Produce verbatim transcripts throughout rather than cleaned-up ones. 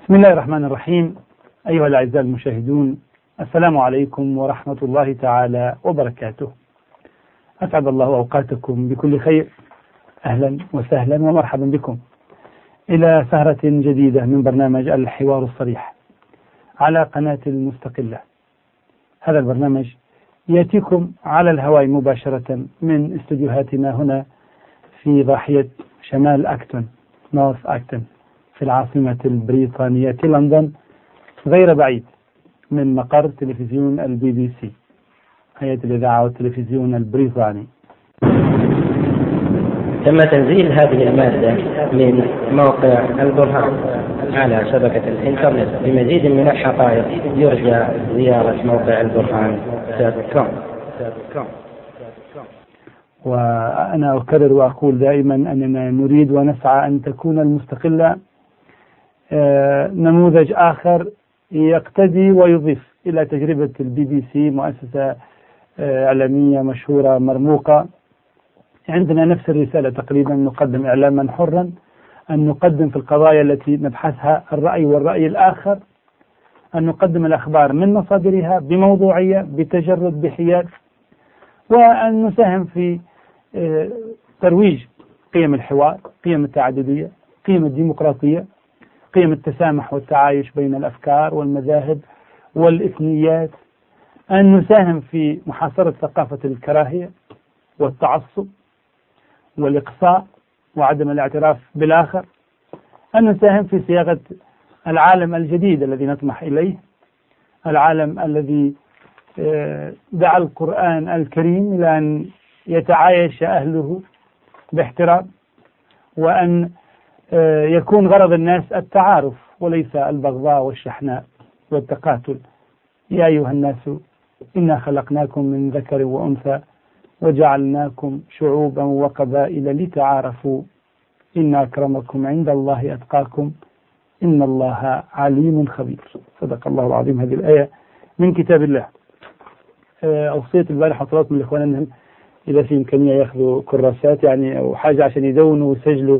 بسم الله الرحمن الرحيم. أيها الأعزاء المشاهدون، السلام عليكم ورحمة الله تعالى وبركاته. أسعد الله أوقاتكم بكل خير. أهلا وسهلا ومرحبا بكم إلى سهرة جديدة من برنامج الحوار الصريح على قناة المستقلة. هذا البرنامج يأتيكم على الهواء مباشرة من استديوهاتنا هنا في ضاحية شمال أكتون، نورث أكتون، في العاصمة البريطانية لندن، غير بعيد من مقر تلفزيون البي بي سي، هيئة الإذاعة والتلفزيون البريطاني. تم تنزيل هذه المادة من موقع البرهان على شبكة الإنترنت. بمزيد من الحقائق يرجى زيارة موقع البرهان دوت كوم. وأنا أكرر وأقول دائما أننا نريد ونسعى أن تكون المستقلة نموذج آخر يقتدي ويضيف إلى تجربة البي بي سي، مؤسسة إعلامية مشهورة مرموقة. عندنا نفس الرسالة تقريبا، نقدم إعلاما حرا، أن نقدم في القضايا التي نبحثها الرأي والرأي الآخر، أن نقدم الأخبار من مصادرها بموضوعية بتجرد بحياد، وأن نساهم في ترويج قيم الحوار، قيم التعددية، قيم الديمقراطية، قيم التسامح والتعايش بين الأفكار والمذاهب والإثنيات، أن نساهم في محاصرة ثقافة الكراهية والتعصب والإقصاء وعدم الاعتراف بالآخر، أن نساهم في صياغة العالم الجديد الذي نطمح إليه، العالم الذي دعا القرآن الكريم إلى أن يتعايش أهله باحترام، وأن يكون غرض الناس التعارف وليس البغضاء والشحناء والتقاتل. يا أيها الناس إنا خلقناكم من ذكر وأنثى وجعلناكم شعوبا وقبائل لتعارفوا إن أكرمكم عند الله أتقاكم إن الله عليم خبير. صدق الله العظيم. هذه الآية من كتاب الله. أوصيت البارحة وطلبت من الإخوان أنهم إذا في إمكانية يأخذوا كراسات يعني أو حاجة عشان يدونوا ويسجلوا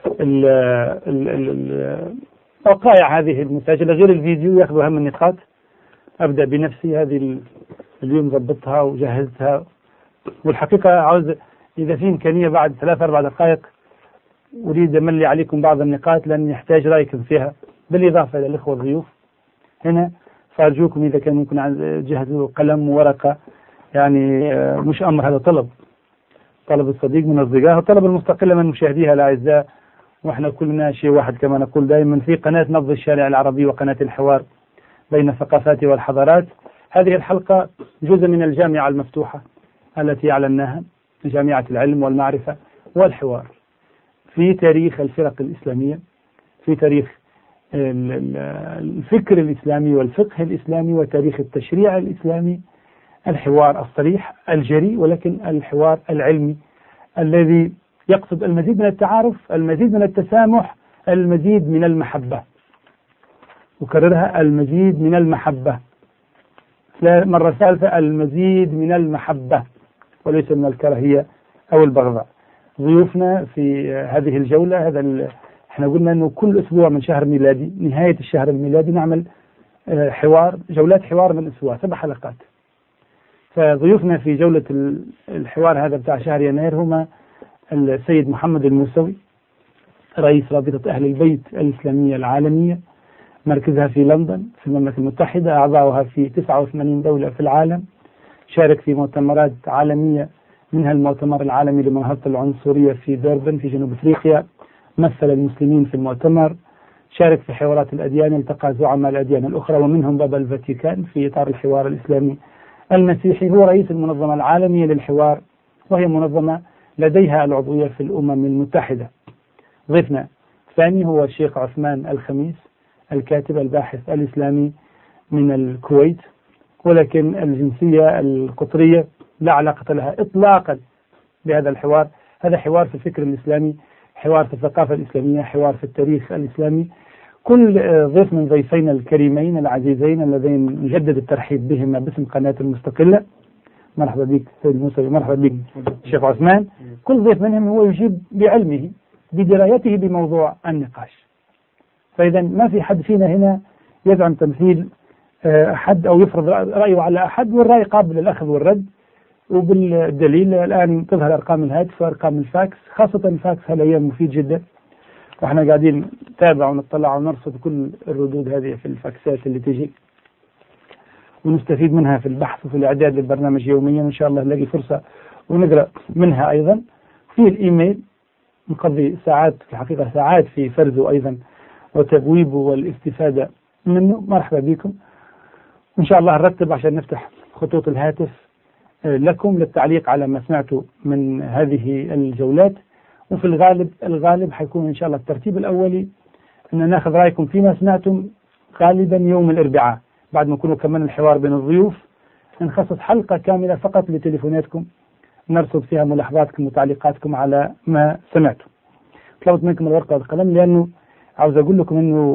وقائع هذه المساجلة غير الفيديو، يأخذوا أهم النقاط. أبدأ بنفسي، هذه اليوم ضبطها وجهزتها، والحقيقة عاوز إذا في إمكانية بعد ثلاث أربع دقائق أريد أملي عليكم بعض النقاط لأن يحتاج رأيكم فيها، بالإضافة إلى الإخوة الضيوف هنا. فأرجوكم إذا كان ممكن جهزوا قلم وورقة، يعني مش أمر، هذا طلب طلب الصديق من أصدقائه، طلب المستقلة من مشاهديها الأعزاء، وإحنا كلنا شيء واحد كما نقول دائما في قناة نبض الشارع العربي وقناة الحوار بين الثقافات والحضارات. هذه الحلقة جزء من الجامعة المفتوحة التي أعلناها، جامعة العلم والمعرفة والحوار، في تاريخ الفرق الإسلامية، في تاريخ الفكر الإسلامي والفقه الإسلامي وتاريخ التشريع الإسلامي. الحوار الصريح الجريء، ولكن الحوار العلمي الذي يقصد المزيد من التعارف، المزيد من التسامح، المزيد من المحبة. أكررها، المزيد من المحبة، مرة ثالثة، المزيد من المحبة وليس من الكراهية أو البغضاء. ضيوفنا في هذه الجولة، هذا احنا قلنا أنه كل أسبوع من شهر ميلادي، نهاية الشهر الميلادي، نعمل حوار، جولات حوار من أسبوع، سبع حلقات. فضيوفنا في جولة الحوار هذا بتاع شهر يناير هما السيد محمد الموسوي، رئيس رابطة أهل البيت الإسلامية العالمية، مركزها في لندن في المملكة المتحدة، أعضاؤها في تسعة وثمانين دولة في العالم، شارك في مؤتمرات عالمية منها المؤتمر العالمي لمناهضة العنصرية في دوربن في جنوب أفريقيا، مثل المسلمين في المؤتمر، شارك في حوارات الأديان، التقى زعماء الأديان الأخرى ومنهم بابا الفاتيكان في إطار الحوار الإسلامي المسيحي. هو رئيس المنظمة العالمية للحوار، وهي منظمة لديها العضوية في الأمم المتحدة. ضيفنا الثاني هو الشيخ عثمان الخميس، الكاتب الباحث الإسلامي من الكويت، ولكن الجنسية القطرية لا علاقة لها إطلاقا بهذا الحوار. هذا حوار في الفكر الإسلامي، حوار في الثقافة الإسلامية، حوار في التاريخ الإسلامي. كل ضيف من ضيفين الكريمين العزيزين اللذين نجدد الترحيب بهما باسم قناة المستقلة. مرحبا بك سيد موسى، مرحبا بك شيخ عثمان. كل ضيف منهم هو يجيب بعلمه بدرايته بموضوع النقاش. فإذا ما في حد فينا هنا يزعم تمثيل أحد أو يفرض رأيه على أحد، والرأي قابل للأخذ والرد. وبالدليل الآن تظهر أرقام الهاتف وأرقام الفاكس، خاصة الفاكس هالأيام مفيد جدا، وإحنا قاعدين نتابع ونطلع ونرصد كل الردود هذه في الفاكسات اللي تجي، ونستفيد منها في البحث وفي الإعداد للبرنامج يوميا، إن شاء الله نلاقي فرصة ونقرأ منها أيضا. في الإيميل نقضي ساعات، في الحقيقة ساعات في فرزه أيضا وتبويبه والاستفادة منه. مرحبا بكم، إن شاء الله نرتب عشان نفتح خطوط الهاتف لكم للتعليق على ما سمعتوا من هذه الجولات. وفي الغالب الغالب حيكون إن شاء الله الترتيب الأولي أن ناخذ رأيكم فيما سمعتم غالبا يوم الأربعاء، بعد ما نكونوا كمان الحوار بين الضيوف نخصص حلقة كاملة فقط لتليفوناتكم نرصد فيها ملاحظاتكم وتعليقاتكم على ما سمعتم. طلبت منكم الورقة والقلم لأنه عاوز أقول لكم أنه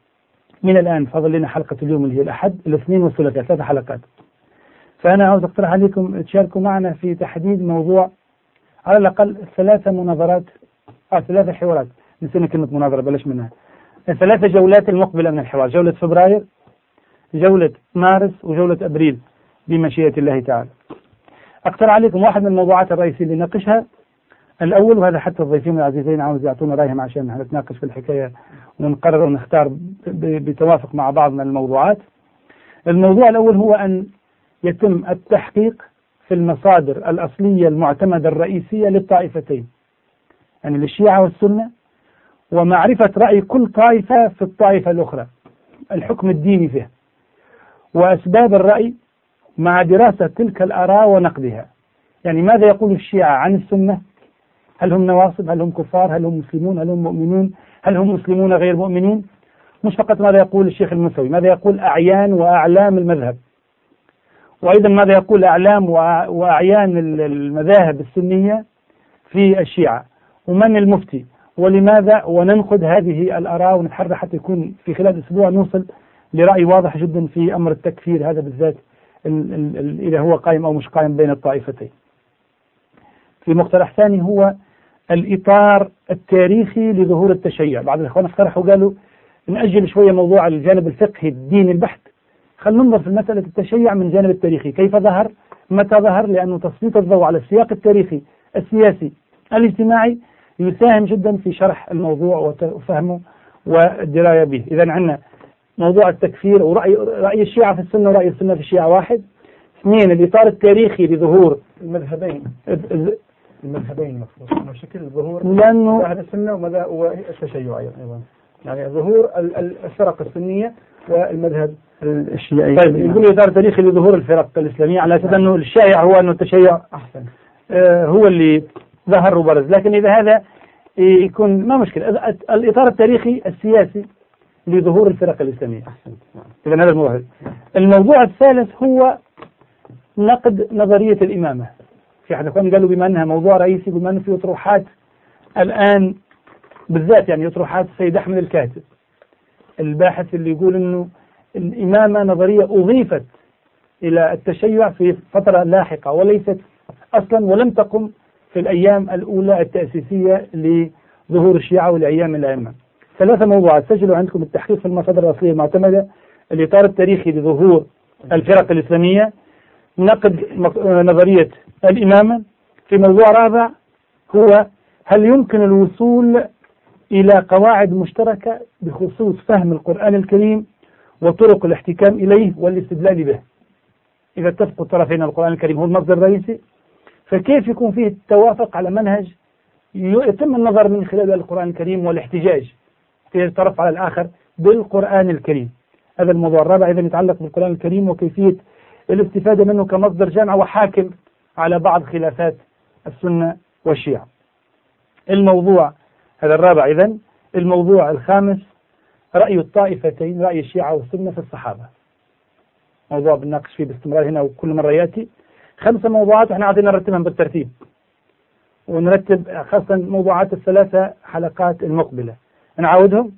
من الآن فاضل لنا حلقة اليوم اللي هي الأحد الاثنين والثلاثاء، ثلاث حلقات. فأنا عاوز أقترح عليكم تشاركوا معنا في تحديد موضوع على الأقل ثلاثة مناظرات أو آه ثلاثة حوارات، نسينا كلمة مناظرة بلاش منها، ثلاثة جولات المقبلة من الحوار، جولة فبراير، جولة مارس، وجولة أبريل بمشيئة الله تعالى. أقترح عليكم واحد من الموضوعات الرئيسية اللي نناقشها الأول، وهذا حتى الضيفين العزيزين عاوز يعطونا رأيهم عشان نتناقش في الحكاية ونقرر ونختار بتوافق مع بعض من الموضوعات. الموضوع الأول هو أن يتم التحقيق في المصادر الأصلية المعتمدة الرئيسية للطائفتين، يعني للشيعة والسنة، ومعرفة رأي كل طائفة في الطائفة الأخرى، الحكم الديني فيها، وأسباب الرأي مع دراسة تلك الآراء ونقدها. يعني ماذا يقول الشيعة عن السنة؟ هل هم نواصب؟ هل هم كفار؟ هل هم مسلمون؟ هل هم مؤمنون؟ هل هم مسلمون غير مؤمنين؟ مش فقط ماذا يقول الشيخ الموسوي، ماذا يقول أعيان وأعلام المذهب، وأيضا ماذا يقول أعلام وأعيان المذاهب السنية في الشيعة، ومن المفتي ولماذا، وننقد هذه الآراء ونتحرى حتى يكون في خلال أسبوع نوصل لرأي واضح جدا في أمر التكفير هذا بالذات إذا هو قائم أو مش قائم بين الطائفتين. في مقترح ثاني هو الإطار التاريخي لظهور التشيع. بعض الإخوان اقترحوا قالوا نأجل شوية موضوع الجانب الفقهي الديني البحت، خلينا ننظر في مسألة التشيع من جانب التاريخي، كيف ظهر، متى ظهر، لأنه تسليط الضوء على السياق التاريخي السياسي الاجتماعي يساهم جدا في شرح الموضوع وفهمه والدراية به. إذا عندنا موضوع التكفير ورأي رأي الشيعة في السنة ورأي السنة في الشيعة واحد. اثنين، الإطار التاريخي لظهور المذهبين المذهبين مفروض شكل الظهور لأنه مذهب السنة والتشيع أيضا، يعني ظهور الفرق السنية والمذهب الشيعي. طيب يقول إطار تاريخي لظهور الفرق الإسلامية على أساس أنه الشائع هو أنه التشيع أحسن آه هو اللي ظهر وبرز، لكن إذا هذا يكون ما مشكلة. الإطار التاريخي السياسي لظهور الفرق الإسلامية أحسن. إذا هذا الموضوع. الموضوع الثالث هو نقد نظرية الإمامة. في أحد الأخوان قالوا بما أنها موضوع رئيسي، بما أنه في أطروحات الآن بالذات، يعني أطروحات السيد أحمد الكاتب الباحث اللي يقول أنه الإمامة نظرية أضيفت إلى التشيع في فترة لاحقة وليست أصلا ولم تقم في الأيام الأولى التأسيسية لظهور الشيعة والأيام الأئمة. ثلاثة موضوعات سجلوا عندكم التحقيق في المصادر الأصلية المعتمدة، الإطار التاريخي لظهور الفرق الإسلامية، نقد نظرية الإمامة. في موضوع رابع هو هل يمكن الوصول إلى قواعد مشتركة بخصوص فهم القرآن الكريم وطرق الاحتكام إليه والاستدلال به. إذا اتفقوا الطرفين القرآن الكريم هو المصدر الرئيسي، فكيف يكون فيه التوافق على منهج يتم النظر من خلال القرآن الكريم والاحتجاج في الطرف على الآخر بالقرآن الكريم. هذا الموضوع الرابع إذا يتعلق بالقرآن الكريم وكيفية الاستفادة منه كمصدر جامع وحاكم على بعض خلافات السنة والشيعة. الموضوع هذا الرابع. إذن الموضوع الخامس رأي الطائفتين، رأي الشيعة والسنة في الصحابة، موضوع بنناقش فيه باستمرار هنا وكل مرة يأتي. خمسة موضوعات احنا عايزين نرتبهم بالترتيب ونرتب خاصة موضوعات الثلاثة حلقات المقبلة نعاودهم.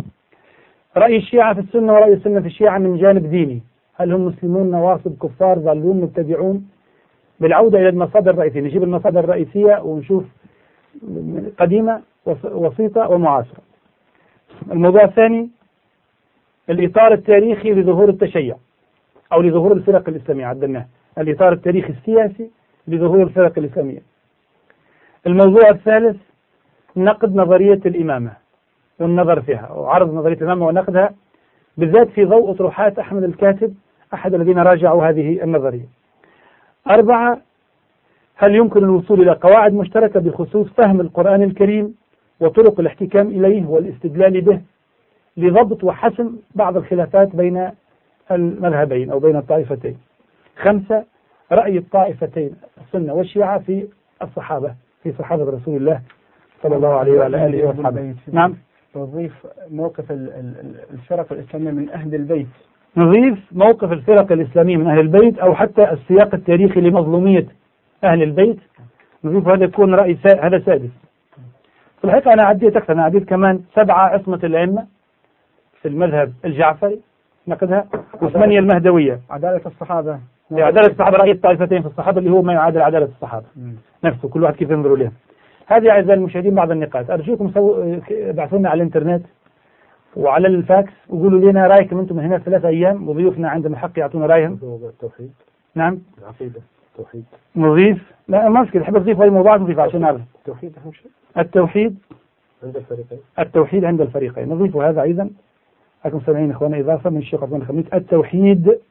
رأي الشيعة في السنة ورأي السنة في الشيعة من جانب ديني، هل هم مسلمون نواصب كفار ضالون مبتدعون؟ بالعودة إلى المصادر الرئيسية، نجيب المصادر الرئيسية ونشوف قديمة وسيطة ومعاصرة. الموضوع الثاني الإطار التاريخي لظهور التشيع أو لظهور الفرق الإسلامية، عدلناه الإطار التاريخي السياسي لظهور الفرق الإسلامية. الموضوع الثالث نقد نظرية الإمامة والنظر فيها وعرض نظرية الإمامة ونقدها بالذات في ضوء أطروحات أحمد الكاتب أحد الذين راجعوا هذه النظرية. أربعة، هل يمكن الوصول إلى قواعد مشتركة بخصوص فهم القرآن الكريم وطرق الاحتكام إليه والاستدلال به لضبط وحسم بعض الخلافات بين المذهبين أو بين الطائفتين. خمسة، رأي الطائفتين السنة والشيعة في الصحابة في صحابة رسول الله صلى الله عليه وعلى آله وصحبه. نعم. نضيف موقف الفرق الإسلامية من أهل البيت. نضيف موقف الفرق الإسلامية من أهل البيت أو حتى السياق التاريخي لمظلومية أهل البيت، نضيف هذا يكون رأي سا... هذا سادس. في الحقيقة أنا عديت أكثر، أنا عديت كمان سبعة عصمة الأئمة في المذهب الجعفري نقدها، وثمانية المهدوية، عدالة الصحابة، عدالة الصحابة رأي الطائفتين في الصحابة اللي هو ما يعادل عدالة الصحابة م. نفسه، كل واحد كيف ينظروا له. هذه أعزائي المشاهدين بعض النقاط، أرجوكم سو... ابعثوا لنا على الإنترنت وعلى الفاكس وقولوا لنا رأيكم أنتم من هنا ثلاثة أيام، وضيوفنا عندهم الحق يعطونا رأيهم. التوحيد. نعم. العقيدة. التوحيد. نضيف، لا ما مشكلة، أحب أضيف أي موضوع نضيف عشان نعرف. التوحيد أهم شيء. التوحيد عند الفريقين. التوحيد عند الفريقين، نضيف هذا أيضا. أكم سامعين إخوانا إضافة من الشيخ عثمان الخميس، التوحيد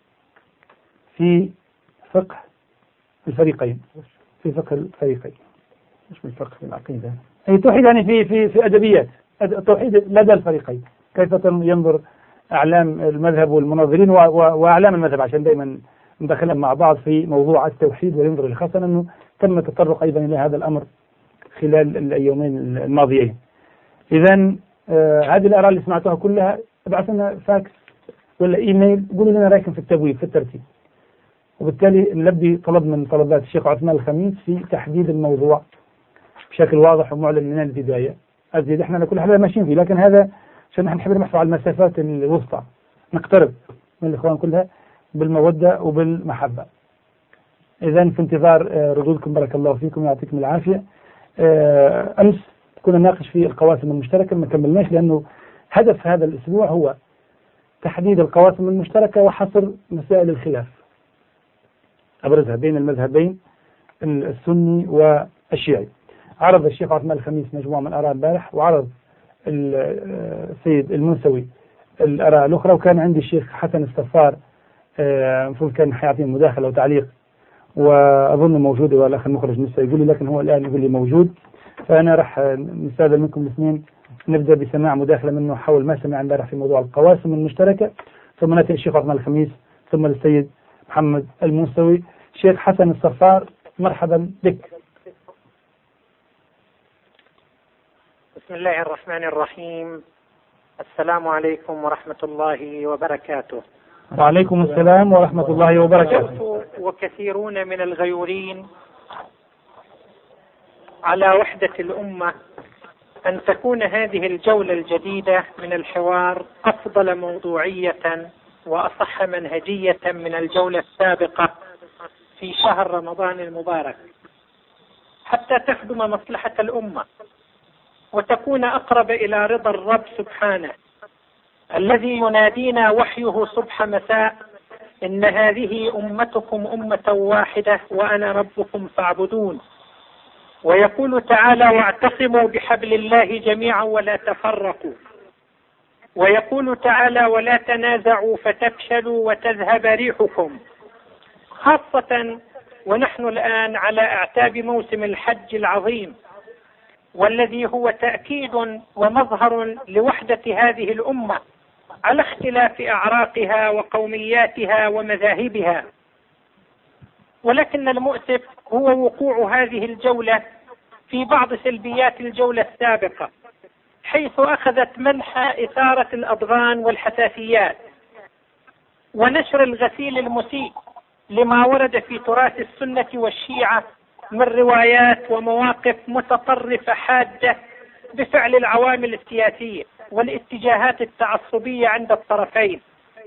في فقه الفريقين، في فقه الفريقين مش من فقه العقيدة. أي التوحيد يعني في في في أدبيات التوحيد لدى الفريقين، كيف ينظر أعلام المذهب والمناظرين وأعلام المذهب عشان دائما ندخلهم مع بعض في موضوع التوحيد وينظر خاصة أنه تم التطرق أيضا إلى هذا الأمر خلال اليومين الماضيين. إذا آه هذه الآراء اللي سمعتوها كلها ابعثوا لنا فاكس ولا إيميل، قولوا لنا رأيكم في التبويب في الترتيب، وبالتالي نلبي طلب من طلبات الشيخ عثمان الخميس في تحديد الموضوع بشكل واضح ومعلن من البداية. أزيد إحنا كل حاجة ماشيين فيه، لكن هذا عشان نحن نحب نحصل على المسافات الوسطى، نقترب من الإخوان كلها بالمودة وبالمحبة. إذا في انتظار ردودكم، بارك الله فيكم ويعطيكم العافية. أمس كنا نناقش في القواسم المشتركة، ما كملناش لأنه هدف هذا الأسبوع هو تحديد القواسم المشتركة وحصر مسائل الخلاف أبرزها بين المذهبين السني والشيعي. عرض الشيخ عثمان الخميس مجموعة من الآراء البارح، وعرض السيد المنسوي الآراء الأخرى، وكان عندي الشيخ حسن الصفار المفروض كان حيعطيني مداخلة وتعليق وأظن موجود، والأخ المخرج لسه يقول لي، لكن هو الآن يقول لي موجود. فأنا راح نستأذن منكم الاثنين نبدأ بسماع مداخلة منه حول ما سمع امبارح في موضوع القواسم المشتركة، ثم نأتي الشيخ عثمان الخميس، ثم السيد محمد المنسوي. شيخ حسن الصفار مرحبا بك. بسم الله الرحمن الرحيم. السلام عليكم ورحمة الله وبركاته. وعليكم السلام ورحمة الله وبركاته. وكثيرون من الغيورين على وحدة الأمة أن تكون هذه الجولة الجديدة من الحوار أفضل موضوعية وأصح منهجية من الجولة السابقة في شهر رمضان المبارك، حتى تخدم مصلحة الأمة وتكون أقرب إلى رضا الرب سبحانه الذي ينادينا وحيه صبح مساء: إن هذه أمتكم أمة واحدة وأنا ربكم فاعبدون. ويقول تعالى: واعتصموا بحبل الله جميعا ولا تفرقوا. ويقول تعالى: ولا تنازعوا فتفشلوا وتذهب ريحكم. خاصة ونحن الآن على أعتاب موسم الحج العظيم، والذي هو تأكيد ومظهر لوحدة هذه الأمة على اختلاف أعراقها وقومياتها ومذاهبها. ولكن المؤسف هو وقوع هذه الجولة في بعض سلبيات الجولة السابقة، حيث أخذت منحى إثارة الأضغان والحساسيات ونشر الغسيل المسيء لما ورد في تراث السنة والشيعة من روايات ومواقف متطرفة حادة بفعل العوامل السياسية والاتجاهات التعصبية عند الطرفين.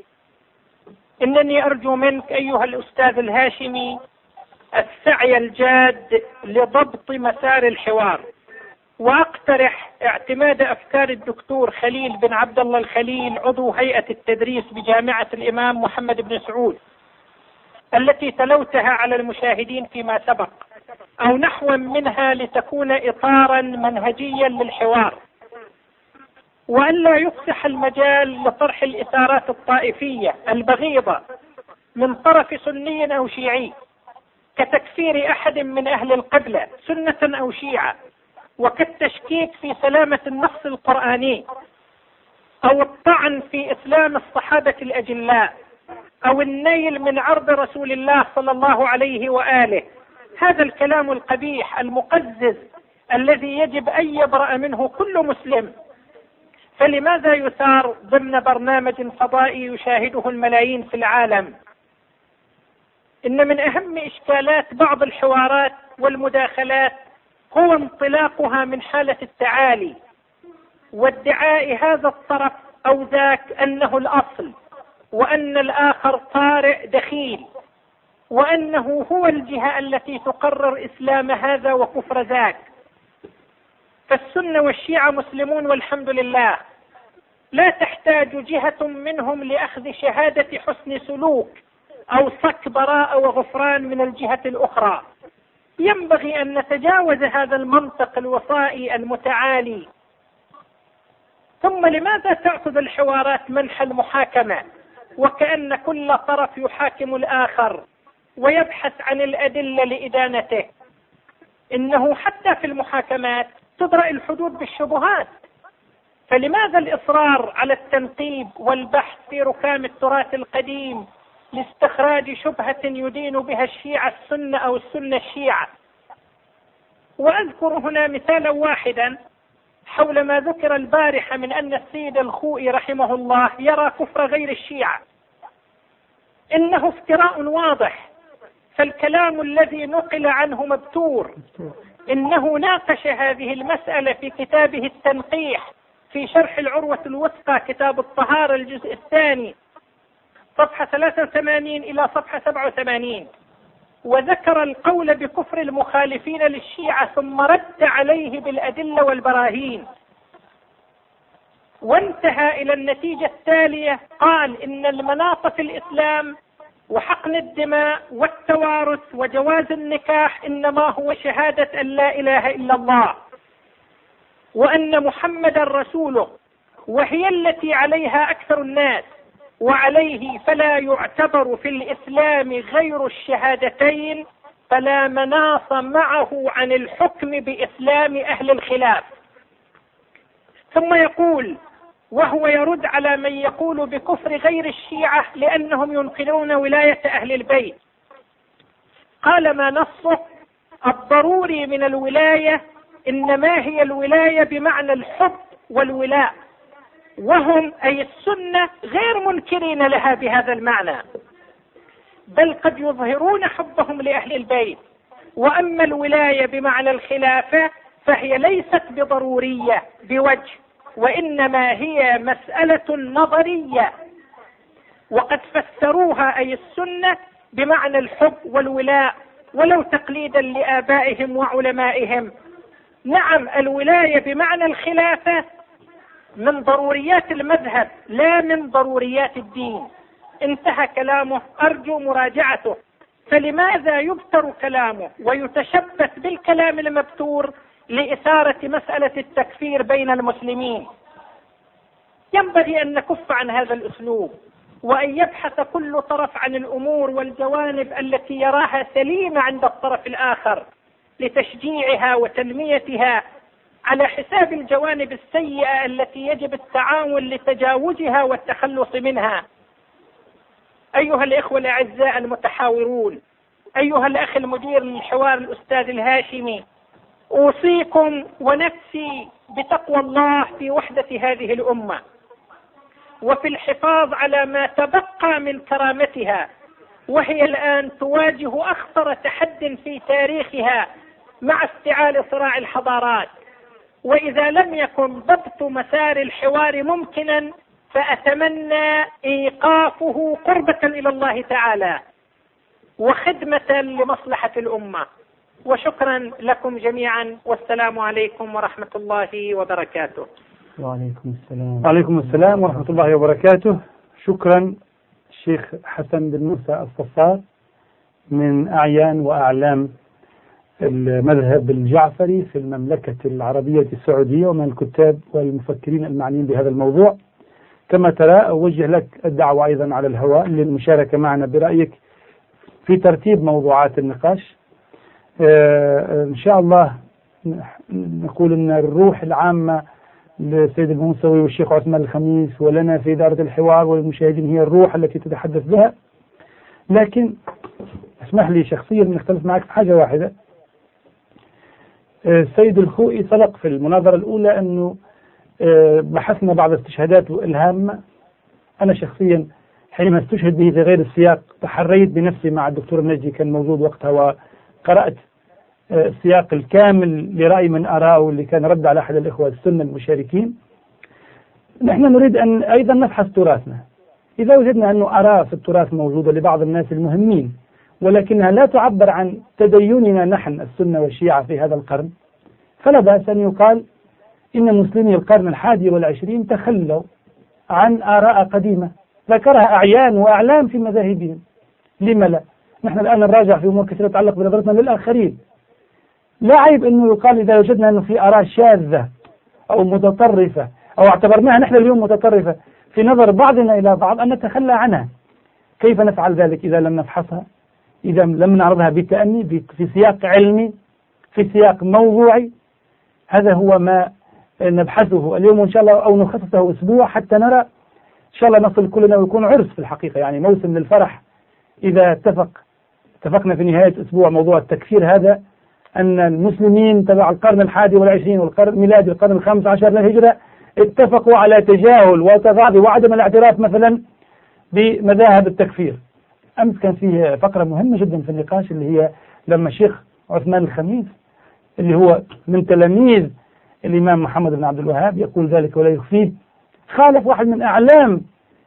إنني أرجو منك أيها الأستاذ الهاشمي السعي الجاد لضبط مسار الحوار وأقترح اعتماد أفكار الدكتور خليل بن عبد الله الخليل عضو هيئة التدريس بجامعة الإمام محمد بن سعود التي تلوتها على المشاهدين فيما سبق، أو نحوا منها لتكون إطارا منهجيا للحوار، وألا يفسح المجال لطرح الإثارات الطائفية البغيضة من طرف سني أو شيعي، كتكفير أحد من أهل القبلة سنة أو شيعة، وكالتشكيك في سلامة النص القرآني، أو الطعن في إسلام الصحابة الأجلاء، أو النيل من عرض رسول الله صلى الله عليه وآله. هذا الكلام القبيح المقزز الذي يجب أن يبرأ منه كل مسلم، فلماذا يثار ضمن برنامج فضائي يشاهده الملايين في العالم؟ إن من أهم إشكالات بعض الحوارات والمداخلات هو انطلاقها من حالة التعالي وادعاء هذا الطرف أو ذاك أنه الأصل، وأن الآخر طارئ دخيل، وأنه هو الجهة التي تقرر إسلام هذا وكفر ذاك. فالسنة والشيعة مسلمون والحمد لله، لا تحتاج جهة منهم لأخذ شهادة حسن سلوك أو صك براءة وغفران من الجهة الأخرى. ينبغي أن نتجاوز هذا المنطق الوصائي المتعالي. ثم لماذا تأخذ الحوارات منح المحاكمة، وكأن كل طرف يحاكم الآخر ويبحث عن الأدلة لإدانته؟ إنه حتى في المحاكمات تدرأ الحدود بالشبهات، فلماذا الإصرار على التنقيب والبحث في ركام التراث القديم لاستخراج شبهة يدين بها الشيعة السنة أو السنة الشيعة؟ وأذكر هنا مثالا واحدا حول ما ذكر البارحة من أن السيد الخوئي رحمه الله يرى كفر غير الشيعة. إنه افتراء واضح، فالكلام الذي نقل عنه مبتور. إنه ناقش هذه المسألة في كتابه التنقيح في شرح العروة الوثقى كتاب الطهارة الجزء الثاني صفحة ثلاثة وثمانين إلى صفحة سبعة وثمانين، وذكر القول بكفر المخالفين للشيعة ثم رد عليه بالأدلة والبراهين، وانتهى إلى النتيجة التالية. قال إن المناط في الإسلام وحقن الدماء والتوارث وجواز النكاح إنما هو شهادة أن لا إله إلا الله، وأن محمد رسوله، وهي التي عليها أكثر الناس، وعليه فلا يعتبر في الإسلام غير الشهادتين، فلا مناص معه عن الحكم بإسلام أهل الخلاف. ثم يقول، وهو يرد على من يقول بكفر غير الشيعة لأنهم ينكرون ولاية أهل البيت، قال ما نصه الضروري من الولاية إنما هي الولاية بمعنى الحب والولاء، وهم أي السنة غير منكرين لها بهذا المعنى، بل قد يظهرون حبهم لأهل البيت. وأما الولاية بمعنى الخلافة فهي ليست بضرورية بوجه، وإنما هي مسألة نظرية، وقد فسروها أي السنة بمعنى الحب والولاء ولو تقليدا لآبائهم وعلمائهم. نعم، الولاية بمعنى الخلافة من ضروريات المذهب لا من ضروريات الدين. انتهى كلامه، أرجو مراجعته. فلماذا يبتر كلامه ويتشبث بالكلام المبتور لإثارة مسألة التكفير بين المسلمين؟ ينبغي أن نكف عن هذا الأسلوب، وأن يبحث كل طرف عن الأمور والجوانب التي يراها سليمة عند الطرف الآخر لتشجيعها وتنميتها على حساب الجوانب السيئة التي يجب التعاون لتجاوزها والتخلص منها. أيها الإخوة الأعزاء المتحاورون، أيها الأخ المدير للحوار الأستاذ الهاشمي، أوصيكم ونفسي بتقوى الله في وحدة هذه الأمة، وفي الحفاظ على ما تبقى من كرامتها، وهي الآن تواجه أخطر تحد في تاريخها مع استعال صراع الحضارات. وإذا لم يكن ضبط مسار الحوار ممكنا فأتمنى إيقافه قربة إلى الله تعالى وخدمة لمصلحة الأمة. وشكرا لكم جميعا، والسلام عليكم ورحمة الله وبركاته. وعليكم السلام. وعليكم السلام ورحمة الله وبركاته. شكرا الشيخ حسن بن موسى الصفار من أعيان وأعلام المذهب الجعفري في المملكة العربية السعودية، ومن الكتاب والمفكرين المعنيين بهذا الموضوع. كما ترى أوجه لك الدعوة أيضا على الهواء للمشاركة معنا برأيك في ترتيب موضوعات النقاش. آه إن شاء الله نقول أن الروح العامة للسيد الموسوي والشيخ عثمان الخميس ولنا في إدارة الحوار والمشاهدين هي الروح التي تتحدث بها، لكن اسمح لي شخصيا نختلف معك في حاجة واحدة. السيد الخوئي سبق في المناظرة الأولى أنه بحثنا بعض استشهادات الهامة. أنا شخصيا حينما استشهد به في غير السياق تحريت بنفسي مع الدكتور النجدي، كان موجود وقتها، وقرأت السياق الكامل لرأي من آرائه اللي كان رد على أحد الإخوة السنة المشاركين. نحن نريد أن أيضا نفحص تراثنا. إذا وجدنا أنه آراء في التراث موجودة لبعض الناس المهمين ولكنها لا تعبر عن تديننا نحن السنة والشيعة في هذا القرن، فلا بأس أن يقال إن مسلمي القرن الحادي والعشرين تخلوا عن آراء قديمة ذكرها أعيان وأعلام في مذاهبهم. لما لا؟ نحن الآن نراجع في أمور كثيرة تتعلق بنظرتنا للآخرين. لا عيب أنه يقال إذا وجدنا أنه في آراء شاذة أو متطرفة أو اعتبرناها نحن اليوم متطرفة في نظر بعضنا إلى بعض أن نتخلى عنها. كيف نفعل ذلك إذا لم نفحصها، إذا لم نعرضها بتأني في سياق علمي، في سياق موضوعي؟ هذا هو ما نبحثه اليوم إن شاء الله، أو نخصصه أسبوع حتى نرى إن شاء الله نصل كلنا ويكون عرس في الحقيقة، يعني موسم للفرح. إذا اتفق اتفقنا في نهاية أسبوع موضوع التكفير هذا أن المسلمين تبع القرن الحادي والعشرين والقرن ميلادي القرن الخامس عشر للهجرة اتفقوا على تجاهل وتغاضي وعدم الاعتراف مثلا بمذاهب التكفير. أمس كان فيه فقرة مهمة جدا في النقاش اللي هي لما الشيخ عثمان الخميس اللي هو من تلاميذ الإمام محمد بن عبد الوهاب يقول ذلك ولا يخفيه، خالف واحد من أعلام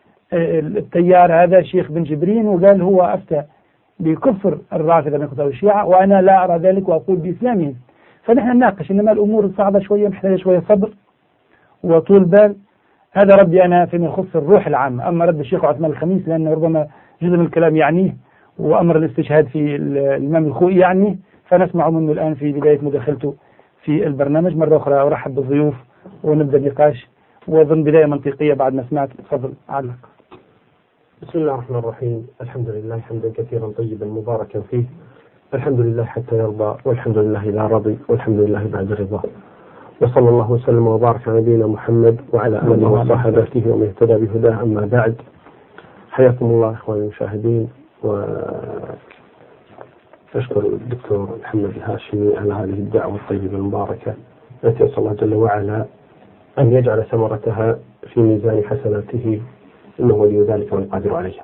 التيار هذا الشيخ بن جبرين وقال هو أفتى بكفر الرافضة من كتاب الشيعة، وأنا لا أرى ذلك وأقول بإسلامهم. فنحن نناقش، إنما الأمور صعبة شوية، محتاجة شوية صبر وطول بال. هذا ردي أنا فيما يخص الروح العامة. أما رد الشيخ عثمان الخميس لأنه ربما جزء من الكلام يعنيه، وأمر الاستشهاد في الإمام الخوئي يعني، فنسمع منه الآن في بداية مداخلته في البرنامج. مرة أخرى أرحب بالضيوف ونبدأ النقاش، وأظن بداية منطقية بعد ما سمعت. تفضل علق. بسم الله الرحمن الرحيم. الحمد لله حمدا كثيرا طيبا مباركا فيه، الحمد لله حتى يرضى، والحمد لله إذا رضي، والحمد لله بعد رضاه، وصلى الله وسلم وبارك على نبينا محمد وعلى آله وصحبه ومن اهتدى بهداه. أما بعد، حياكم الله إخواني المشاهدين، وأشكر الدكتور محمد الهاشمي على هذه الدعوة الطيبة المباركة التي أسأل الله جل وعلا أن يجعل ثمرتها في ميزان حسناته، إنه ولي ذلك والقادر عليه.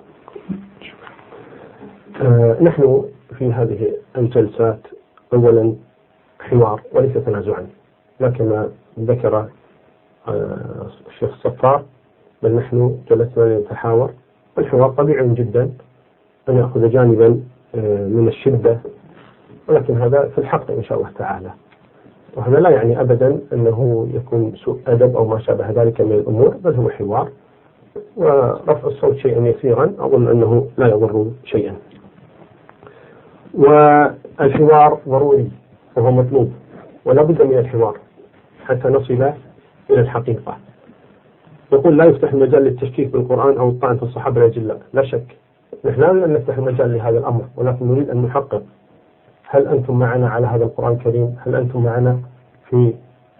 آه نحن في هذه الجلسات أولا حوار وليس تنازعا، لا كما ذكر آه الشيخ الصفار، بل نحن جلسنا لنتحاور. الحوار طبيعي جدا أن يأخذ جانبا آه من الشدة، ولكن هذا في الحق إن شاء الله تعالى، وهذا لا يعني أبدا أنه يكون سوء أدب أو ما شابه ذلك من الأمور، بل هو حوار، ورفع الصوت شيئا يسيرا أظن أنه لا يضر شيئا. والحوار ضروري وهو مطلوب، ولا بد من الحوار حتى نصل إلى الحقيقة. يقول لا يفتح المجال للتشكيك بالقرآن أو الطعن في الصحابة الأجلاء. لا شك نحن لا نريد أن نفتح المجال لهذا الأمر، ولكن نريد أن نحقق هل أنتم معنا على هذا القرآن الكريم؟ هل أنتم معنا في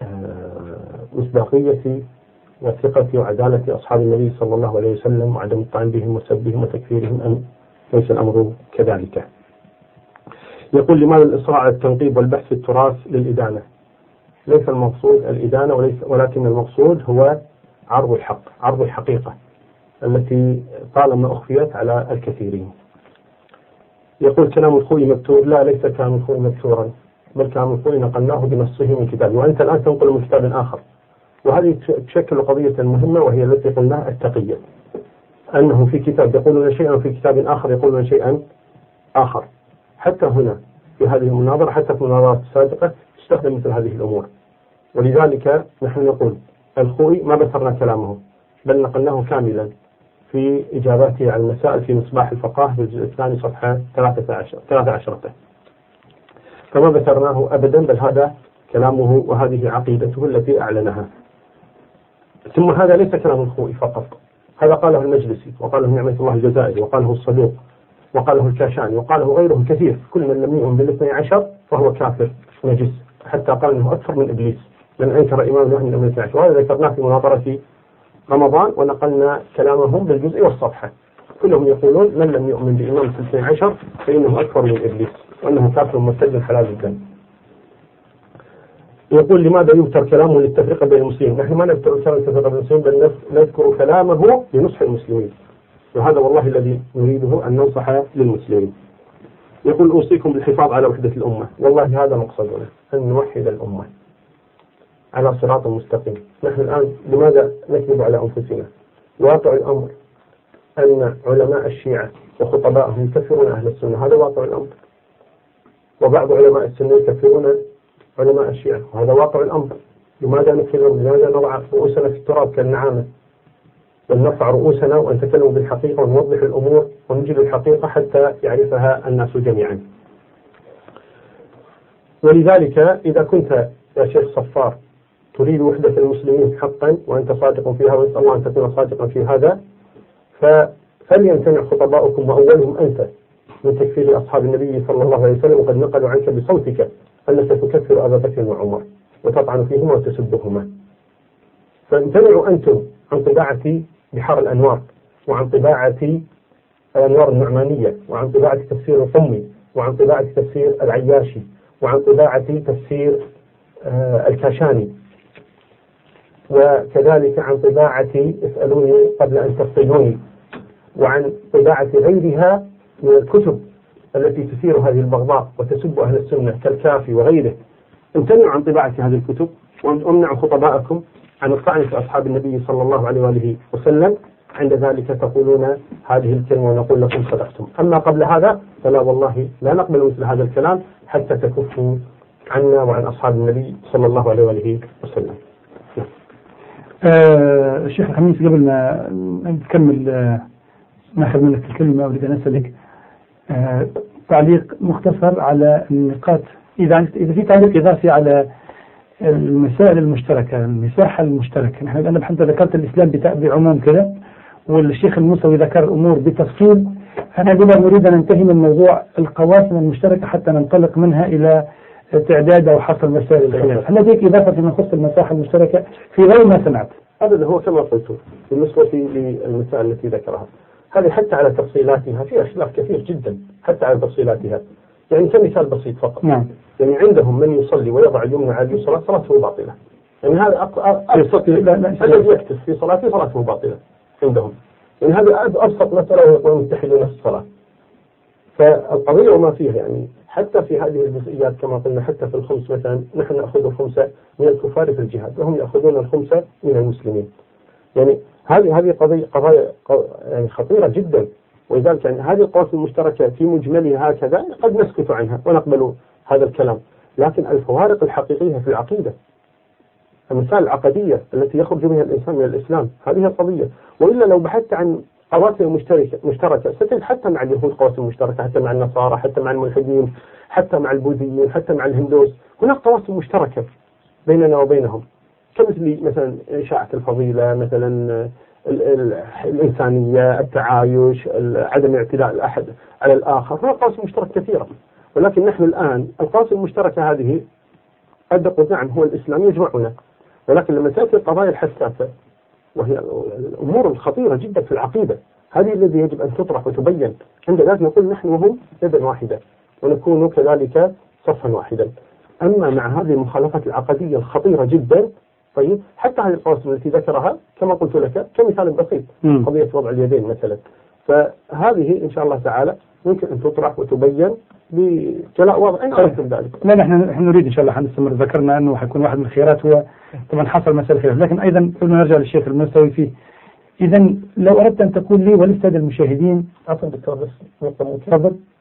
مصداقية وثقة وعدالة أصحاب النبي صلى الله عليه وسلم وعدم الطعن بهم وسبهم وتكفيرهم، أم ليس الأمر كذلك؟ يقول لماذا الإصرار على التنقيب والبحث في التراث للإدانة؟ ليس المقصود الإدانة، وليس ولكن المقصود هو عرض الحق، عرض الحقيقة التي طالما أخفيت على الكثيرين. يقول كلام الخوئي مكتوب. لا، ليس كلام الخوئي مكتورا، بل كلام الخوئي نقلناه بنصه من كتاب، وأنت الآن تنقل من كتاب آخر، وهذه تشكل قضية مهمة، وهي التي قلناها التقية، أنه في كتاب يقولون شيئا وفي كتاب آخر يقولون شيئا آخر. حتى هنا في هذه المناظرة، حتى في المناظرات السابقة استخدم مثل هذه الأمور. ولذلك نحن نقول الخوئي ما بثرنا كلامه، بل نقلناه كاملا في إجاباته على المسائل في مصباح الفقاه في الجزء الثاني صفحة ثلاثة عشر ثلاثة عشرة، فما بثرناه أبدا، بل هذا كلامه وهذه عقيدته التي أعلنها. ثم هذا ليس كلام الخوئي فقط، هذا قاله المجلسي، وقاله نعمة الله الجزائري، وقاله الصدوق، وقاله الكاشاني، وقاله غيره كثير. كل من لم يؤمن بالاثني عشر فهو كافر نجس، حتى قال انه اكثر من ابليس من انكر امام واحد من الاثني عشر. وهذا ذكرناه في مناظرة رمضان، ونقلنا كلامهم بالجزء والصفحة. كلهم يقولون من لم يؤمن بامام الاثني عشر فانه اكثر من ابليس، وانه كافر مرتد حلال الدم. يقول لماذا يذكر كلامه للتفرقة بين المسلمين؟ نحن ما نذكر كلام التفرقة بين المسلمين، بل نذكر كلامه لنصح المسلمين، وهذا والله الذي نريده أن ننصح للمسلمين. يقول أوصيكم بالحفاظ على وحدة الأمة. والله هذا مقصدنا، أن نوحد الأمة على صراط مستقيم. نحن الآن لماذا نكذب على أنفسنا؟ واقع الأمر أن علماء الشيعة وخطبائهم يكفرون أهل السنة، هذا واقع الأمر. وبعض علماء السنة يكفرون علماء الشيعة، وهذا واقع الأمر. لماذا نكذب؟ لماذا نضع رؤوسنا في التراب كالنعامة؟ بل نرفع رؤوسنا ونتكلم بالحقيقة ونوضح الأمور ونجد الحقيقة حتى يعرفها الناس جميعا. ولذلك إذا كنت يا شيخ صفار تريد وحدة المسلمين حقا، وأنت صادق فيها، وأسأل الله أن تكون صادقا في هذا، فليمتنع خطباؤكم وأولهم أنت من تكفير أصحاب النبي صلى الله عليه وسلم، وقد نقلوا عنك بصوتك أنك تكفر أبا بكر وعمر وتطعن فيهما وتسبهما. فامتنعوا أنتم عن طباعة بحار الأنوار، وعن طباعة الأنوار النعمانية، وعن طباعة تفسير القمي، وعن طباعة تفسير العياشي، وعن طباعة تفسير آه الكاشاني، وكذلك عن طباعة اسألوني قبل أن تفصلوني، وعن طباعة غيرها من الكتب التي تثير هذه البغضاء وتسب أهل السنة كالكافي وغيره. امتنعوا عن طباعة هذه الكتب، وامنعوا خطباءكم عن الطعن في أصحاب النبي صلى الله عليه وآله وسلم. عند ذلك تقولون هذه الكلمة ونقول لكم صدقتم. أما قبل هذا فلا والله لا نقبل مثل هذا الكلام حتى تكفوا عنا وعن أصحاب النبي صلى الله عليه وآله وسلم. آه الشيخ الخميس، قبل ما نكمل آه ناخذ منك الكلمة، أريد أن أسألك آه تعليق مختصر على النقاط، إذا إذا في تعليق إضافي على المسائل المشتركة، المساحة المشتركة. نحن الآن حتى ذكرت الإسلام بعموم كذا، والشيخ الموسوي ذكر الأمور بتفصيل. أنا أقول نريد أن ننتهي من موضوع القواسم المشتركة حتى ننطلق منها إلى تعداد أو حصر مسائل الخلاف. هل لديك إضافة فيما يخص المساحة المشتركة في غير ما سمعت؟ هذا هو كما قلت بالنسبة للمسائل التي ذكرها، هذه حتى على تفصيلاتها في خلاف كثير جدا، حتى على تفصيلاتها. يعني كمثال بسيط فقط، نعم. يعني عندهم من يصلي ويضع اليمنى على اليسرى صلاته باطلة. يعني هذا أبسط الذي يكتب في صلاته صلاته باطلة عندهم. يعني هذا أبسط مسألة ويقولون يتحدون الصلاة. فالقضية وما فيها، يعني حتى في هذه الجزئيات كما قلنا، حتى في الخمس مثلا نحن نأخذ الخمسة من الكفار في الجهاد، وهم يأخذون الخمسة من المسلمين. يعني هذه هذه قضية قضايا يعني خطيرة جدا. ولذلك يعني هذه القواسم المشتركة في مجملها هكذا قد نسكت عنها ونقبل هذا الكلام، لكن الفوارق الحقيقية في العقيدة، المسائل العقدية التي يخرج منها الإنسان من الإسلام، هذه القضية. وإلا لو بحثت عن قواسم مشتركة مشتركة ستجد حتى مع اليهود قواسم مشتركة، حتى مع النصارى، حتى مع الملحدين، حتى مع البوذيين، حتى مع الهندوس، هناك قواسم مشتركة بيننا وبينهم، كمثل مثلا إشاعة الفضيلة، مثلا الإنسانية، التعايش، عدم اعتداء الأحد على الآخر. هناك قواسم مشتركة كثيرة، ولكن نحن الآن القواسم المشتركة هذه قد نقول نعم هو الإسلام يجمعنا، ولكن لما تأتي القضايا الحساسة وهي الأمور الخطيرة جدا في العقيدة، هذه الذي يجب أن تطرح وتبين. عند ذلك نقول نحن وهم يدا واحدة، ونكون كذلك صفا واحدا. أما مع هذه المخالفات العقدية الخطيرة جدا، طيب حتى هذه القواسم التي ذكرها كما قلت لك كمثال بسيط، م. قضية وضع اليدين مثلا، فهذه إن شاء الله تعالى ممكن أن تطرح وتبين بجلاء واضح. أين أردتم ذلك؟ لا نحن نحن نريد إن شاء الله حنستمر. ذكرنا أنه حيكون واحد من الخيارات هو طبعا حصل مسألة الخلاف، لكن أيضا قبل ما نرجع للشيخ الموسوي فيه، إذا لو أردت أن تقول لي وللسادة المشاهدين، عفوا دكتور بس نقطة ممكن. تفضل.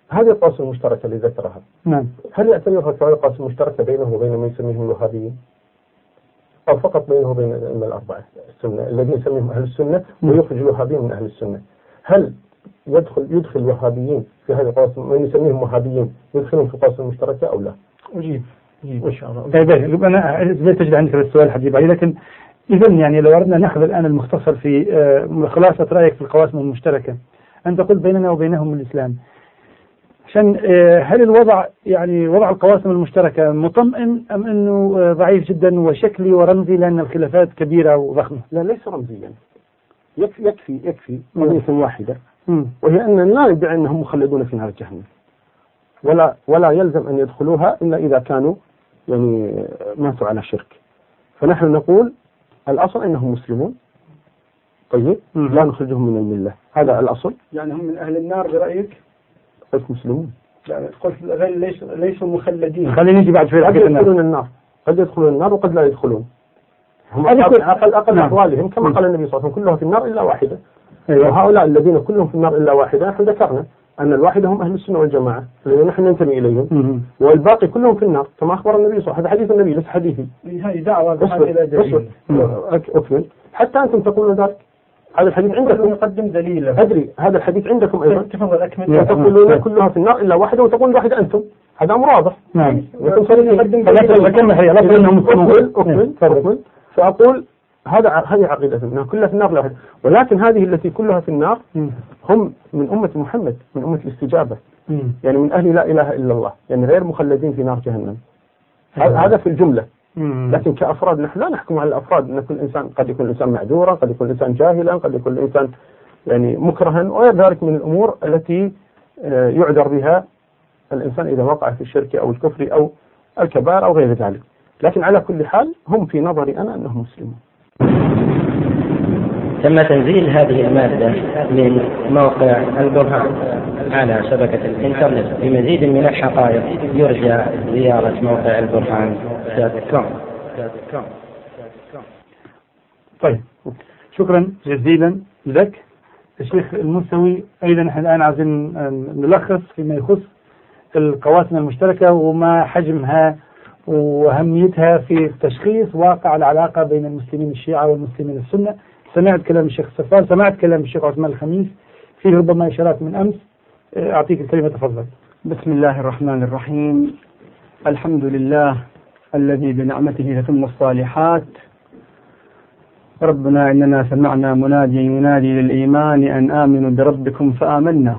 هذه القواسم المشتركة اللي ذكرها، نعم، هل يعتبرها كمان قواسم مشتركة بينه وبين من يسميهم الوهابيين؟ أو فقط بينه وبين الأئمة الأربعة السنة الذين يسميهم أهل السنة ويخرج الوهابيين من أهل السنة؟ هل يدخل يدخل الوهابيين في هذه القواسم، من يسميهم وهابيين يدخلهم في القواسم المشتركة أو لا؟ أجيب أجيب إن شاء الله. طيب أنا تجد عندك السؤال حبيبي علي، لكن إذا يعني لو أردنا نأخذ الآن المختصر في خلاصة رأيك في القواسم المشتركة، أنت قلت بيننا وبينهم الإسلام، عشان هل الوضع يعني وضع القواسم المشتركة مطمئن أم أنه ضعيف جدا وشكلي ورمزي لأن الخلافات كبيرة وضخمة؟ لا، ليس رمزيا، يكفي يكفي يكفي قضية واحدة، وهي أن لا يدعي أنهم مخلدون في نار جهنم، ولا ولا يلزم أن يدخلوها إلا إذا كانوا يعني ماتوا على شرك. فنحن نقول الأصل أنهم مسلمون، طيب لا نخرجهم من الملة، هذا الأصل. يعني هم من أهل النار برأيك؟ قلت مسلمون، لا قلت غير ليس ليسوا مخلدين. خلينا نجي بعد شوي. قد يدخلون النار، قد يدخلون النار وقد لا يدخلون، هم أقل أقل أحوالهم كما قال النبي صلى الله عليه وسلم كلهم في النار إلا واحدة. أيوة. وهؤلاء الذين كلهم في النار إلا واحدة نحن ذكرنا أن الواحدة هم أهل السنة والجماعة الذين نحن ننتمي إليهم، والباقي كلهم في النار كما أخبر النبي صلى الله عليه وسلم. هذا حديث النبي ليس حديثي، هذه دعوة إلى دليل. أكمل حتى أنتم تقولون ذلك، هذا الحديث عندكم، نقدم دليلا. أدري هذا الحديث عندكم أيضا، تفضل أكمل. تقولون كلها في النار إلا واحدة وتقولون واحدة أنتم، هذا أمر واضح. نعم. نقدم أكمل أكمل فأقول هذا هذه عقيدتنا كلها في النار لا واحدة، ولكن هذه التي كلها في النار هم من أمة محمد، من أمة الاستجابة، يعني من أهل لا إله إلا الله، يعني غير مخلدين في نار جهنم. هذا في الجملة. لكن كأفراد نحن لا نحكم على الأفراد، أن كل إنسان قد يكون الإنسان معذورا، قد يكون الإنسان جاهلا، قد يكون الإنسان يعني مكرها، وغير ذلك من الأمور التي يعذر بها الإنسان إذا وقع في الشرك أو الكفر أو الكبائر أو غير ذلك. لكن على كل حال هم في نظري أنا أنهم مسلمون. تم تنزيل هذه المادة من موقع البرهان على شبكة الإنترنت. لمزيد من الحقائق يرجى زيارة موقع البرهان دوت كوم. طيب شكرا جزيلا لك الشيخ الموسوي. أيضا نحن الآن عايزين نلخص فيما يخص القواسم المشتركة وما حجمها وأهميتها في تشخيص واقع العلاقة بين المسلمين الشيعة والمسلمين السنة. سمعت كلام الشيخ السفار، سمعت كلام الشيخ عثمان الخميس، فيه ربما إشارات من أمس. أعطيك الكلمة تفضل. بسم الله الرحمن الرحيم. الحمد لله الذي بنعمته تتم الصالحات. ربنا إننا سمعنا مناديا ينادي للإيمان أن آمنوا بربكم فآمنا.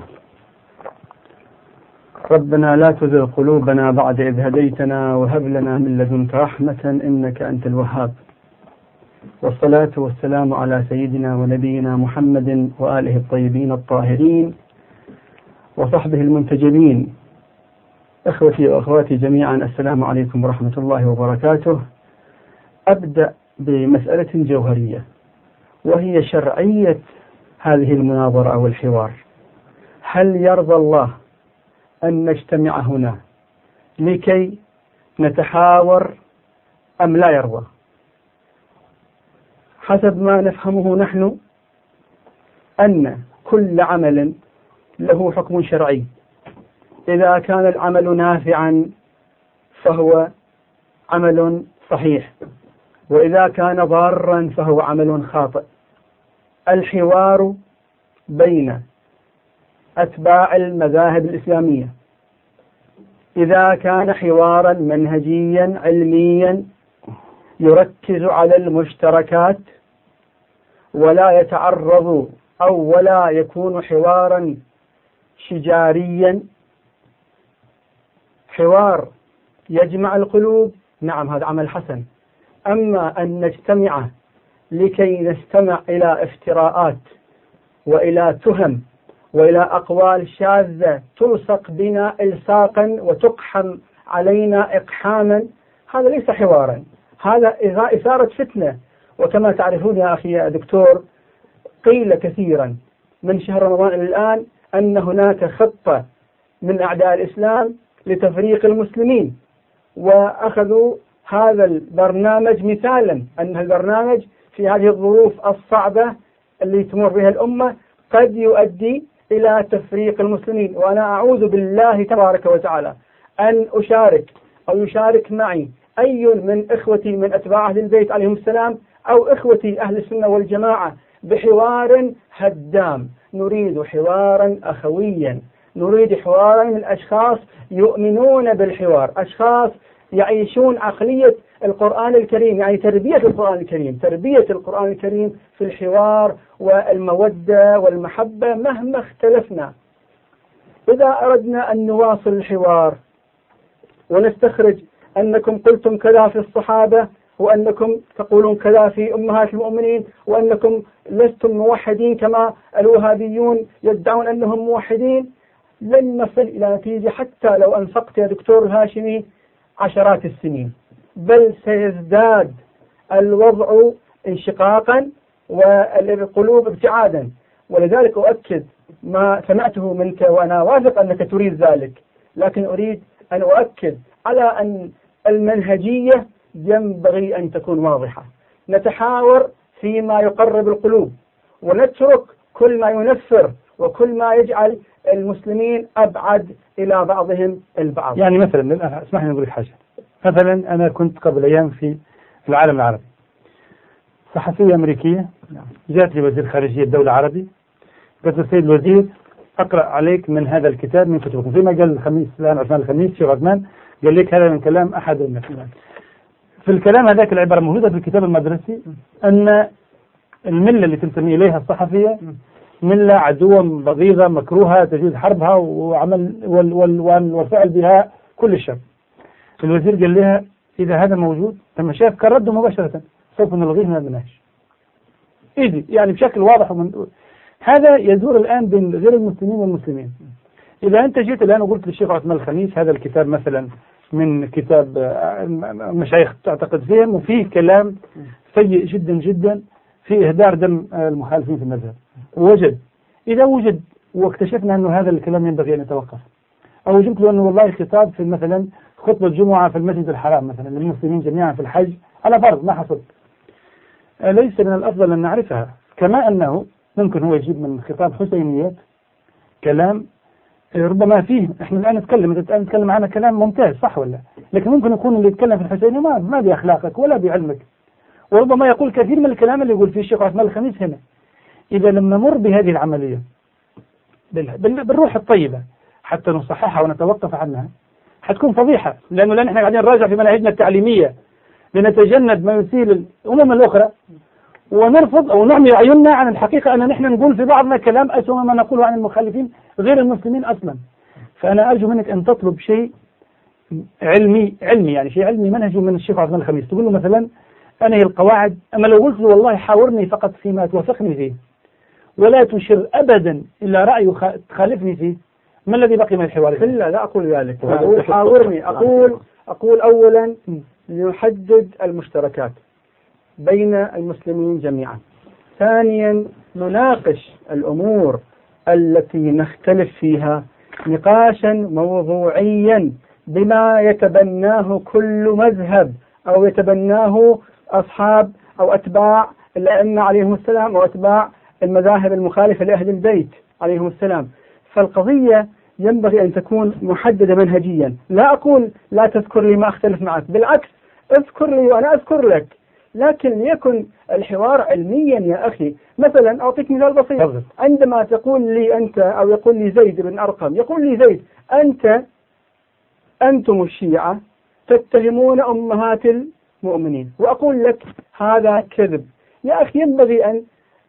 ربنا لا تزغ قلوبنا بعد إذ هديتنا وهب لنا من لدنك رحمة إنك أنت الوهاب. والصلاة والسلام على سيدنا ونبينا محمد وآله الطيبين الطاهرين وصحبه المنتجبين. إخوتي وأخواتي جميعا، السلام عليكم ورحمة الله وبركاته. أبدأ بمسألة جوهرية، وهي شرعية هذه المناظرة أو الحوار. هل يرضى الله أن نجتمع هنا لكي نتحاور أم لا يرضى؟ حسب ما نفهمه نحن أن كل عمل له حكم شرعي. إذا كان العمل نافعا فهو عمل صحيح، وإذا كان ضارا فهو عمل خاطئ. الحوار بين أتباع المذاهب الإسلامية إذا كان حوارا منهجيا علميا يركز على المشتركات ولا يتعرض أو ولا يكون حوارا شجاريا، حوار يجمع القلوب، نعم هذا عمل حسن. أما أن نجتمع لكي نستمع إلى افتراءات وإلى تهم وإلى أقوال شاذة تلصق بنا إلصاقا وتقحم علينا إقحاما، هذا ليس حوارا، هذا إثارة فتنة. وكما تعرفون يا أخي يا دكتور، قيل كثيرا من شهر رمضان إلى الآن أن هناك خطة من أعداء الإسلام لتفريق المسلمين، وأخذوا هذا البرنامج مثالا أن البرنامج في هذه الظروف الصعبة اللي تمر بها الأمة قد يؤدي إلى تفريق المسلمين. وأنا أعوذ بالله تبارك وتعالى أن أشارك أو يشارك معي أي من إخوتي من أتباع أهل البيت عليهم السلام أو إخوتي أهل السنة والجماعة بحوار هدام. نريد حوارا أخويا، نريد حوارا من أشخاص يؤمنون بالحوار، أشخاص يعيشون عقلية القرآن الكريم، يعني تربية القرآن الكريم، تربية القرآن الكريم في الحوار والمودة والمحبة مهما اختلفنا. إذا أردنا أن نواصل الحوار ونستخرج أنكم قلتم كذا في الصحابة وأنكم تقولون كذا في أمهات المؤمنين وأنكم لستم موحدين كما الوهابيون يدعون أنهم موحدين، لن نصل إلى نتيجة حتى لو أنفقت يا دكتور الهاشمي عشرات السنين، بل سيزداد الوضع انشقاقا والقلوب ابتعادا. ولذلك أؤكد ما سمعته منك وأنا واثق أنك تريد ذلك، لكن أريد أن أؤكد على أن المنهجية ينبغي أن تكون واضحة. نتحاور فيما يقرب القلوب ونترك كل ما ينفر وكل ما يجعل المسلمين أبعد إلى بعضهم البعض. يعني مثلا اسمح لي أقول لك حاجة. مثلا أنا كنت قبل أيام في العالم العربي، صحفية أمريكية جاءت لي وزير خارجية الدولة العربي قالت له السيد الوزير أقرأ عليك من هذا الكتاب من كتبكم، فيما قال الخميس الآن عثمان الخميس شيخ عثمان قال لك هذا من كلام أحد الناس. في الكلام هذاك العبارة موجودة في الكتاب المدرسي أن الملة اللي تنتمي إليها الصحفية ملة عدوة بغيضة مكروهة تجوز حربها وعمل وال وال وال والفعل بها كل الشر. الوزير قال لها إذا هذا موجود لما شاف كان رده مباشرة سوف نلغيه من المنهج. إيدي يعني بشكل واضح ومن... هذا يزور الآن بين غير المسلمين والمسلمين. إذا أنت جيت الآن وقلت للشيخ عثمان الخميس هذا الكتاب مثلا من كتاب مشايخ تعتقد فيهم وفيه كلام سيء جدا جدا في إهدار دم المخالفين في المذهب، وجد إذا وجد واكتشفنا أنه هذا الكلام ينبغي أن يتوقف، أو جبت له أنه والله خطاب في مثلا خطبة جمعة في المسجد الحرام مثلا للمسلمين جميعا في الحج على فرض ما حصل، ليس من الأفضل أن نعرفها. كما أنه ممكن هو يجيب من خطاب حسينيات كلام ربما فيه احنا الآن نتكلم الآن نتكلم عنه كلام ممتاز صح ولا، لكن ممكن يكون اللي يتكلم في الحسيني ما ما بأخلاقك ولا بعلمك، وربما يقول كثير من الكلام اللي يقول فيه الشيخ عثمان الخميس هنا. إذا لم نمر بهذه العملية بالروح الطيبة حتى نصححها ونتوقف عنها حتكون فضيحة، لأنه لأن احنا قاعدين نراجع في مناهجنا التعليمية لنتجنب ما يثير الأمم الأخرى ونرفض أو نعمي عيوننا عن الحقيقة أن نحن نقول في بعضنا كلام أسوأ ما نقوله عن المخالفين غير المسلمين أصلا. فأنا أرجو منك أن تطلب شيء علمي علمي يعني شيء علمي منهجه من الشيخ عثمان الخميس، تقول له مثلا أنا هي القواعد، أما لو قلت له والله حاورني فقط فيما توافقني فيه ولا تشر أبدا إلا رأي تخالفني فيه، ما الذي بقي من الحوار؟ لا لا أقول ذلك، أقول حاورني، أقول أقول أولا نحدد المشتركات بين المسلمين جميعا، ثانيا نناقش الأمور التي نختلف فيها نقاشا موضوعيا بما يتبناه كل مذهب أو يتبناه أصحاب أو أتباع الأئمة عليهم السلام أو أتباع المذاهب المخالفة لأهل البيت عليهم السلام. فالقضية ينبغي أن تكون محددة منهجيا. لا أقول لا تذكر لي ما أختلف معك، بالعكس اذكر لي وأنا أذكر لك، لكن ليكن الحوار علميا يا أخي. مثلا أعطيك مثال بسيط، عندما تقول لي أنت أو يقول لي زيد بن أرقم يقول لي زيد أنت أنتم الشيعة تتهمون أمهات المؤمنين، وأقول لك هذا كذب. يا أخي ينبغي أن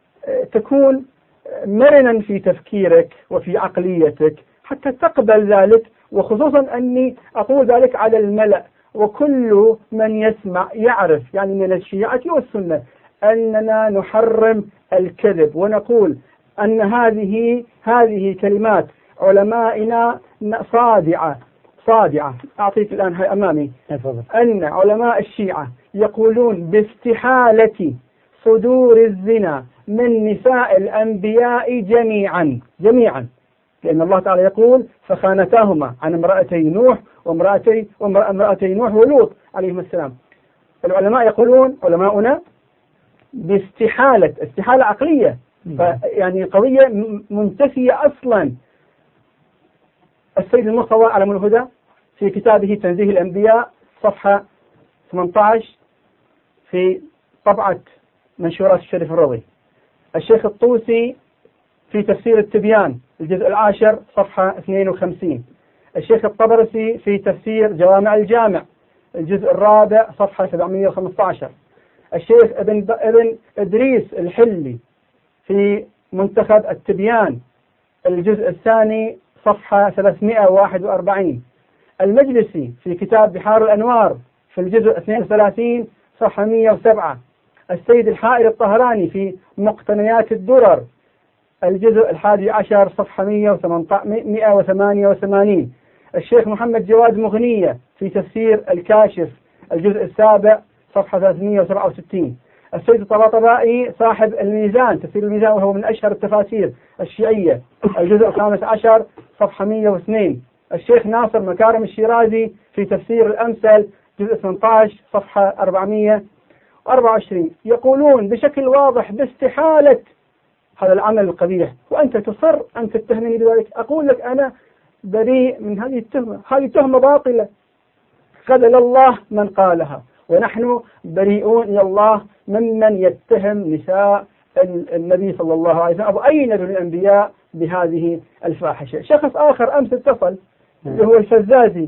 تكون مرنا في تفكيرك وفي عقليتك حتى تقبل ذلك، وخصوصا أني أقول ذلك على الملأ وكل من يسمع يعرف يعني من الشيعة والسنة أننا نحرم الكذب، ونقول أن هذه هذه كلمات علمائنا صادعة صادعة. أعطيك الآن هاي أمامي أن علماء الشيعة يقولون باستحالة صدور الزنا من نساء الأنبياء جميعا جميعا، لأن الله تعالى يقول فخانتاهما عن امرأتي نوح وامرأتي وامرأتي نوح ولوط عليهم السلام. العلماء يقولون علماؤنا باستحالة استحالة عقلية فيعني قضية منتفية أصلا. السيد المصطفى علم الهدى في كتابه تنزيه الأنبياء صفحة ثمانية عشر في طبعة منشورات الشريف الرضي. الشيخ الطوسي في تفسير التبيان الجزء العاشر صفحة اثنين وخمسين. الشيخ الطبرسي في تفسير جوامع الجامع الجزء الرابع صفحة سبعمائة وخمسة عشر. الشيخ ابن ابن إدريس الحلي في منتخب التبيان الجزء الثاني صفحة ثلاثمائة وواحد وأربعين. المجلسي في كتاب بحار الأنوار في الجزء اثنين وثلاثين صفحة مائة وسبعة. السيد الحائر الطهراني في مقتنيات الدرر الجزء الحادي عشر صفحة مائة وثمانية وثمانين. الشيخ محمد جواد مغنية في تفسير الكاشف الجزء السابع صفحة ثلاثمائة وسبعة وستين. السيد الطباطبائي صاحب الميزان تفسير الميزان وهو من أشهر التفاسير الشيعية الجزء الخامس عشر صفحة مائة واثنين. الشيخ ناصر مكارم الشيرازي في تفسير الأمثل جزء ثمانية عشر صفحة أربعمائة وأربعة وعشرين. يقولون بشكل واضح باستحالة هذا العمل القبيح، وأنت تصر أن تتهمني بذلك. أقول لك أنا بريء من هذه التهمة، هذه تهمة باطلة خذل الله من قالها، ونحن بريئون إلى الله ممن يتهم نساء النبي صلى الله عليه وسلم أو أي نبي من الأنبياء بهذه الفاحشة. شخص آخر أمس اتصل اللي هو الفزازي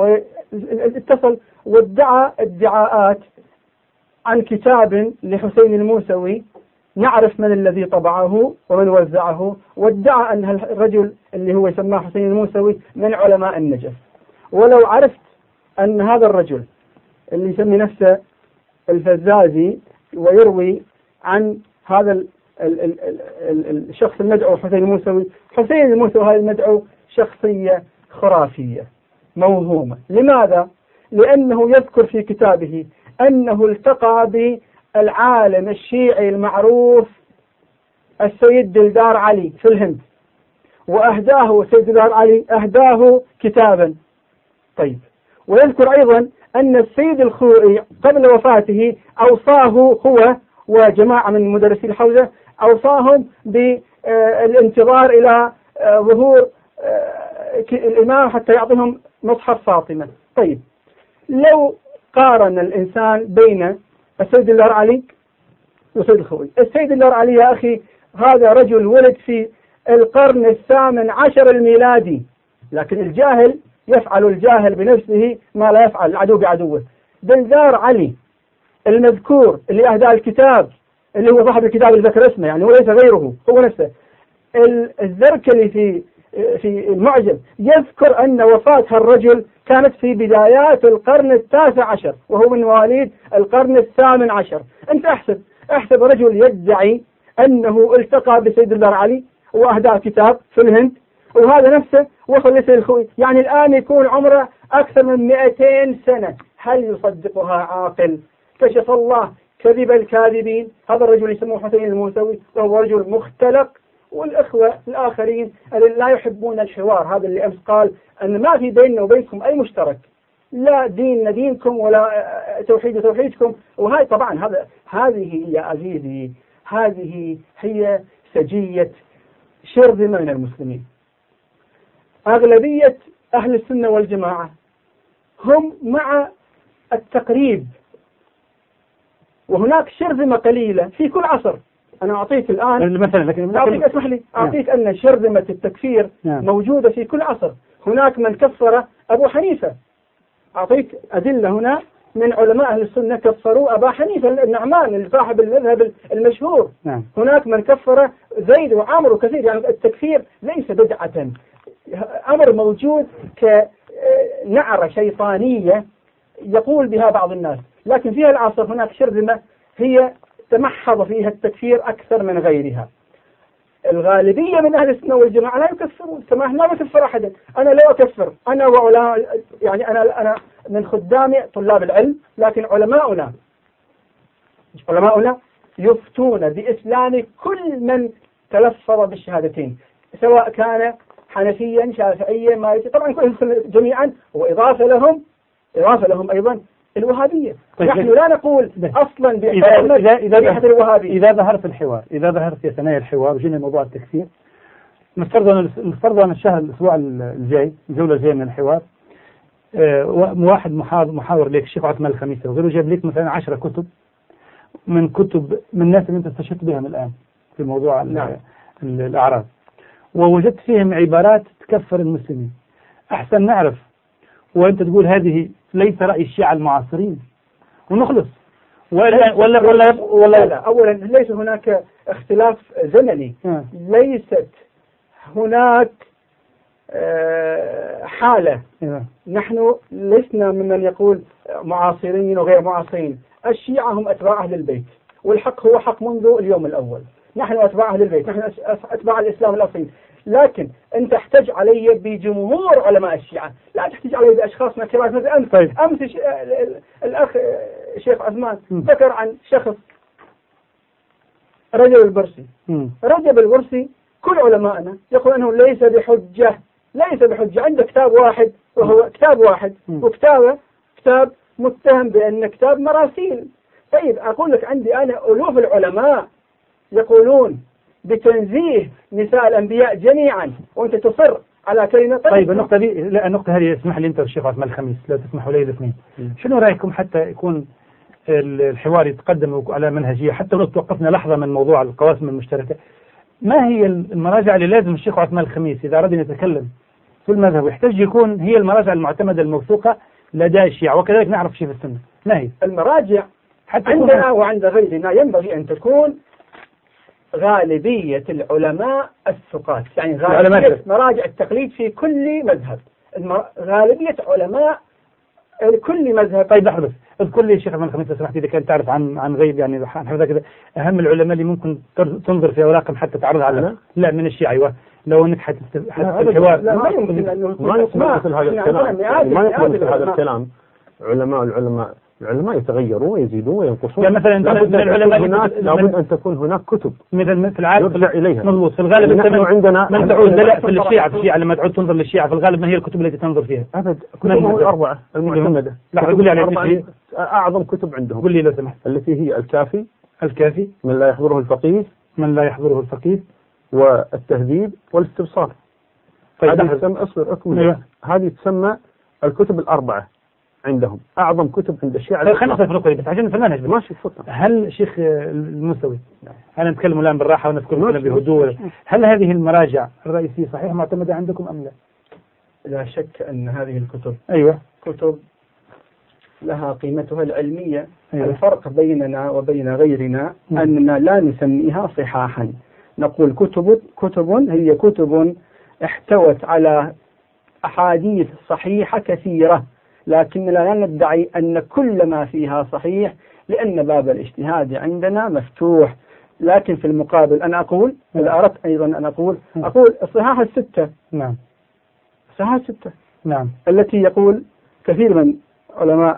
واتصل وادعى ادعاءات عن كتاب لحسين الموسوي نعرف من الذي طبعه ومن وزعه، وادعى أن الرجل اللي هو يسمى حسين الموسوي من علماء النجف. ولو عرفت أن هذا الرجل اللي يسمي نفسه الفزازي ويروي عن هذا ال ال ال ال الشخص المدعو حسين الموسوي، حسين الموسوي هذا المدعو شخصية خرافية موهومة. لماذا؟ لأنه يذكر في كتابه أنه التقى بالعالم الشيعي المعروف السيد دلدار علي في الهند، وأهداه السيد دلدار علي أهداه كتابا. طيب، ويذكر أيضا أن السيد الخوئي قبل وفاته أوصاه هو وجماعة من مدرسي الحوزة أوصاهم بالانتظار إلى ظهور الإمام حتى يعطيهم مصحف فاطمة. طيب، لو قارن الإنسان بين السيد دلدار علي والسيد الخوئي، السيد دلدار علي يا أخي هذا رجل ولد في القرن الثامن عشر الميلادي، لكن الجاهل يفعل الجاهل بنفسه ما لا يفعل العدو بعدوه. دلدار علي المذكور اللي أهدى الكتاب اللي هو صاحب الكتاب اللي ذكر اسمه يعني وليس غيره هو نفسه، الزركلي في في المعجم يذكر أن وفاة هالرجل كانت في بدايات القرن التاسع عشر وهو من مواليد القرن الثامن عشر. أنت أحسب أحسب رجل يدعي أنه التقى بسيد دلدار علي وأهدى كتاب في الهند، وهذا نفسه وصل لسيد الخوئي، يعني الآن يكون عمره أكثر من مئتين سنة. هل يصدقها عاقل؟ كشف الله كذب الكاذبين. هذا الرجل يسموه حسين الموسوي وهو رجل مختلق. والإخوة الآخرين اللي لا يحبون الحوار، هذا اللي أمس قال أن ما في بيننا وبينكم أي مشترك، لا دين دينكم ولا توحيد توحيدكم. وهاي طبعا هذا هذه يا عزيزي هذه هي سجية شرذمة من المسلمين. أغلبية أهل السنة والجماعة هم مع التقريب، وهناك شرذمة قليلة في كل عصر. أنا أعطيك الآن مثلا لكن أعطيك اسمح لي أعطيك نعم. أن شرذمة التكفير نعم. موجودة في كل عصر. هناك من كفر أبو حنيفة، أعطيك أدلة هنا من علماء أهل السنة كفروا أبا حنيفة النعمان صاحب المذهب المشهور نعم. هناك من كفر زيد وعمر وكثير. يعني التكفير ليس بدعة، أمر موجود كنعرة شيطانية يقول بها بعض الناس، لكن في العصر هناك شرذمة هي تمحض فيها التكفير أكثر من غيرها. الغالبية من أهل السنة والجماعة لا يكفرون، سماح لا أكفر أحدا. أنا لا أكفر، أنا وعلماء يعني أنا أنا من خدام طلاب العلم، لكن علماؤنا علماؤنا يفتون بإسلام كل من تلفظ بالشهادتين، سواء كان حنفيا شافعيا مالكيا، طبعا كلهم جميعا، وإضافة لهم إضافة لهم أيضا الوهابية. نحن لا نقول أصلا إذا إذا إذا الوهابي. إذا ظهر في الحوار إذا ظهر في ثنايا الحوار وجينا موضوع التكفير، نفترض نفترض أن الشهر الأسبوع الجاي الجولة الجاية من الحوار آه واحد محاضر محاور لك الشيخ عثمان الخميسي وغيره جاب لك مثلا عشرة كتب من كتب من الناس اللي أنت استشهدت بهم الآن في موضوع نعم. الأعراض، ووجدت فيهم عبارات تكفر المسلمين. أحسن نعرف وأنت تقول هذه ليس رأي الشيعة المعاصرين ونخلص، ولا ولا ولا, ولا لا. أولا ليس هناك اختلاف زمني، م. ليست هناك حالة م. نحن لسنا ممن يقول معاصرين وغير معاصرين. الشيعة هم أتباع أهل البيت، والحق هو حق منذ اليوم الأول. نحن أتباع أهل البيت، نحن أتباع الإسلام الأصيل. لكن أنت تحتج علي بجمهور علماء الشيعة، لا تحتج علي بأشخاص نكرات. مثل أمس طيب. أمس الأخ الشيخ عثمان ذكر عن شخص رجب البرسي. م. رجب البرسي كل علماءنا يقول أنه ليس بحجة، ليس بحجة. عنده كتاب واحد وهو كتاب واحد، م. وكتابه كتاب متهم بأن كتاب مراسيل. طيب أقول لك عندي أنا ألوف العلماء يقولون بتنزيه نساء الأنبياء جميعا، وأنت تصر على كلمة. طيب, طيب النقطة دي، لا النقطة هذه اسمح لي أنت والشيخ عثمان الخميس لا تسمحوا لي الاثنين. شنو رأيكم حتى يكون الحوار يتقدم على منهجية، حتى لو توقفنا لحظة من موضوع القواسم المشتركة، ما هي المراجع اللي لازم الشيخ عثمان الخميس إذا أراد أن يتكلم في المذهب ويحتاج يكون هي المراجع المعتمدة الموثوقة لدى الشيعة، وكذلك نعرف شيء في السنة؟ ما هي المراجع حتى عندنا وعند غيرنا؟ ينبغي أن تكون غالبية العلماء الثقات، يعني غالبية مراجع التقليد في كل مذهب، غالبية علماء كل مذهب. طيب لحظة بس، اذكر لي الشيخ عثمان الخميس لو سمحت إذا كان تعرف عن عن غيب يعني حفظها كذا أهم العلماء اللي ممكن تنظر في أوراقهم حتى تعرضها على لا من الشيعة. أيوة لو انك حتى الحوار لا ما يمكن انه ما يقبل مثل هذا الكلام، ما يقبل مثل هذا الكلام. علماء العلماء العلماء يتغيرون ويزيدون وينقصون. يعني مثلا لابد من العلماء هناك لابد ان تكون هناك كتب مثل في العالم يرجع اليها. مضبوط. في الغالب نحن عندنا من تعود لا في الشيعة في الشيعة لما تعود تنظر للشيعة في الغالب ما هي الكتب التي تنظر فيها؟ ابد كتبهم الاربعه المعتمده. لا قول لي يعني اعظم كتب عندهم. قول لي لو سمحت. التي هي الكافي الكافي من لا يحضره الفقيه من لا يحضره الفقيه والتهذيب والاستبصار. طيب هذه تسمى اصبر اكمل. هذه تسمى الكتب الاربعه عندهم، اعظم كتب عند الشيعة. طيب خلينا نصل في النقطة بس عشان في المنهج. ماشي تفضل. هل شيخ الموسوي أنا نتكلم الآن بالراحة ونذكر بهدوء، هل هذه المراجع الرئيسية صحيح معتمدة عندكم أم لا؟ لا شك أن هذه الكتب أيوة كتب لها قيمتها العلمية. أيوة. الفرق بيننا وبين غيرنا م. أننا لا نسميها صحاحا، نقول كتب كتب هي كتب احتوت على أحاديث صحيحة كثيرة، لكننا لا ندعي أن كل ما فيها صحيح، لأن باب الاجتهاد عندنا مفتوح. لكن في المقابل أنا أقول إذا أردت أيضا أن أقول أقول الصحاح الستة. نعم الصحاح الستة نعم التي يقول كثير من علماء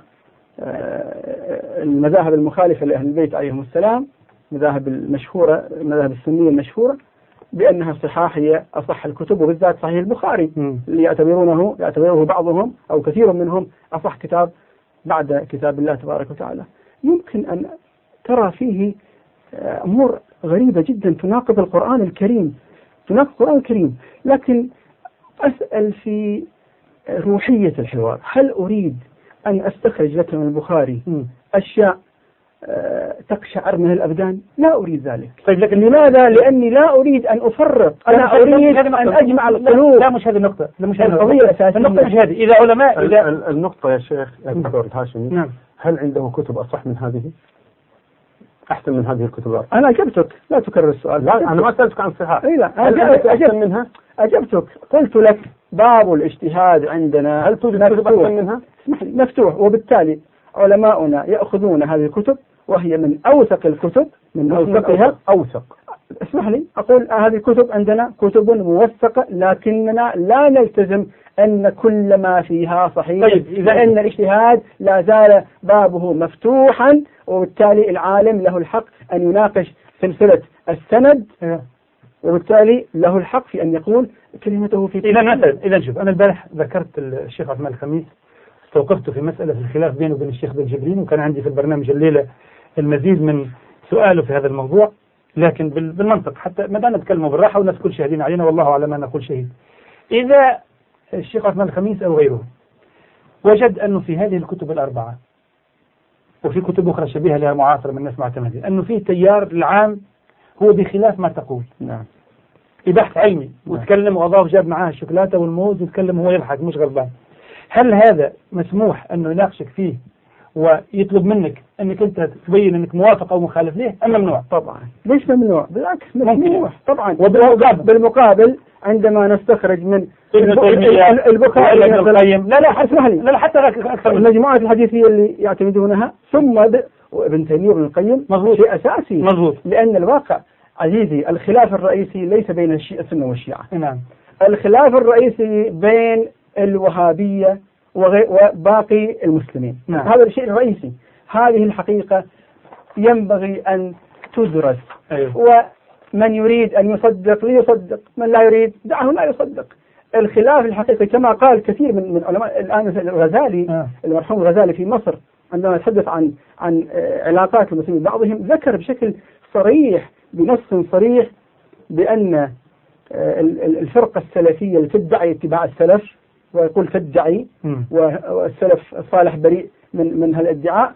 المذاهب المخالفة لأهل البيت عليهم السلام، مذاهب المشهورة المذاهب السنية المشهورة، بأنها الصحاح هي أصح الكتب، وبالذات صحيح البخاري م. اللي يعتبرونه يعتبره بعضهم أو كثير منهم أصح كتاب بعد كتاب الله تبارك وتعالى. يمكن أن ترى فيه أمور غريبة جدا تناقض القرآن الكريم تناقض القرآن الكريم لكن أسأل في روحية الحوار، هل أريد أن أستخرج لك من البخاري م. أشياء تقشعر من الأبدان؟ لا أريد ذلك. طيب لكن لماذا؟ لأني لا أريد أن أفرق، أنا أريد أن أجمع القلوب. لا مش هذه النقطة، لا مش هذه القضية الأساسية. النقطة مش هذه. إذا علماء إذا النقطة يا شيخ الدكتور الهاشمي نعم. هل عنده كتب أصح من هذه؟ أحسن من هذه الكتب؟ أنا أجبتك، لا تكرر السؤال. لا أنا ما سألتك عن صحة. إيه لا هل عندك أحسن منها؟ أجبتك، قلت لك باب الاجتهاد عندنا هل توجد كتب أحسن منها؟ مفتوح، وبالتالي علماؤنا يأخذون هذه الكتب وهي من أوثق الكتب، من أوثقها أوثق. اسمح لي أقول هذه الكتب عندنا كتب موثقة، لكننا لا نلتزم أن كل ما فيها صحيح. طيب لأن الاجتهاد لا زال بابه مفتوحا، وبالتالي العالم له الحق أن يناقش سلسلة السند، وبالتالي له الحق في أن يقول كلمته في. إذا مثلا إذا شوف أنا البارح ذكرت الشيخ عثمان الخميس استوقفت في مسألة الخلاف بينه وبين الشيخ بن جبرين، وكان عندي في البرنامج الليلة المزيد من سؤاله في هذا الموضوع، لكن بالمنطق حتى ما دام نتكلموا بالراحة والناس كل شاهدين علينا والله على ما نقول شهيد. إذا الشيخ عثمان الخميس أو غيره وجد أنه في هذه الكتب الأربعة وفي كتب أخرى شبيهة لها معاصرة من الناس معتمدين أنه في تيار العام هو بخلاف ما تقول، نعم، بحث علمي، وتكلم وأضاف جاب معاه الشوكولاتة والموز وتكلم هو يضحك مش غلبان، هل هذا مسموح أنه يناقشك فيه ويطلب منك أنك أنت تبين أنك موافق أو مخالف ليه أم ممنوع؟ طبعا. ليش ممنوع؟ بالعكس ممنوع طبعا. وبالمقابل بالمقابل عندما نستخرج من ابن تيمية البخاري ابن القيم، لا لا اسمح لي، لا لا حتى أكثر من المجموعات الحديثية اللي يعتمدونها ثم ابن تيمية وابن القيم مضبوط شيء أساسي، مضبوط، لأن الواقع عزيزي الخلاف الرئيسي ليس بين السنة والشيعة، نعم، الخلاف الرئيسي بين الوهابية وباقي المسلمين، نعم. هذا الشيء الرئيسي. هذه الحقيقة ينبغي أن تدرس، أيوه. ومن يريد أن يصدق ليصدق، من لا يريد دعه لا يصدق. الخلاف الحقيقي كما قال كثير من من علماء الآن، مثل الغزالي آه. المرحوم الغزالي في مصر عندما يتحدث عن عن علاقات المسلمين بعضهم ذكر بشكل صريح بنص صريح بأن الفرقة السلفية اللي تدعي اتباع السلف ويقول تدعي والسلف الصالح بريء من من هالادعاء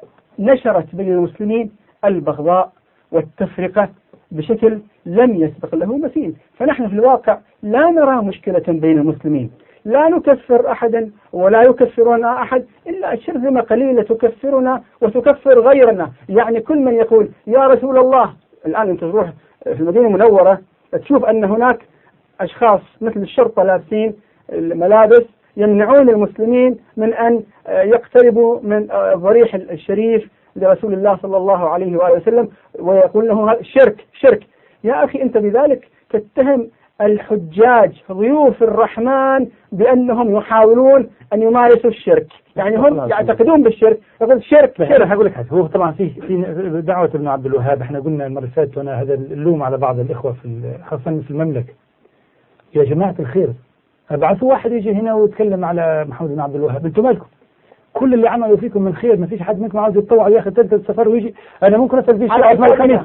نشرت بين المسلمين البغضاء والتفرقة بشكل لم يسبق له مثيل. فنحن في الواقع لا نرى مشكلة بين المسلمين، لا نكفر أحدا ولا يكفرنا أحد إلا شرذمة قليلة تكفرنا وتكفر غيرنا. يعني كل من يقول يا رسول الله، الآن أنت تروح في المدينة المنورة تشوف أن هناك أشخاص مثل الشرطة لابسين الملابس يمنعون المسلمين من أن يقتربوا من الضريح الشريف لرسول الله صلى الله عليه وآله وسلم، ويقول له شرك شرك. يا أخي أنت بذلك تتهم الحجاج ضيوف الرحمن بأنهم يحاولون أن يمارسوا الشرك، يعني هم يعتقدون بالشرك، يقول شرك شرك. هقول لك حاجة، هو طبعا في في دعوة ابن عبد الوهاب، احنا قلنا المرة اللي فاتت وانا هذا اللوم على بعض الإخوة في خاصة في المملكة، يا جماعة الخير ابعثوا واحد يجي هنا ويتكلم على محمد بن عبد الوهاب، انتم مالكم؟ كل اللي عملوا فيكم من خير، ما فيش حد منكم عاوز يتطوع ياخذ ثلاثة سفر ويجي. انا ممكن اسال فيه الشيخ عثمان الخميس،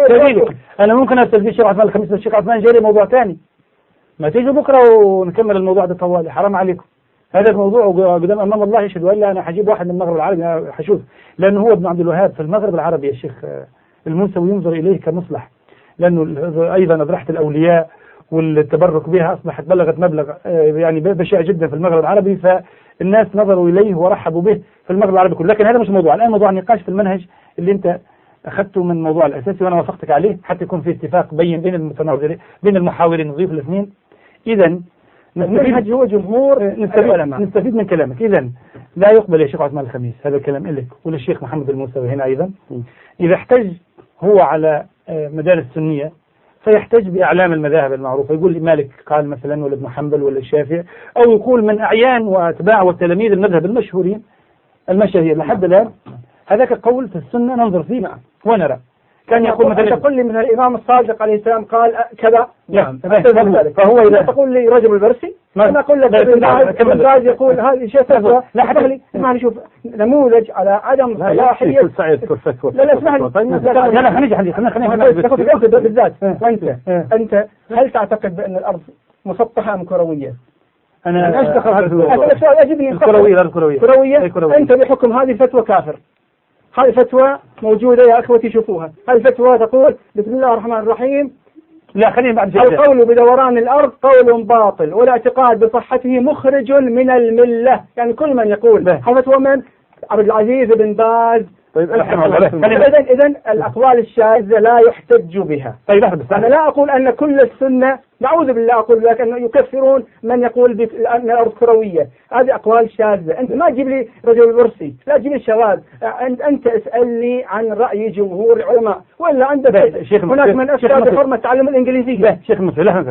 انا ممكن اسال فيه الشيخ عثمان الخميس، الشيخ عثمان جاري موضوع ثاني، ما تيجوا بكره ونكمل الموضوع ده طوالي، حرام عليكم. هذا الموضوع قدام امام الله يشهد، والا انا حجيب واحد من المغرب العربي حشوف، لانه هو ابن عبد الوهاب في المغرب العربي يا شيخ المنسوي ينظر اليه كمصلح، لانه ايضا اضرحه الاولياء والتبرك بها أصبحت بلغت مبلغ يعني بشع جدا في المغرب العربي، فالناس نظروا إليه ورحبوا به في المغرب العربي كله. لكن هذا مش موضوع الآن، موضوع نقاش في المنهج اللي أنت أخذته من الموضوع الأساسي وأنا وافقتك عليه حتى يكون في اتفاق بين بين المتناظرين بين المحاورين نضيف الاثنين. إذا المنهج هو جمهور نستفيد, نستفيد من كلامك. إذا لا يقبل يا شيخ عثمان الخميس هذا الكلام إلك وللشيخ محمد الموسوي هنا أيضا، إذا احتج هو على مدارس سنية فيحتج بأعلام المذاهب المعروفة، يقول مالك قال مثلا ولا ابن حنبل ولا الشافعي، أو يقول من أعيان وأتباع وتلاميذ المذهب المشهورين المشاهير لحد الآن. هذاك قول في السنة ننظر فيه نعم ونرى. كان يقول مثلا تقول لي من الإمام الصادق عليه السلام قال كذا، نعم فهو إذا تقول لي رجل البرسي أنا أقول لك ابن باز يقول هذه شيء فتوى. لا اسمح لي اسمح لي شوف نموذج على عدم صلاحية. لا لا اسمح لي لا لا خلينا خلينا خلينا بالذات. أنت أنت هل تعتقد بأن الأرض مسطحة أم كروية؟ أنا ايش دخل هذا السؤال؟ أجبني. كروية كروية كروية. أنت بحكم هذه الفتوى كافر. هذه فتوى موجودة يا أخوتي شوفوها. هذه الفتوى تقول بسم الله الرحمن الرحيم لا خلينا بعد القول بدوران الأرض قول باطل والاعتقاد بصحته مخرج من الملة. يعني كل من يقول هذا فتوى من عبد العزيز بن باز. طيب إذن إذن الأقوال الشاذة لا يحتج بها. طيب أنا لا أقول أن كل السنة، نعوذ بالله أقول لك أنه يكفرون من يقول بأن الأرض كروية، هذه أقوال شاذة. أنت ما تجيب لي رجل برسي، لا تجيب لي شواذ، أنت أنت اسألني عن رأي جمهور العلماء، ولا عندك هناك من أفتى بحرمة تعلم الإنجليزية. شيخ مصر لا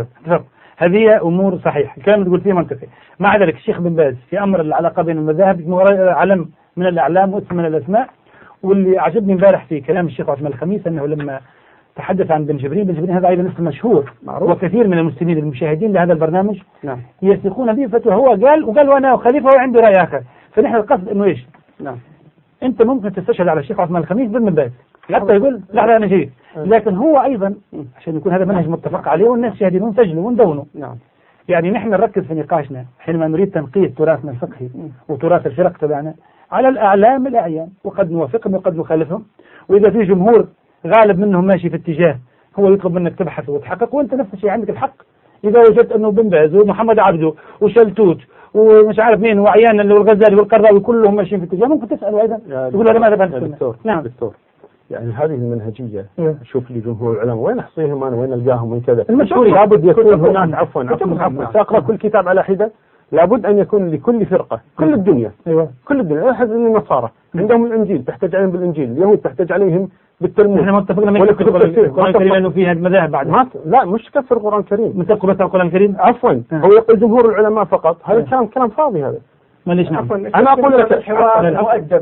هذه أمور صحيح الكلام تقول فيه منطقي. مع ذلك الشيخ بن باز في أمر العلاقة بين المذاهب علم من الأعلام واسم من الأسماء. واللي عجبني امبارح في كلام الشيخ عثمان الخميس أنه لما تحدث عن بن جبرين، بن جبرين هذا أيضا اسم مشهور معروف، وكثير من المسلمين المشاهدين لهذا البرنامج نعم. يثقون به فتوى هو قال وقال وأنا خليفة وعندي رأي آخر، فنحن القصد انه ايش؟ نعم. انت ممكن تستشهد على الشيخ عثمان الخميس ضمن باب حتى يقول لا انا جيد، لكن هو ايضا عشان يكون هذا منهج متفق عليه والناس شاهدين ونسجلوا وندونوا. نعم. يعني نحن نركز في نقاشنا حينما نريد تنقية تراثنا الفقهي وتراث الفرق تبعنا على الأعلام الأعيان، وقد نوافقهم وقد نخالفهم، وإذا في جمهور غالب منهم ماشي في اتجاه هو يطلب منك تبحث وتحقق، وأنت نفس الشيء عندك الحق إذا وجدت أنه بن باز ومحمد عبده وشلتوت ومش عارف مين وعيان والغزالي والقرضاوي كلهم ماشيين في اتجاه، ممكن تسأله أيضا تقول له لماذا بعد السنة؟ نعم دكتور، يعني هذه المنهجية شوف لي جمهور العلماء وين أحصيهم أنا وين ألقاهم وين كذا، لابد يكون هناك عفوا عفوا سأقرأ كل كتاب على حدة، لابد أن يكون لكل فرقة كل الدنيا أيوة. كل الدنيا حتى النصارى عندهم الإنجيل تحتاج عليهم بالإنجيل، اليهود تحتاج عليهم بالتلمود. احنا متفقين ما يكفر القرآن الكريم لأنه فيها المذاهب بعد ما لا مش كفر القرآن الكريم، متفق بس القرآن الكريم عفوا هو يقول جمهور العلماء فقط، هذا الكلام كلام فاضي هذا. معليش نعم. أنا أقول لك الحوار مؤدب.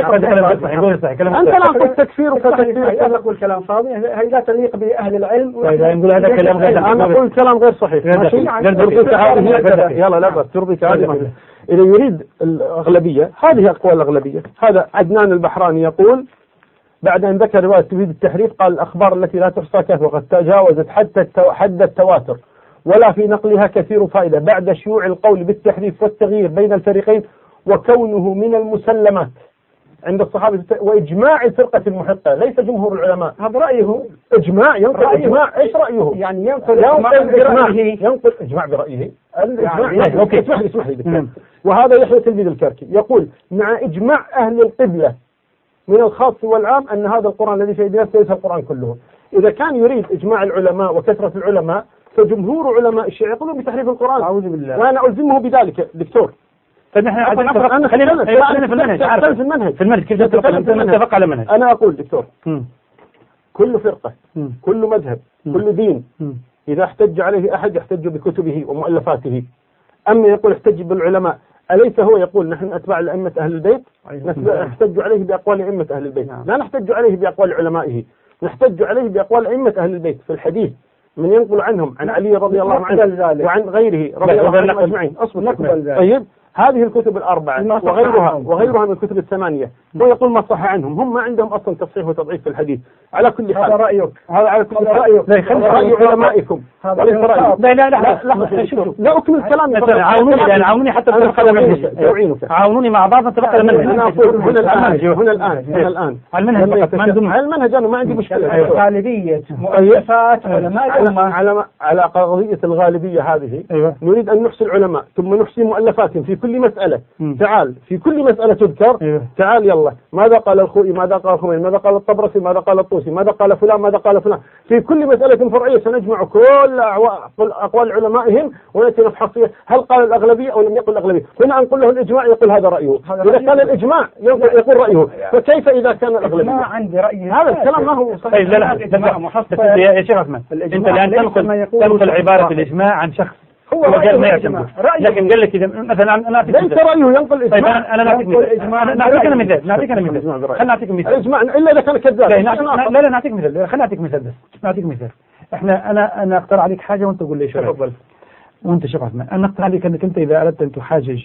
أنت لا تقول تكفير وتكفير، أنا أقول كلام فاضي، هي لا تليق بأهل العلم. نقول هذا كلام غير، أنا أقول كلام غير صحيح. يلا لا بس ترضيك هذه. إذا يريد الأغلبية هذه أقوال الأغلبية. هذا عدنان البحراني يقول بعد أن ذكر رواية تفيد التحريف قال الأخبار التي لا تحصى كثرة وقد تجاوزت حتى حد التواتر ولا في نقلها كثير فائدة بعد شيوع القول بالتحريف والتغيير بين الفريقين وكونه من المسلمات عند الصحابة وإجماع الفرقة المحقة ليس جمهور العلماء. هذا رأيه إجماع ينقل إجماع إيش رأيه؟ يعني ينقل برأيه ينقل إجماع برأيه الإجماع. أوكي اسمح لي اسمح لي. وهذا يحيى تلميذ الكركي يقول مع إجماع أهل القبلة من الخاص والعام أن هذا القرآن الذي في أيدينا ليس القرآن كله. إذا كان يريد إجماع العلماء وكثرة العلماء فجمهور علماء الشيعة يقولون بتحريف القرآن. أعوذ بالله. وأنا ألزمه بذلك دكتور. طيب نحن خلينا خلينا في المنهج. في المنهج. في المنهج كيف نتفق على منهج؟ أنا أقول دكتور مم. كل فرقة مم. كل مذهب مم. كل دين مم. إذا احتج عليه أحد يحتج بكتبه ومؤلفاته. أما يقول احتج بالعلماء أليس هو يقول نحن أتباع الأئمة أهل البيت نحتج عليه بأقوال أئمة أهل البيت. لا نحتج عليه بأقوال علمائه، نحتج عليه بأقوال أئمة أهل البيت في الحديث من ينقل عنهم عن علي رضي الله عنه وعن غيره رضي الله عنهم أجمعين. أصبر طيب هذه الكتب الأربعة وغيرها وغيرها من الكتب الثمانية هو يقول ما صح عنهم، هم ما عندهم أصلا تصحيح وتضعيف في الحديث. على كل حال هذا رأيك، هذا على كل رأيك، لا رأي علمائكم هذا رأيي. لا لا لا لا شوف لا أكمل كلامي عاونوني يعني عاونوني حتى نتفق على منهج، عاونوني مع بعض نتفق على منهج. أنا أقول هنا الآن هنا الآن هنا الآن على المنهج فقط ما ندم على المنهج أنا ما عندي مشكلة. غالبية مؤلفات علماء على على قضية الغالبية هذه أيوة. نريد أن نحصي العلماء ثم نحصي مؤلفاتهم في كل مسألة. م. تعال في كل مسألة تذكر. أيوة. تعال يلا ماذا قال الخوئي ماذا قال الخميني ماذا قال الطبرسي ماذا قال الطوسي ماذا قال فلان ماذا قال فلان في كل مسألة فرعية سنجمع كل أقوال علمائهم ونأتي نفحص هل قال الأغلبية أو لم يقل الأغلبية. هنا نقول له الإجماع يقول هذا رأيه، إذا كان الإجماع يقول رأيه فكيف إذا كان الأغلبية؟ ما عندي رأي هذا الكلام ما هو صحيح. لا لا يا شيخ عثمان أنت الآن تنقل تنقل عبارة الإجماع عن شخص هو قال ما يعتمد، لكن قال لك إذا مثلا أنا أعطيك ليس رأيه ينقل طيب أنا أنا نعطيك مثال نعطيك أنا مثال نعطيك أنا مثال خلينا نعطيك مثال الإجماع إلا إذا كان كذاب. لا لا نعطيك مثال خلينا نعطيك مثال بس نعطيك مثال. إحنا أنا أنا أقترح عليك حاجة وأنت تقول لي شو رأيك. وأنت شوف عثمان أنا أقترح عليك أنك أنت إذا أردت أن تحاجج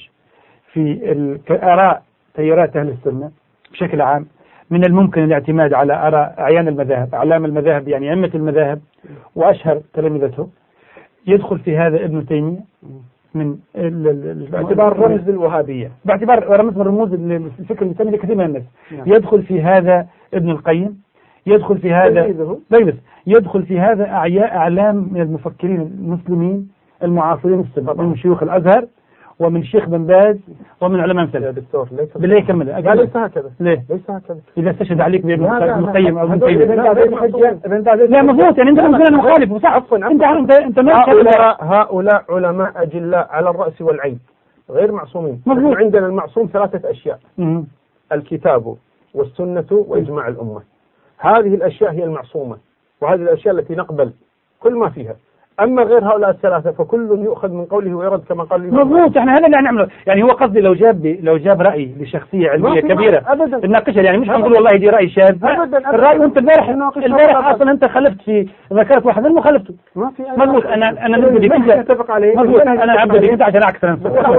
في آراء تيارات أهل السنة بشكل عام من الممكن الاعتماد على آراء أعيان المذاهب أعلام المذاهب يعني أئمة المذاهب وأشهر تلامذتهم. يدخل في هذا ابن تيمية من باعتبار رمز الوهابية باعتبار رمز من رموز الفكر الإسلامي لكثير من الناس. يدخل في هذا ابن القيم، يدخل في هذا بيبس يدخل في هذا أعياء أعلام من المفكرين المسلمين المعاصرين السابقين من شيوخ الأزهر ومن شيخ بن باز ومن علماء مثل يا دكتور ليس بالله كمل لا ليس هكذا ليه ليس هكذا إذا استشهد عليك بابن القيم أو ابن تيمية لا مضبوط يعني أنت ممكن أن مخالف وصح أنت أنت أنت ما هؤلاء هؤلاء علماء أجلاء على الرأس والعين غير معصومين. نحن عندنا المعصوم ثلاثة أشياء م- الكتاب والسنة وإجماع الأمة. هذه الأشياء هي المعصومة وهذه الأشياء التي نقبل كل ما فيها. أما غير هؤلاء الثلاثة فكل يؤخذ من قوله ويرد كما قال لي. مضبوط، احنا هذا اللي نعمله. يعني هو قصدي لو جاب لو جاب رأي لشخصية علمية كبيرة نناقشها، يعني مش هنقول والله دي رأي شاذ. الرأي وانت البارح البارح اصلا انت خلفت في ذكرت واحد منهم وخلفته. ما في مضبوط. انا انا نبدي انت اتفق عليه. مضبوط. انا عبدي انت عشان اكثر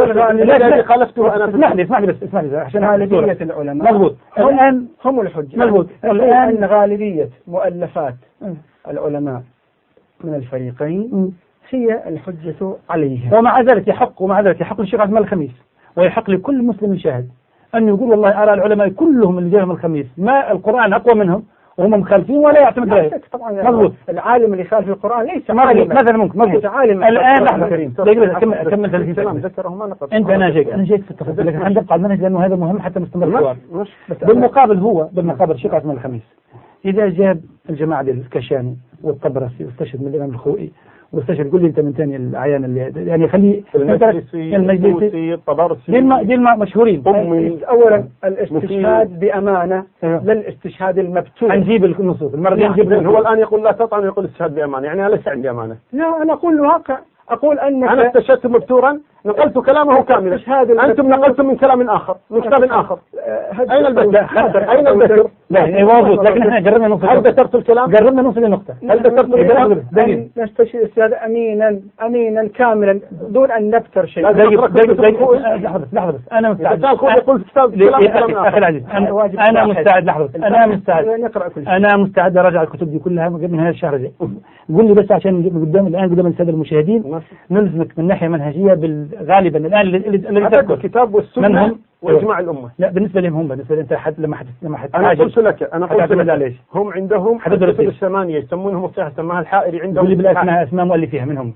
الذي خالفته انا. اسمح لي اسمح لي بس اسمح لي عشان غالبية العلماء مضبوط الان هم الحجة. مضبوط الآن أن غالبية مؤلفات العلماء من الفريقين هي الحجة عليهم. ومع ذلك يحق ومع ذلك يحق للشيخ عبد الملك الخميس ويحق لكل مسلم شاهد أن يقول والله أرى العلماء كلهم اللي جاهم الخميس ما القرآن أقوى منهم وهم مخالفين ولا يعتمد عليه. طبعا مضبوط. العالم اللي خالف القرآن ليس عالما مثلا ممكن مضبوط. عالم الآن لحظة كمل ثلاثين ثانية. ذكره ما نقص. أنت أنا جيك أنا جيك في التفاصيل لكن حنبقى على المنهج لأنه هذا مهم حتى نستمر الحوار. بالمقابل هو بالمقابل الشيخ عبد الملك الخميس إذا جاب الجماعة دي الكشاني والطبرسي واستشهد من الإمام الخوئي واستشهد قول لي أنت من ثاني الأعيان اللي يعني خليه المجلسي المجلسي الطبرسي دي الم... دي الم... مشهورين. أولا الاستشهاد بأمانة لا الاستشهاد المبتور. هنجيب النصوص المرة دي نجيب. هو الآن يقول لا تطعن يقول استشهاد بأمانة يعني أنا ليس عندي أمانة. لا أنا أقول الواقع أقول أنك أنا استشهدت مبتورا نقلت كلامه كاملا. أنتم نقلتم من كلام آخر من كتاب آخر. أين البشر؟ أين البشر؟ لا واضح لكن احنا جربنا نوصل. هل ذكرت الكلام؟ جربنا نوصل للنقطة. هل ذكرت الكلام؟ دليل. نستشهد الاستاذ أمينا أمينا كاملا دون أن نبتر شيء. دقيقة دقيقة لحظة لحظة بس أنا مستعد. يقول كتاب كلام أخي العزيز أنا مستعد لحظة أنا مستعد أنا مستعد أراجع الكتب دي كلها قبل نهاية الشهر الجاي. قول لي بس عشان قدام الآن قدام السادة المشاهدين نلزمك من ناحية منهجية غالبا الآن اللي تذكر الكتاب والسنة وإجماع الأمة. لا بالنسبة لهم هم بالنسبة لأنت حد لما حد لما حد أنا قلت لك أنا قلت لك هم عندهم الكتب الثمانية يسمونهم الصحيحة سماها الحائري عندهم. اللي بالأسماء أسماء مؤلفيها منهم.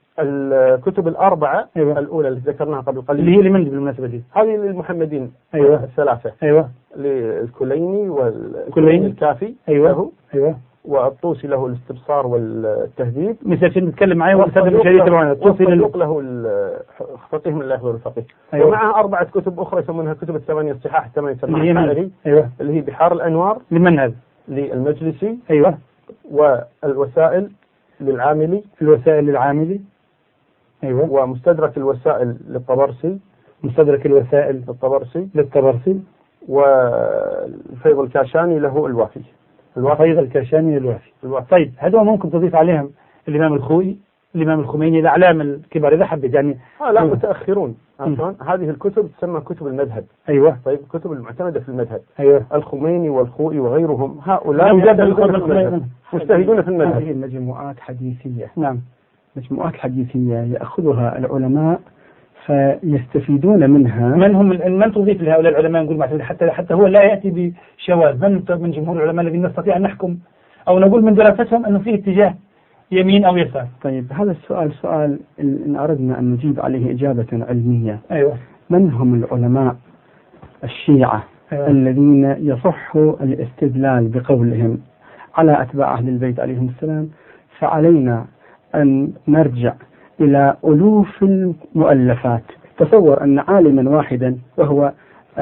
الكتب الأربعة أيوة. الأولى اللي ذكرناها قبل قليل اللي هي لمن بالمناسبة دي هذه للمحمدين. أيوة. الثلاثة أيوة. للكليني والكليني الكافي. أيوة. أيوة. والطوسي له الاستبصار والتهذيب. مثل شنو نتكلم معي والأستاذ المشاهدين تبعنا الطوسي له الفقيه من لا يخبر الفقيه. أيوة. ومعها أربعة كتب أخرى يسمونها كتب الثمانية الصحاح الثمانية يسمونها الحائري. أيوة. اللي هي بحار الأنوار لمن هذا؟ للمجلسي. أيوة. والوسائل للعاملي. الوسائل للعاملي. أيوة. ومستدرك الوسائل للطبرسي. مستدرك الوسائل للطبرسي للطبرسي. والفيض الكاشاني له الوافي. الفيض الكاشاني للوافي. الوافي. طيب هذول ممكن تضيف عليهم الإمام الخوئي الإمام الخميني الأعلام الكبار إذا حبيت يعني. آه لا متأخرون. هذه الكتب تسمى كتب المذهب. أيوة. طيب الكتب المعتمدة في المذهب. أيوة. الخميني والخوئي وغيرهم هؤلاء مجتهدون في المذهب. هذه المجموعات حديثية. نعم. مجموعات حديثية يأخذها العلماء فيستفيدون منها. من هم من تضيف لهؤلاء العلماء نقول معتمد حتى حتى هو لا يأتي بشواذ. من من جمهور العلماء الذين نستطيع أن نحكم أو نقول من دراستهم أنه فيه اتجاه يمين أو يسار. طيب هذا السؤال سؤال إن أردنا أن نجيب عليه إجابة علمية. أيوة. من هم العلماء الشيعة أيوة. الذين يصح الاستدلال بقولهم على أتباع أهل البيت عليهم السلام؟ فعلينا أن نرجع إلى ألوف المؤلفات. تصور أن عالما واحدا وهو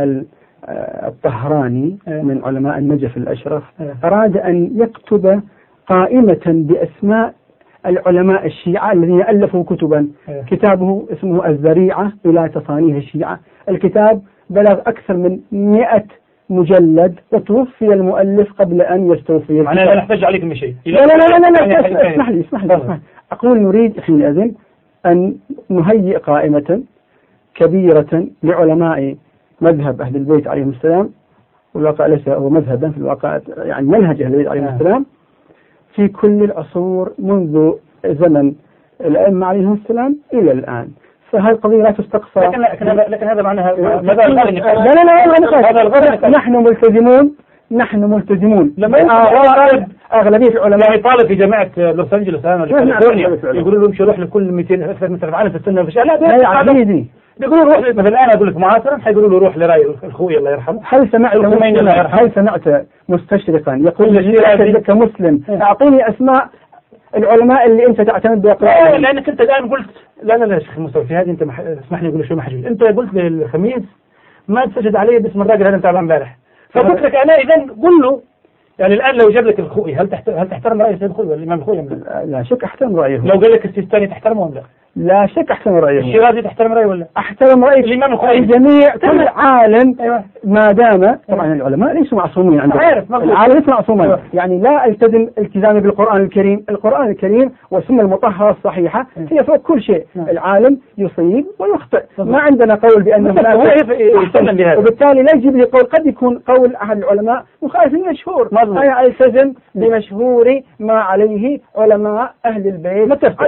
الطهراني من علماء النجف الأشرف أراد أن يكتب قائمة بأسماء العلماء الشيعة الذين ألفوا كتبا. كتابه اسمه الذريعة إلى تصانيف الشيعة. الكتاب بلغ أكثر من مئة مجلد وتوفي المؤلف قبل أن يستوفي. معناه لا نحتاج عليكم بشيء. لا لا لا لا لا اسمح لي اسمح لي أقول نريد حينئذ أن نهيئ قائمة كبيرة لعلماء مذهب أهل البيت عليهم السلام. والواقع ليس هو مذهبا في الواقع يعني منهج أهل البيت عليهم السلام في كل العصور منذ زمن الأئمة عليهم السلام إلى الآن. فهذه القضية لا تستقصى. لكن لكن هذا لكن هذا معناها لا لا لا هذا الغرض. نحن ملتزمون نحن ملتزمون لما طالب أغلبية العلماء يعني طالب في جامعة لوس أنجلوس أنا كاليفورنيا يقولوا له امشي روح لكل مئتين أكثر من سبعين في السنة في لا لا يا عزيزي يقولوا روح مثلا أنا أقول لك معاصرا حيقولوا له روح لرأي الخوي الله يرحمه. هل سمعت هل سمعت مستشرقا يقول لك كمسلم أعطيني أسماء العلماء اللي أنت تعتمد بأقوالهم؟ لا لأنك أنت الآن قلت لا لا لا يا شيخ مصطفى في هذه أنت مح... اسمح لي أقول شو محجوج. أنت قلت للخميس ما تسجد علي باسم الراجل هذا تابع امبارح فقلت لك أنا إذا قل له يعني الآن لو جاب لك الخوئي هل تحترم هل تحترم رأي السيد الخوئي ولا الإمام الخوئي؟ لا شك أحترم رأيه. لو قال لك السيستاني تحترمه ولا لا؟ لا شك أحترم رأيه. الشيرازي تحترم رأيه ولا؟ أحترم رأي الإمام الخوئي. الجميع كل عالم. أيوة. ما دام طبعا العلماء ليسوا معصومين عندهم. عارف العالم ليس معصوما. أيوة. يعني لا التزم التزامي بالقرآن الكريم، القرآن الكريم والسنة المطهرة الصحيحة هي فوق كل شيء. أيوة. العالم يصيب ويخطئ. ما عندنا قول بأنه لا يحتمل بهذا، وبالتالي لا يجيب لي قول قد يكون قول أحد العلماء مخالف مشهور. أنا ألتزم بمشهور ما عليه علماء أهل البيت. نعرف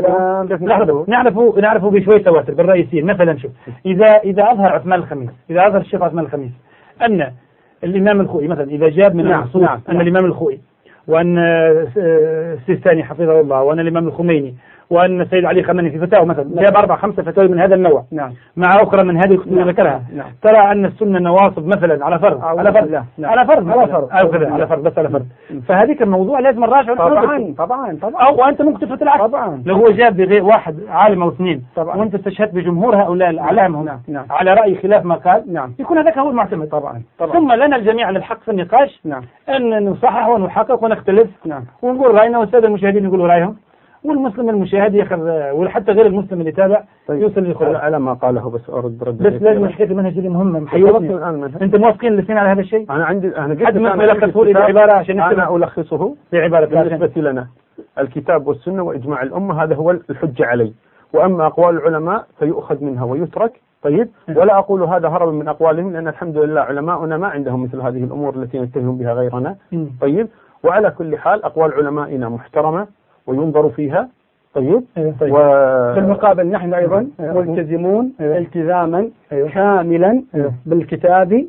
نعرف نعرف نعرف بشوي تواتر بالرئيسين. مثلا شوف، إذا إذا أظهر عثمان الخميس، إذا أظهر الشيخ عثمان الخميس أن الإمام الخوئي مثلا، إذا جاب من نعم النصوص نعم أن نعم. الإمام الخوئي وأن السيستاني حفظه الله وأن الإمام الخميني وأن السيد علي خامنئي في فتاوى مثلا جاب أربع خمسة فتاوى من هذا النوع نعم. مع أخرى من هذه الكتب اللي ذكرها، نعم. ترى أن السنة نواصب مثلا على فرض على فرض لا. لا. على فرض على فرض على فرض على فرض بس على فرض، فهذيك الموضوع لازم نراجعه طبعا طبعا طبعا. أو وأنت ممكن تثبت العكس طبعا. لو هو جاب بغير واحد عالم أو اثنين طبعا. وأنت استشهدت بجمهور هؤلاء الأعلام نعم. نعم. على رأي خلاف ما قال، نعم. يكون هذاك هو المعتمد. طبعا. طبعا. ثم لنا الجميع الحق في النقاش، نعم. أن نصحح ونحقق ونختلف، نعم. ونقول رأينا والسادة المشاهدين يقولوا رأيهم، والمسلم المشاهد ياخذ، وحتى غير المسلم اللي يتابع طيب. يوصل للخلاص. على ما قاله بس أرد برد. بس لازم حكاية المنهج اللي مهمة محيرتني. أنت موافقين الاثنين على هذا الشيء؟ أنا عندي أنا قلت حد ما يلخصه لي بعبارة عشان أنا ألخصه بعبارة بالنسبة لنا الكتاب والسنة وإجماع الأمة، هذا هو الحجة علي، وأما أقوال العلماء فيؤخذ منها ويترك. طيب، ولا أقول هذا هربا من أقوالهم، لأن الحمد لله علماؤنا ما عندهم مثل هذه الأمور التي نتهم بها غيرنا. طيب، وعلى كل حال أقوال علمائنا محترمة وينظر فيها. طيب, طيب. وفي المقابل نحن أيضا ملتزمون أيوة. التزاما أيوة. كاملا أيوة. بالكتاب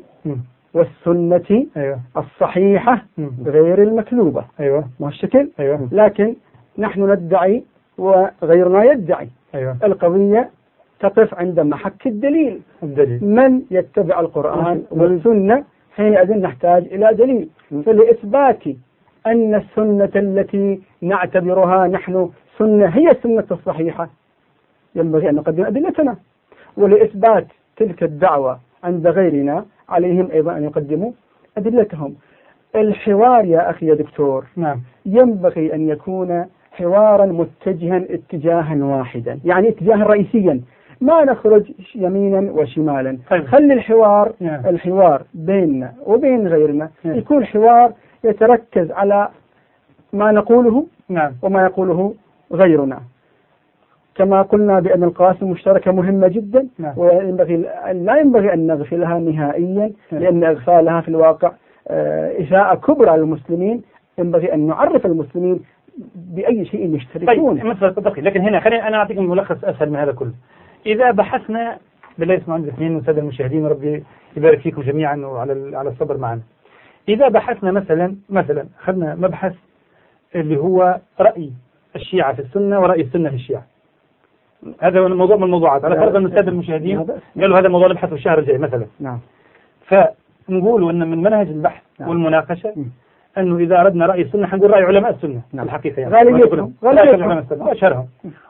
والسنة أيوة. الصحيحة غير المكذوبة. أيوة. ما الشكل أيوة. لكن نحن ندعي وغيرنا يدعي. أيوة. القضية تقف عند محك الدليل. الدليل من يتبع القرآن والسنة حينئذ نحتاج إلى دليل. فلإثبات أن السنة التي نعتبرها نحن سنة هي السنة الصحيحة ينبغي أن نقدم أدلتنا، ولإثبات تلك الدعوة عند غيرنا عليهم أيضا أن يقدموا أدلتهم. الحوار يا أخي يا دكتور نعم. ينبغي أن يكون حوارا متجها اتجاها واحدا، يعني اتجاها رئيسيا، ما نخرج يمينا وشمالا. طيب. خلي الحوار نعم. الحوار بيننا وبين غيرنا نعم. يكون حوار يتركز على ما نقوله نعم. وما يقوله غيرنا. كما قلنا بأن القواسم المشتركة مهمة جدا نعم. وينبغي لا ينبغي أن نغفلها نهائيا نعم. لأن إغفالها في الواقع إساءة كبرى للمسلمين. ينبغي أن نعرف المسلمين بأي شيء يشتركون. طيب مثل التدقيق، لكن هنا خليني أنا أعطيكم ملخص أسهل من هذا كله. إذا بحثنا بالله يسمعون الاثنين والسادة المشاهدين وربي يبارك فيكم جميعا وعلى على الصبر معنا. إذا بحثنا مثلا مثلا أخذنا مبحث اللي هو رأي الشيعة في السنة ورأي السنة في الشيعة، هذا موضوع من الموضوعات، على فرض أن السادة المشاهدين قالوا هذا موضوع نبحثه الشهر الجاي مثلا نعم. فنقول أن من منهج البحث نعم. والمناقشة أنه إذا أردنا رأي السنة حنقول رأي علماء السنة نعم. الحقيقة يعني غالبيتهم غالبيتهم وأشهرهم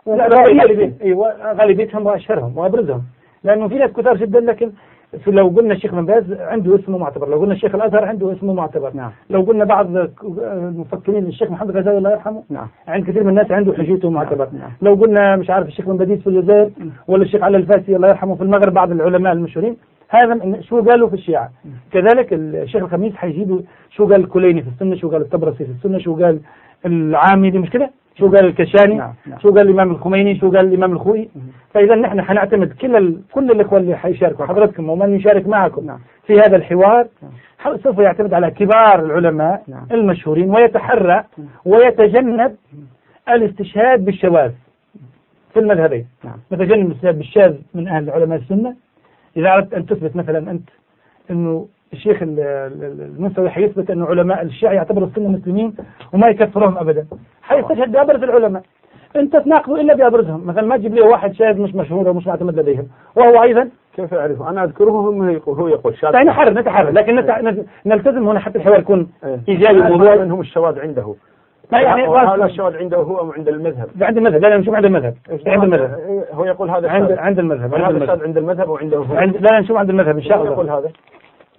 غالبيتهم وأشهرهم وأبرزهم، لأنه في ناس كثار جدا، لكن لو قلنا الشيخ بن باز عنده اسمه معتبر، لو قلنا الشيخ الأزهر عنده اسمه معتبر نعم. لو قلنا بعض المفكرين الشيخ محمد غزالي الله يرحمه نعم. عند كثير من الناس عنده حجته معتبر نعم. لو قلنا مش عارف الشيخ بن بديس في الجزائر ولا الشيخ علي الفاسي الله يرحمه في المغرب، بعض العلماء المشهورين، هذا شو قالوا في الشيعة. كذلك الشيخ الخميس حيجيبوا شو قال الكليني في السنة، شو قال الطبرسي في السنة، شو قال العامي، دي مش كده، شو قال الكشاني نعم. نعم. شو قال الإمام الخميني، شو قال الإمام الخوئي. فإذا نحن حنعتمد كل ال... كل الإخوة اللي حيشاركوا حضرتكم ومن يشارك معكم نعم. في هذا الحوار نعم. سوف يعتمد على كبار العلماء نعم. المشهورين، ويتحرى نعم. ويتجنب الاستشهاد بالشواذ في المذهبين نعم. نتجنب الاستشهاد بالشاذ من أهل علماء السنة. إذا أردت أن تثبت مثلا أنت أنه الشيخ المنسوي حيثبت أنه علماء الشيعة يعتبروا السنة مسلمين وما يكفرهم أبدا، حيستشهد بأبرز العلماء. أنت تناقضوا إلا بأبرزهم، مثلا ما تجيب لي واحد شاذ مش مشهور ومش معتمد لديهم وهو أيضا كيف أعرفه؟ أنا أذكره هم يقول هو يقول شاذ. يعني نحرر نتحرر، لكن نلتزم هنا حتى الحوار يكون إيجابي. موضوع منهم الشواذ عنده ما يعني هذا الشواذ عنده هو أم عند المذهب؟ عند المذهب. لا لا نشوف عند المذهب. عند المذهب هو يقول هذا عند عند المذهب. هذا الشاذ عند المذهب وعنده هو. عند لا لا نشوف عند المذهب إن شاء الله. يقول هذا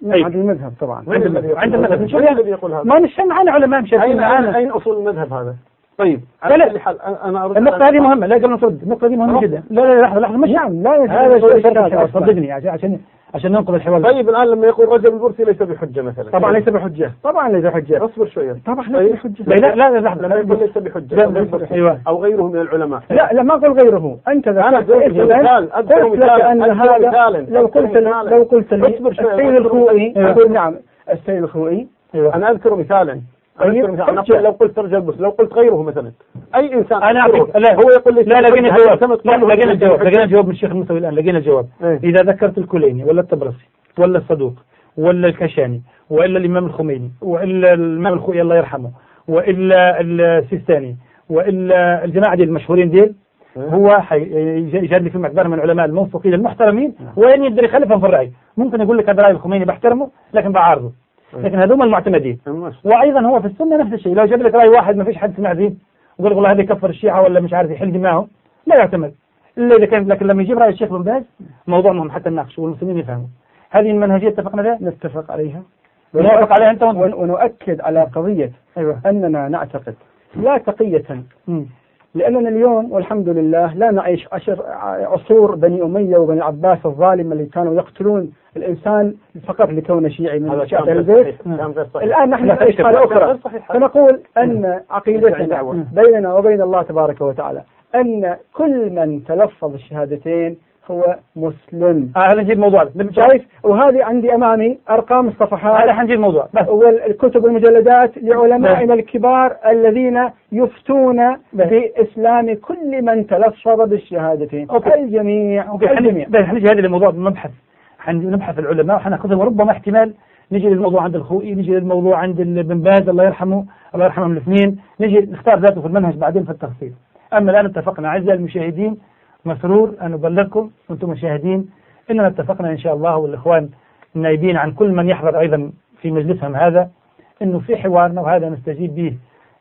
أي. عند المذهب طبعا. عند المذهب. عند المذهب. شو الذي يقول هذا؟ ما نشان معنا علماء مشاهدين أين معنا. أين أصول المذهب هذا؟ طيب على كل حال أنا أرد النقطة هذه مهمة، لا قبل نرد النقطة هذه مهمة جدا. لا لا لحظة لحظة مش نعم لا هذا شيء صدقني عشان عشان عشان ننقذ الحوار. طيب الآن لما يقول رجب البرسي ليس بحجة مثلا. طبعا ليس بحجة. طبعا ليس بحجة. اصبر شوية. طبعا ليس بحجة. لا لا لحظة لما يقول ليس بحجة أيوة. أو غيره من العلماء. لا لا ما قل غيره. أنت أنا قلت مثال أذكر مثال أن هذا لو قلت لو قلت لي السيد الخوئي أقول نعم السيد الخوئي. أنا أذكر مثالا. أنا أقول لو قلت رجل البرسي لو قلت غيره مثلا أي إنسان أنا أعطيك لا هو يقول لي لا لقينا الجواب لا لقينا الجواب لقينا الجواب من الشيخ المسوي الآن لقينا الجواب. إذا ذكرت الكليني ولا الطبرسي ولا الصدوق ولا الكشاني وإلا الإمام الخميني وإلا الإمام الخوئي الله يرحمه وإلا السيستاني وإلا الجماعة دي المشهورين ديل هو يجاد لي في معتبر من العلماء الموثوقين المحترمين وين يقدر يخالفهم في الرأي. ممكن يقول لك هذا رأي الخميني بحترمه لكن بعارضه لكن هذول المعتمدين. وأيضا هو في السنة نفس الشيء. لو جاب لك رأي واحد ما فيش حد سمع فيه وقال والله هذا يكفر الشيعة ولا مش عارف يحل دماغهم لا يعتمد إلا إذا كان. لكن لما يجيب رأي الشيخ بن باز موضوع مهم حتى الناقش والمسلمين يفهموا. هذه المنهجية اتفقنا بها نتفق عليها ونوافق عليها أنت ونؤكد على قضية أيوة. أننا نعتقد لا تقية م. لأننا اليوم والحمد لله لا نعيش عشر عصور بني أمية وبني العباس الظالمة اللي كانوا يقتلون الإنسان فقط لكونه شيعي من شيعة البيت. الآن نحن نعيش حالة أخرى فنقول أن عقيدتنا بيننا وبين الله تبارك وتعالى أن كل من تلفظ الشهادتين هو مسلم. هذا نجيب موضوع شايف وهذه عندي أمامي أرقام الصفحات. هذا حنجيب موضوع والكتب والمجلدات لعلمائنا الكبار الذين يفتون بإسلام كل من تلفظ بالشهادتين. أوكي. الجميع الجميع. حنجي هذا الموضوع بمبحث نبحث العلماء وحناخذه وربما احتمال نجي للموضوع عند الخوئي نجي للموضوع عند ابن باز الله يرحمه الله يرحمهم الاثنين نجي نختار ذاته في المنهج بعدين في التفصيل. أما الآن اتفقنا أعزائي المشاهدين مسرور أن أبلغكم وأنتم مشاهدين إننا اتفقنا إن شاء الله والإخوان النائبين عن كل من يحضر أيضا في مجلسهم هذا إنه في حوارنا وهذا نستجيب به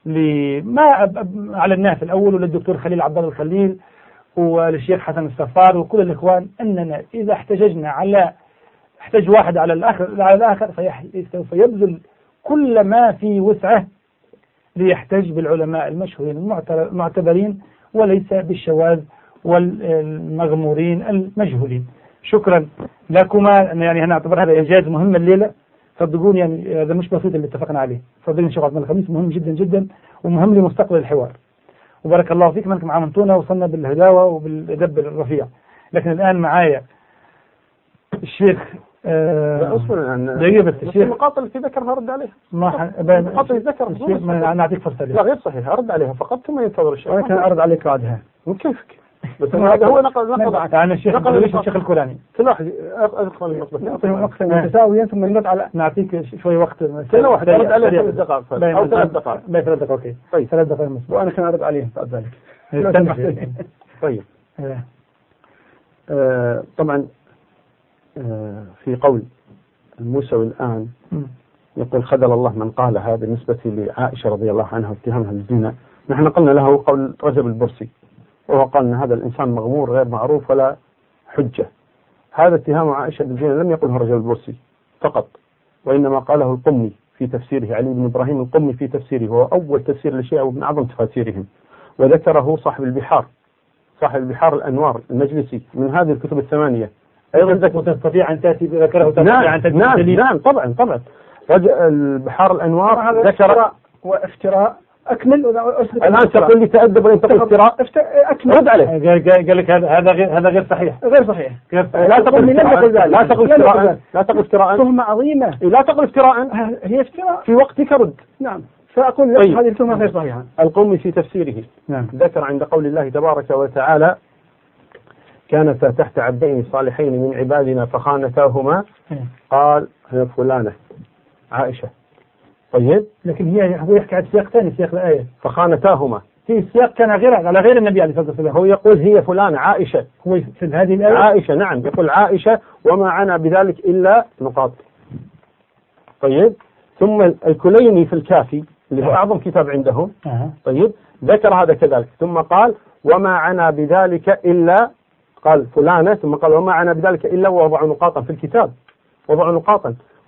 لما أعلناه في الأول وللدكتور خليل عبد الله الخليل وللشيخ حسن الصفار وكل الإخوان أننا إذا احتججنا على احتج واحد على الآخر على الآخر سوف يبذل كل ما في وسعه ليحتج بالعلماء المشهورين المعتبرين وليس بالشواذ والمغمورين المجهولين. شكرا لكما يعني أنا أعتبر هذا إنجاز مهم الليلة صدقوني يعني هذا مش بسيط اللي اتفقنا عليه. صدقني إن شاء الله الخميس مهم جدا جدا ومهم لمستقبل الحوار وبارك الله فيكم أنكم عاملتونا وصلنا بالهداوة وبالأدب الرفيع. لكن الآن معايا الشيخ دقيقة بس الشيخ النقاط اللي ذكر هرد عليها ما النقاط اللي ذكر أنا نعطيك فرصة لا غير صحيح أرد عليها فقط ثم ينتظر الشيخ. أنا كان أرد عليك بعدها وكيفك بس هذا هو نقل نقل يعني الشيخ الشيخ الكوراني تلاحظ أدخل النقطة نعطيه وقتا متساويا ثم نرد على نعطيك شوي وقت سنة واحدة أرد عليه ثلاث دقائق أو ثلاث دقائق بين ثلاث دقائق أوكي طيب ثلاث دقائق وأنا كان أرد عليه بعد ذلك. طيب آه طبعا آه في قول الموسوي الآن يقول خذل الله من قالها بالنسبة لعائشة رضي الله عنها واتهامها بالزنا. نحن قلنا له قول رجب البرسي وهو قال أن هذا الإنسان مغمور غير معروف ولا حجة. هذا اتهام عائشة بالزنا لم يقله رجب البرسي فقط وإنما قاله القمي في تفسيره علي بن إبراهيم القمي في تفسيره وهو أول تفسير للشيعة ومن أعظم تفاسيرهم وذكره صاحب البحار صاحب البحار الأنوار المجلسي من هذه الكتب الثمانية أيضا تستطيع أن تأتي بذكره نعم نعم نعم طبعا طبعا البحار الأنوار ذكر وافتراء أكمل الآن تقول لي تأدب ولا تقول افتراء أكمل رد عليه قال لك هذا هذا غير هذا غير صحيح غير صحيح لا تقول لا تقول افتراء لا تقول افتراء تهمة عظيمة لا تقول افتراء هي افتراء في وقتك رد نعم فأقول لك هذه التهمة غير صحيحة. القومي في تفسيره نعم ذكر عند قول الله تبارك وتعالى كانتا تحت عبدين صالحين من عبادنا فخانتاهما قال هي فلانة عائشة. طيب لكن هي هو يحكي عن سياق ثاني سياق الآية فخانتاهما في سياق كان غير على غير النبي عليه الصلاة والسلام. هو يقول هي فلانة عائشة هو في هذه الآية عائشة نعم يقول عائشة وما عنا بذلك إلا نقاط. طيب ثم الكليني في الكافي اللي هو أعظم كتاب عندهم أه. طيب ذكر هذا كذلك ثم قال وما عنا بذلك إلا قال فلانة ثم قال وما عنا بذلك إلا ووضع نقاطا في الكتاب وضع نقاطا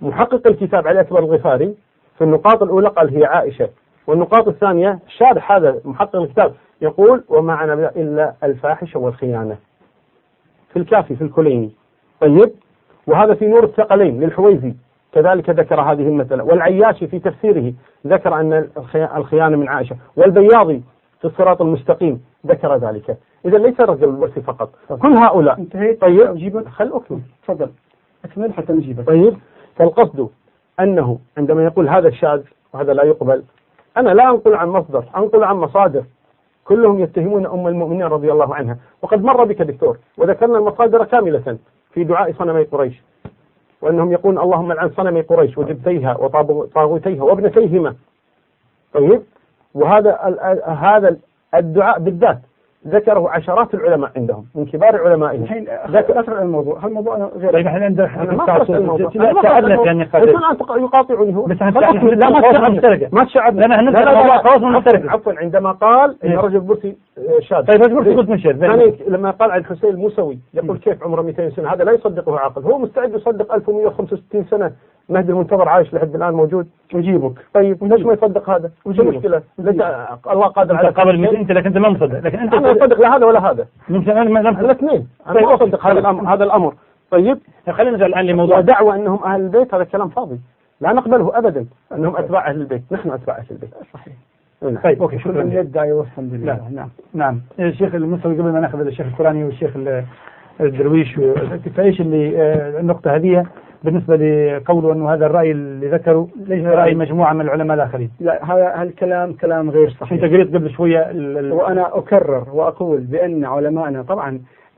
محقق الكتاب علي أكبر الغفاري في النقاط الأولى قال هي عائشة، والنقاط الثانية شارح هذا محقق الكتاب يقول وما عنا إلا الفاحشة والخيانة في الكافي في الكليني. طيب، وهذا في نور الثقلين للحويزي كذلك ذكر هذه المسألة، والعياشي في تفسيره ذكر أن الخيانة من عائشة، والبياضي في الصراط المستقيم ذكر ذلك. إذا ليس الرجل البرسي فقط، كل هؤلاء. انتهيت. طيب أجيبك. خل أكمل. تفضل أكمل حتى نجيبك. طيب، فالقصد أنه عندما يقول هذا الشاذ وهذا لا يقبل، أنا لا أنقل عن مصدر، أنقل عن مصادر كلهم يتهمون أم المؤمنين رضي الله عنها، وقد مر بك دكتور وذكرنا المصادر كاملة في دعاء صنمي قريش، وأنهم يقولون اللهم لعن صنمي قريش وجبتيها وطاغوتيها وابنتيهما. طيب، وهذا هذا الدعاء بالذات ذكره عشرات العلماء عندهم من كبار علمائهم. الحين ذكر الموضوع، هذا الموضوع غير. طيب احنا عندنا أنا ما قصدت الموضوع. تعبنا يعني يقاطعني هو. بس لا ما مشتركة. ما تشعب. لا لا لا خلاص مشتركة. عفوا عندما قال إن رجل برسي شاذ. طيب رجل برسي قلت مشهد. يعني لما قال عن الحسين الموسوي يقول كيف عمره مئتين سنة، هذا لا يصدقه عاقل. هو مستعد يصدق ألف ومئة وخمسة وستين سنة مهدي المنتظر عايش لحد الآن موجود. أجيبك. طيب ليش ما يصدق هذا؟ وش المشكلة؟ الله قادر على قبل أنت لكن أنت ما مصدق، لكن أنت أنا أصدق لا هذا ولا هذا. من الاثنين أنا ما أصدق هذا الأمر هذا الأمر. طيب خلينا نرجع الآن لموضوع دعوة أنهم أهل البيت، هذا كلام فاضي لا نقبله أبدا. أنهم أتباع أهل البيت، نحن أتباع أهل البيت. صحيح. طيب أوكي، شكرا. يدعي والحمد لله. نعم نعم. الشيخ المصري قبل ما ناخذ الشيخ القراني والشيخ الدرويش، فايش اللي النقطة هذه بالنسبة لقوله أنه هذا الرأي اللي ذكره ليس رأي مجموعة من العلماء الآخرين؟ لا، هذا الكلام كلام غير صحيح. أنت قريت قبل شوية ال... وأنا أكرر وأقول بأن علماءنا طبعا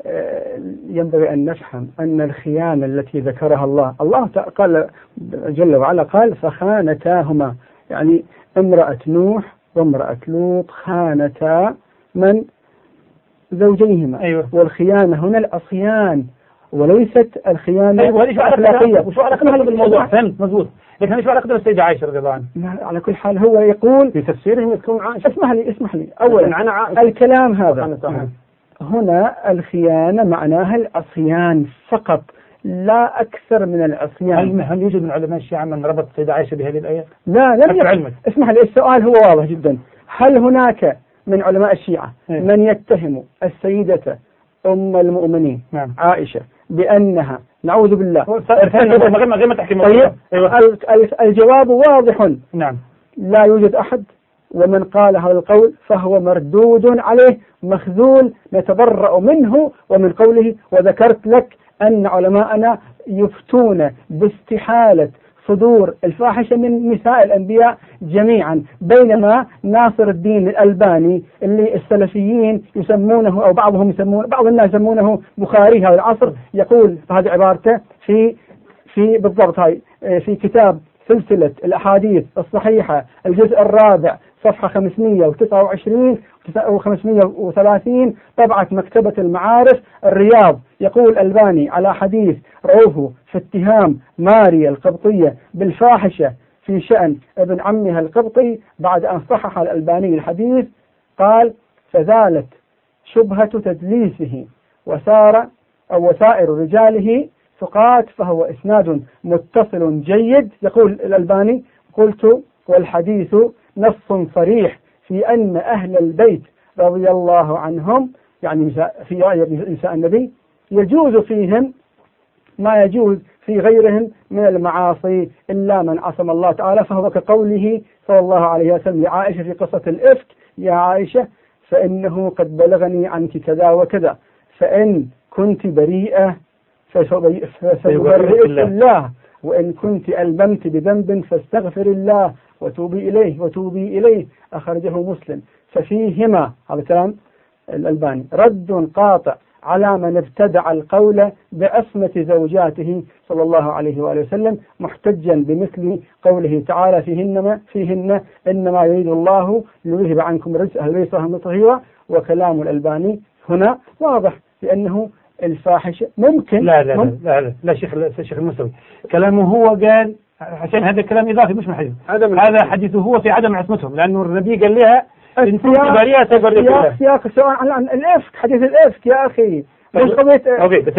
ينبغي أن نفهم أن الخيانة التي ذكرها الله الله قال جل وعلا قال فخانتاهما، يعني امرأة نوح وامرأة لوط خانتا من زوجيهما. أيوة. والخيانة هنا العصيان وليست الخيانة أيوة. الأخلاقية. وشو علاقة بالموضوع؟ فهمت مزبوط، لكن شو علاقة بالسيدة عائشة رضي الله عنها؟ على كل حال هو يقول في تفسيرهم يذكرون عائشة. اسمح لي اسمح لي أولا عن عائشة. الكلام هذا هنا الخيانة معناها العصيان فقط لا أكثر من العصيان. هل يوجد من علماء الشيعة من ربط السيدة عائشة بهذه الآية؟ لا لم يكن. اسمح لي السؤال هو واضح جدا. هل هناك من علماء الشيعة إيه؟ من يتهم السيدة أم المؤمنين نعم. عائشة بأنها نعوذ بالله غير ما تحكي. طيب أيوة. الجواب واضح. نعم. لا يوجد أحد، ومن قال هذا القول فهو مردود عليه مخذول نتبرأ منه ومن قوله. وذكرت لك أن علماءنا يفتون باستحالة صدور الفاحشة من نساء الأنبياء جميعا، بينما ناصر الدين الألباني اللي السلفيين يسمونه أو بعضهم يسمون بعض الناس يسمونه بخاري هذا العصر يقول هذه عبارته في في بالضبط هاي في كتاب سلسلة الأحاديث الصحيحة الجزء الرابع صفحة خمسمئة وتسعة وعشرين وخمسمئة وثلاثين طبعة مكتبة المعارف الرياض، يقول الألباني على حديث روه في اتهام ماريا القبطية بالفاحشة في شأن ابن عمها القبطي بعد أن صحح الألباني الحديث قال فزالت شبهة تدليسه وسار أو وسائر رجاله ثقات فهو إسناد متصل جيد. يقول الألباني قلت والحديث نص صريح في أن أهل البيت رضي الله عنهم يعني في رأي نساء النبي يجوز فيهم ما يجوز في غيرهم من المعاصي إلا من عصم الله تعالى، فهو كقوله صلى الله عليه وسلم لعائشة في قصة الإفك يا عائشة فإنه قد بلغني عنك كذا وكذا فإن كنت بريئة فسأبرئك الله وإن كنت ألممت بذنب فاستغفر الله وتوبي إليه وتوبي إليه أخرجه مسلم. ففيهما هذا كلام الألباني رد قاطع على من ابتدع القول بعصمة زوجاته صلى الله عليه وآله وسلم محتجا بمثل قوله تعالى فيهن فيهن إنما يريد الله ليذهب عنكم الرجس أهل البيت وهم طهيرا. وكلام الألباني هنا واضح لأنه الفاحشة ممكن لا لا لا لا, لا, لا شيخ الشيخ المسوي كلامه هو قال عشان هذا الكلام إضافي مش من حديث هذا حديثه هو في عدم عصمتهم لأنه النبي قال لها إن كنت بريئة تبرئ الله. سياق سواء عن الإفك حديث الإفك يا أخي مش قضية اوكي بس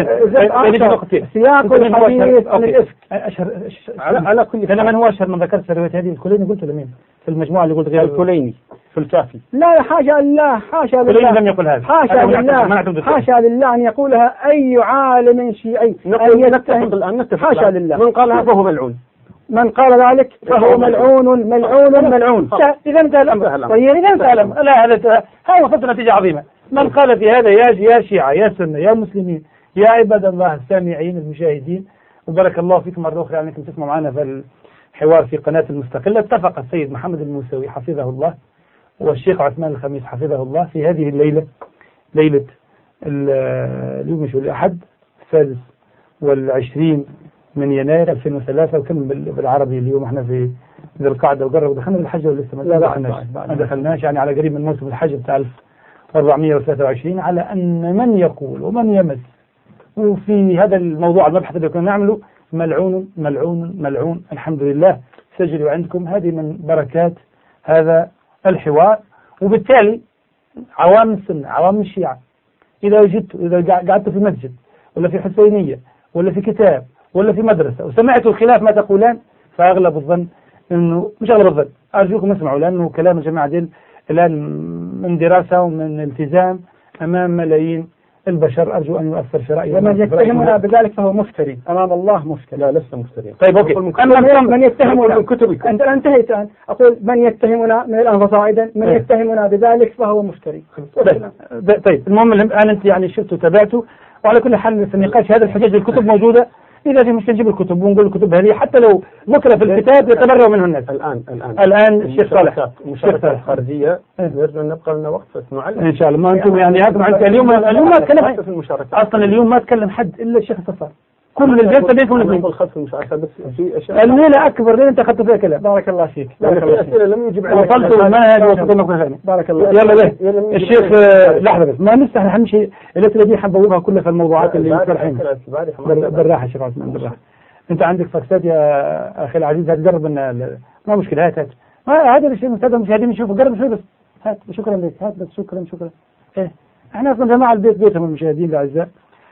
سياق الحديث عن الإفك. اشهر على على كل انا من هو اشهر من ذكرت الروايات هذه؟ الكليني قلت لمين في المجموعه اللي قلت غير الكليني في الكافي. لا حاشا لله حاشا لله لم يقل هذا. حاشا لله حاشا لله أن يقولها أي عالم شيعي. نتفق الآن نتفق حاشا لله. من قالها فهو ملعون. من قال ذلك فهو ملعون ملعون ملعون. إذا انتهى الأمر. طيب إذا انتهى الأمر. لا هذا هاي وصلت نتيجة عظيمة. من قال في هذا يا يا شيعة يا سنة يا مسلمين يا عباد الله السامعين المشاهدين، وبارك الله فيكم مرة أخرى أنكم تسمعوا معنا في الحوار في قناة المستقلة. اتفق السيد محمد الموسوي حفظه الله والشيخ عثمان الخميس حفظه الله في هذه الليلة، ليلة اليوم مش الأحد السادس والعشرين من يناير ألفين وثلاثة، وكم بالعربي اليوم احنا في ذي القعدة وقرب دخلنا بالحج ولا لسه ما دخلناش؟ ما دخلناش يعني على قريب من موسم الحج بتاع ألف وأربعمائة وثلاثة وعشرين، على أن من يقول ومن يمس وفي هذا الموضوع المبحث اللي كنا نعمله ملعون ملعون ملعون. الحمد لله سجلوا عندكم، هذه من بركات هذا الحوار. وبالتالي عوام السنة عوام الشيعة إذا وجدت إذا قعدت في مسجد ولا في حسينية ولا في كتاب ولا في مدرسة وسمعتوا الخلاف ما تقولان، فأغلب الظن إنه مش أغلب الظن أرجوكم اسمعوا، لأنه كلام الجماعة ديل الآن من دراسة ومن التزام أمام ملايين البشر، أرجو أن يؤثر في رأيي. ومن يتهمنا بذلك فهو مفتري أمام الله مفتري. لا لسه مفتري. طيب أوكي. أما من يتهمنا أنت انتهيت الآن. أقول من يتهمنا من الآن فصاعدا من يتهمنا بذلك فهو مفتري. طيب المهم الآن أنت يعني شفت وتابعته، وعلى كل حال في النقاش هذا الحجاج الكتب موجودة، إذا في مشكلة نجيب الكتب ونقول الكتب هذه حتى لو ذكر في الكتاب يتبرأ منه الناس. الآن الآن الآن الشيخ صالح المشاركات الخارجية نرجو أن نبقى لنا وقت نعلم إن شاء الله. ما أنتم يعني هاتوا معك اليوم اليوم ما تكلم أصلا اليوم ما تكلم حد إلا الشيخ صفار، كل الجلسة بينكم الاثنين. الخلف المشاركة بس في أشياء الميلة أكبر لين أنت أخذت فيها كلام. بارك الله فيك. بارك الله فيك. لم يجب عليك. وصلت المنهج وصلنا ثاني. بارك الله. يلا ليه الشيخ لحظة بس ما نفتح أهم شيء التي دي حنبوبها كلها في الموضوعات اللي مطرحين. بالراحة شيخ عثمان بالراحة. أنت عندك فاكسات يا أخي العزيز، هتجرب إن ما مشكلة. هات هات هذا الشيء مستعد المشاهدين يشوفوا، جرب شوي بس هات. شكرا لك. هات بس شكرا شكرا. إيه إحنا أصلا جماعة البيت بيتهم المشاهدين الأعزاء،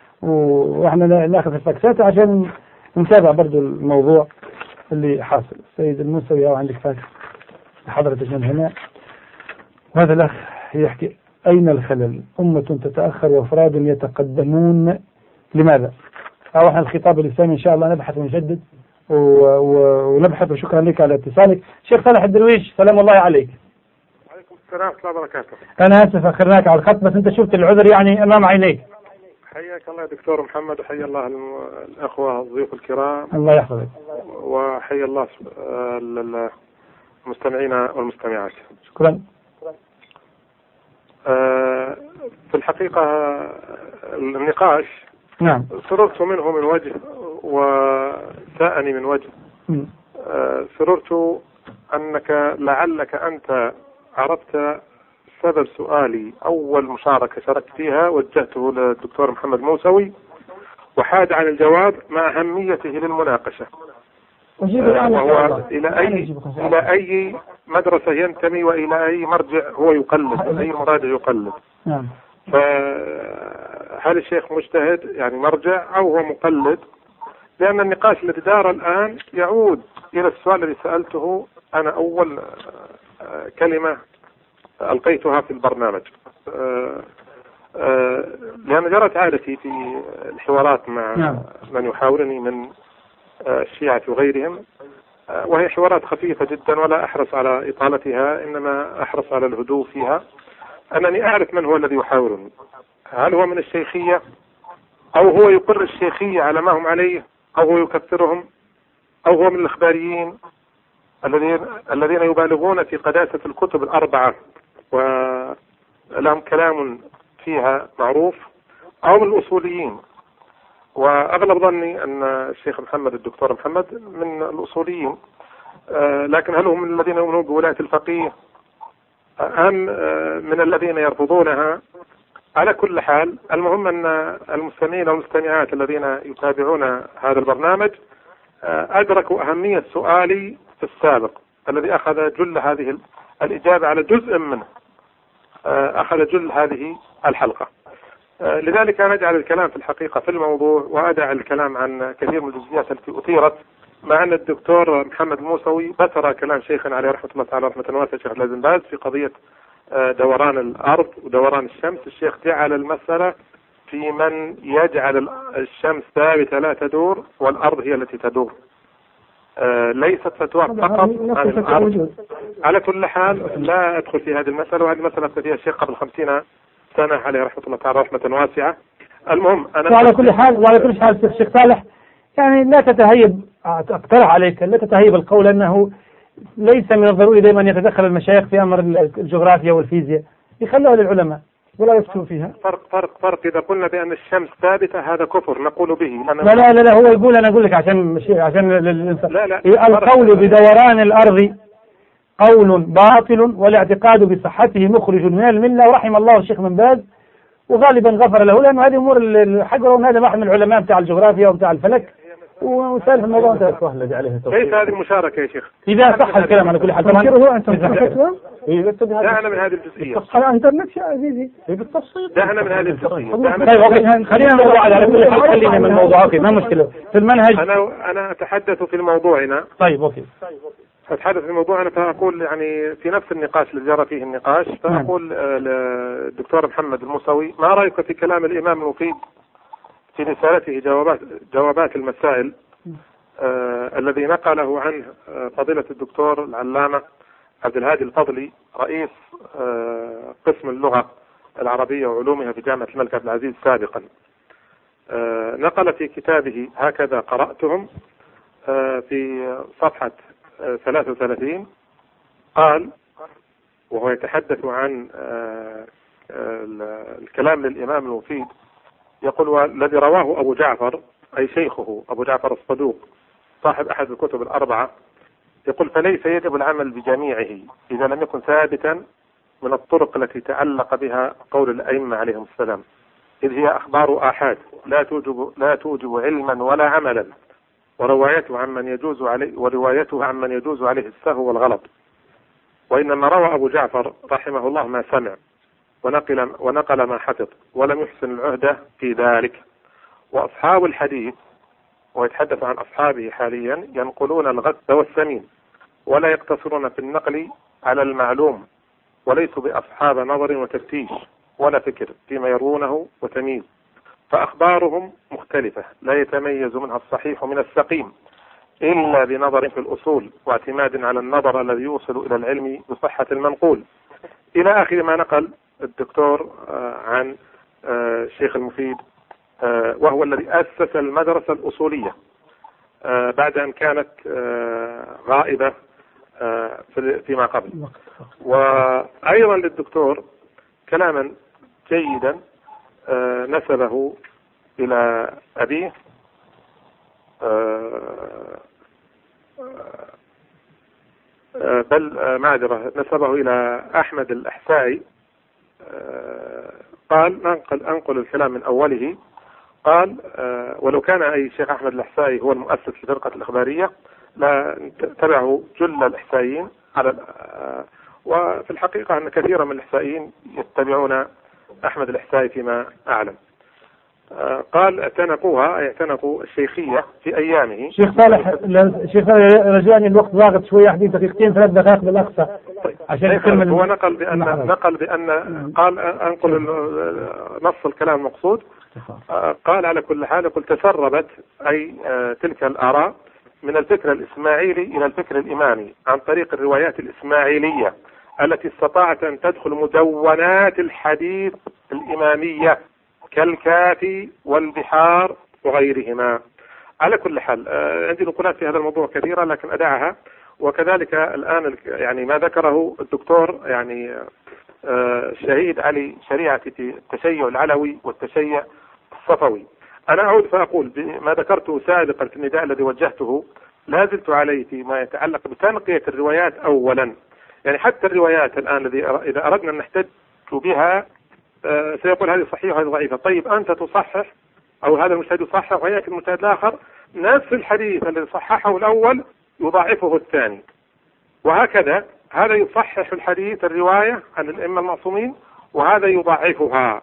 وإحنا ناخذ الفاكسات عشان نتابع برضو الموضوع اللي حاصل. السيد الموسوي أو عندك فاكس حضرتك من هنا. وهذا الأخ يحكي أين الخلل؟ أمة تتأخر وأفراد يتقدمون، لماذا؟ أو احنا الخطاب الإسلامي إن شاء الله نبحث ونجدد ونبحث. وشكرا لك على اتصالك. شيخ صالح الدرويش سلام الله عليك. وعليكم السلام ورحمة الله وبركاته. أنا آسف أخرناك على الخط، بس أنت شفت العذر يعني أمام عينيك. حياك الله يا دكتور محمد، وحيا الله الأخوة الضيوف الكرام. الله يحفظك. وحيا الله المستمعين والمستمعات. شكرا. في الحقيقة النقاش نعم سررت منه من وجه وساءني من وجه. سررت أنك لعلك أنت عرفت سبب سؤالي. أول مشاركة شاركت فيها وجهته للدكتور محمد موسوي، وحاد عن الجواب مع أهميته للمناقشة، وهو إلى أي إلى أي مدرسة ينتمي وإلى أي مرجع هو يقلد، أي مراجع يقلد. نعم. فهل الشيخ مجتهد يعني مرجع أو هو مقلد؟ لأن النقاش الذي دار الآن يعود إلى السؤال الذي سألته أنا أول كلمة ألقيتها في البرنامج. لأن جرت عادتي في الحوارات مع من يحاورني من الشيعة وغيرهم، وهي حوارات خفيفة جدا ولا أحرص على إطالتها، إنما أحرص على الهدوء فيها. أنني أعرف من هو الذي يحاورني، هل هو من الشيخية أو هو يقر الشيخية على ما هم عليه أو هو يكفرهم أو هو من الإخباريين الذين الذين يبالغون في قداسة الكتب الأربعة ولهم كلام فيها معروف، أو من الأصوليين. وأغلب ظني أن الشيخ محمد الدكتور محمد من الأصوليين، لكن هل هم من الذين يؤمنون بولاية الفقيه أم من الذين يرفضونها؟ على كل حال المهم أن المستمعين والمستمعات الذين يتابعون هذا البرنامج أدركوا أهمية سؤالي في السابق الذي أخذ جل هذه الإجابة على جزء منه، أخذ جل هذه الحلقة. لذلك نجعل الكلام في الحقيقة في الموضوع وأدع الكلام عن كثير من الجزئيات التي أثيرت، مع أن الدكتور محمد الموسوي بتر كلام شيخنا عليه رحمة الله تعالى رحمة واسعة شيخ لازم باز في قضية دوران الأرض ودوران الشمس. الشيخ جعل المسألة في من يجعل الشمس ثابتة لا تدور والأرض هي التي تدور، ليست فتوى فقط عن الأرض. على كل حال لا أدخل في هذه المسألة، وهذه المسألة فيها الشيخ قبل خمسين سنة عليه رحمة الله تعالى رحمة واسعة. المهم أنا وعلى كل حال وعلى كل حال الشيخ صالح يعني لا تتهيب، أقترح عليك لا تتهيب القول أنه ليس من الضروري دائما أن يتدخل المشايخ في أمر الجغرافيا والفيزياء، يخلوها للعلماء ولا يفتوا فيها. فرق فرق فرق إذا قلنا بأن الشمس ثابتة هذا كفر نقول به. لا لا لا, لا هو يقول أنا أقول لك عشان عشان لا لا القول بدوران الأرض قول باطل والاعتقاد بصحته مخرج من الملة، ورحم الله الشيخ من باز وغالبا غفر له، لأنه هذه أمور الحجر، هذا واحد من العلماء بتاع الجغرافيا وبتاع الفلك وسالف الموضوع انتهى. ليس هذه المشاركة يا شيخ إذا صح الكلام على كل حال. طبعا دعنا من هذه الجزئية على الانترنت يا عزيزي بالتفصيل. دعنا من هذه الجزئية. طيب اوكي خلينا الموضوع على كل حال، خلينا من الموضوع اوكي ما مشكلة في المنهج. أنا أنا أتحدث في موضوعنا. طيب اوكي أتحدث في موضوعنا فأقول يعني في نفس النقاش الذي جرى فيه النقاش، فأقول للدكتور محمد الموسوي ما رأيك في كلام الإمام المفيد في رسالته جوابات جوابات المسائل آه الذي نقله عنه آه فضيلة الدكتور العلامة عبد الهادي الفضلي رئيس آه قسم اللغة العربية وعلومها في جامعة الملك عبد العزيز سابقا. آه نقل في كتابه هكذا قرأتهم آه في صفحة آه ثلاثة وثلاثين قال، وهو يتحدث عن آه آه الكلام للإمام المفيد، يقول والذي رواه أبو جعفر أي شيخه أبو جعفر الصدوق صاحب أحد الكتب الأربعة، يقول فليس يجب العمل بجميعه إذا لم يكن ثابتا من الطرق التي تعلق بها قول الأئمة عليهم السلام، إذ هي أخبار آحاد لا توجب لا توجب علما ولا عملا، وروايته عمن يجوز عليه وروايته عمن يجوز عليه السهو والغلط، وإنما روى أبو جعفر رحمه الله ما سمع ونقل ونقل ما حفظ ولم يحسن العهدة في ذلك. وأصحاب الحديث ويتحدث عن أصحابه حاليا ينقلون الغث والسمين ولا يقتصرون في النقل على المعلوم، وليسوا بأصحاب نظر وتفتيش ولا فكر فيما يروونه وتمييز، فأخبارهم مختلفة لا يتميز منها الصحيح من السقيم إلا بنظر في الأصول واعتماد على النظر الذي يوصل إلى العلم بصحة المنقول، إلى آخر ما نقل الدكتور عن الشيخ المفيد، وهو الذي أسس المدرسة الأصولية بعد أن كانت غائبة فيما قبل. وأيضا للدكتور كلاما جيدا نسبه إلى أبيه بل معذرة نسبه إلى أحمد الأحسائي، قال ننقل أنقل الكلام من أوله، قال ولو كان أي شيخ أحمد الأحسائي هو المؤسس لفرقة الإخبارية لا تبعه جل الإحسائيين على وفي الحقيقة أن كثيرا من الإحسائيين يتبعون أحمد الأحسائي فيما أعلم. قال اعتنقوها أي اعتنقوا الشيخية في أيامه. شيخ صالح شيخ رجعني الوقت ضاغط شوية، حديث دقيقتين ثلاث دقائق بالأقصى عشان يكمل. هو نقل بأن نقل بأن قال أنقل نص الكلام المقصود، قال على كل حال يقول تسربت أي تلك الآراء من الفكر الإسماعيلي إلى الفكر الإمامي عن طريق الروايات الإسماعيلية التي استطاعت أن تدخل مدونات الحديث الإمامية كالكافي والبحار وغيرهما. على كل حال عندي نقولات في هذا الموضوع كثيرة لكن أدعها. وكذلك الآن يعني ما ذكره الدكتور يعني شهيد علي شريعة في التشيع العلوي والتشيع الصفوي، أنا أعود فأقول بما ذكرته سابقا في النداء الذي وجهته لا زلت عليه فيما يتعلق بتنقية الروايات أولا. يعني حتى الروايات الآن الذي إذا أردنا أن نحتج بها سيقول هذه صحيحة وهذه ضعيفة، طيب أنت تصحح أو هذا المجتهد يصحح ويأتي المجتهد الآخر نفس الحديث الذي صححه الأول يضاعفه الثاني، وهكذا هذا يصحح الحديث الرواية عن الأئمة المعصومين وهذا يضاعفها.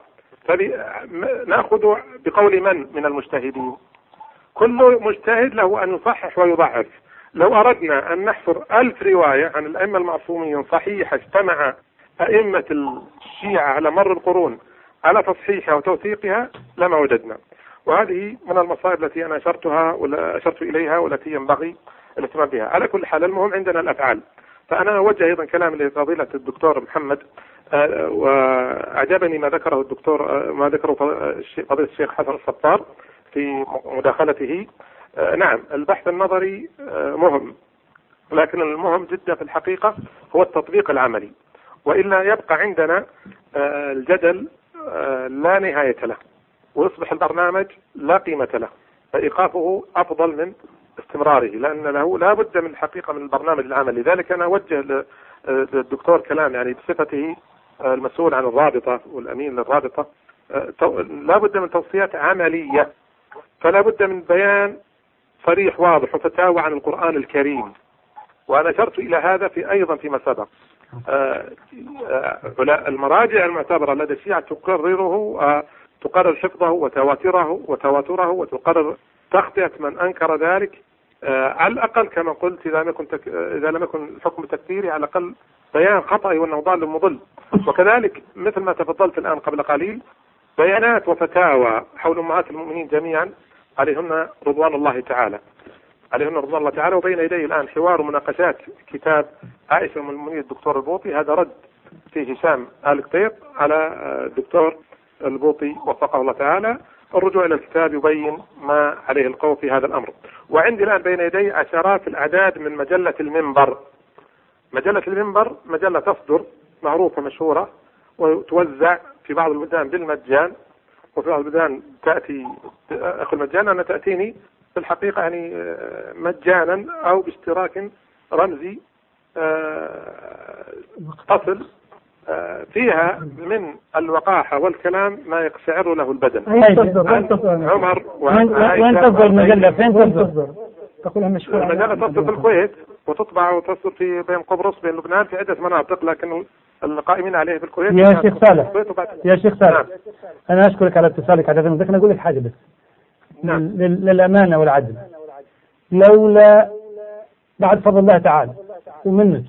فنأخذ بقول من من المجتهدين؟ كل مجتهد له أن يصحح ويضعف. لو أردنا أن نحصر ألف رواية عن الأئمة المعصومين صحيحة اجتمع أئمة الشيعة على مر القرون على تصحيحها وتوثيقها لما وجدنا. وهذه من المصائب التي أنا أشرتها ولا أشرت إليها والتي ينبغي الاهتمام بها. على كل حال المهم عندنا الأفعال. فأنا أوجه أيضا كلام لفضيلة الدكتور محمد، وأعجبني ما ذكره الدكتور ما ذكره فضيلة الشيخ حسن السطار في مداخلته. نعم البحث النظري مهم، لكن المهم جدا في الحقيقة هو التطبيق العملي، وإلا يبقى عندنا الجدل لا نهاية له، ويصبح البرنامج لا قيمة له، فإيقافه أفضل من استمراره، لأن له لا بد من الحقيقة من البرنامج العملي. لذلك أنا أوجه للدكتور كلام يعني بصفته المسؤول عن الرابطة والأمين للرابطة، لا بد من توصيات عملية، فلا بد من بيان صريح واضح وفتاوى عن القرآن الكريم. وأنا أشرت إلى هذا في أيضا فيما سبق. المراجع المعتبرة لدى الشيعة تقرره تقرر حفظه وتواتره وتواتره وتقرر تخطئة من أنكر ذلك، على الأقل كما قلت إذا لم يكن تك... إذا لم يكن الحكم تكفيري على الأقل بيان خطأ وأنه ضال مضل. وكذلك مثل ما تفضلت الآن قبل قليل بيانات وفتاوى حول أمهات المؤمنين جميعا عليهن رضوان الله تعالى عليهن رضوان الله تعالى. وبين يدي الآن حوار ومناقشات كتاب عائشة أم المؤمنين الدكتور البوطي، هذا رد فيه هشام آل قطيط على الدكتور البوطي وفقه الله تعالى. الرجوع إلى الكتاب يبين ما عليه القول في هذا الأمر. وعندي الآن بين يدي عشرات الأعداد من مجلة المنبر. مجلة المنبر مجلة تصدر معروفة مشهورة وتوزع في بعض البلدان بالمجان، وفي بعض البلدان تأتي أخذ المجان. أنا تأتيني في الحقيقة يعني مجانا أو باشتراك رمزي تصل فيها من الوقاحة والكلام ما يقشعر له البدن. عمر وين تصدر المجلة؟ فين تصدر؟ تقولها مشهورة. المجلة تصدر في الكويت وتطبع وتصدر في بين قبرص بين لبنان في عدة مناطق، لكن القائمين عليه في الكويت. يا شيخ صالح يا شيخ صالح نعم. أنا أشكرك على اتصالك على ذلك. أنا أقول لك حاجة بس نعم. للأمانة والعدل، لولا بعد فضل الله تعالى ومنته،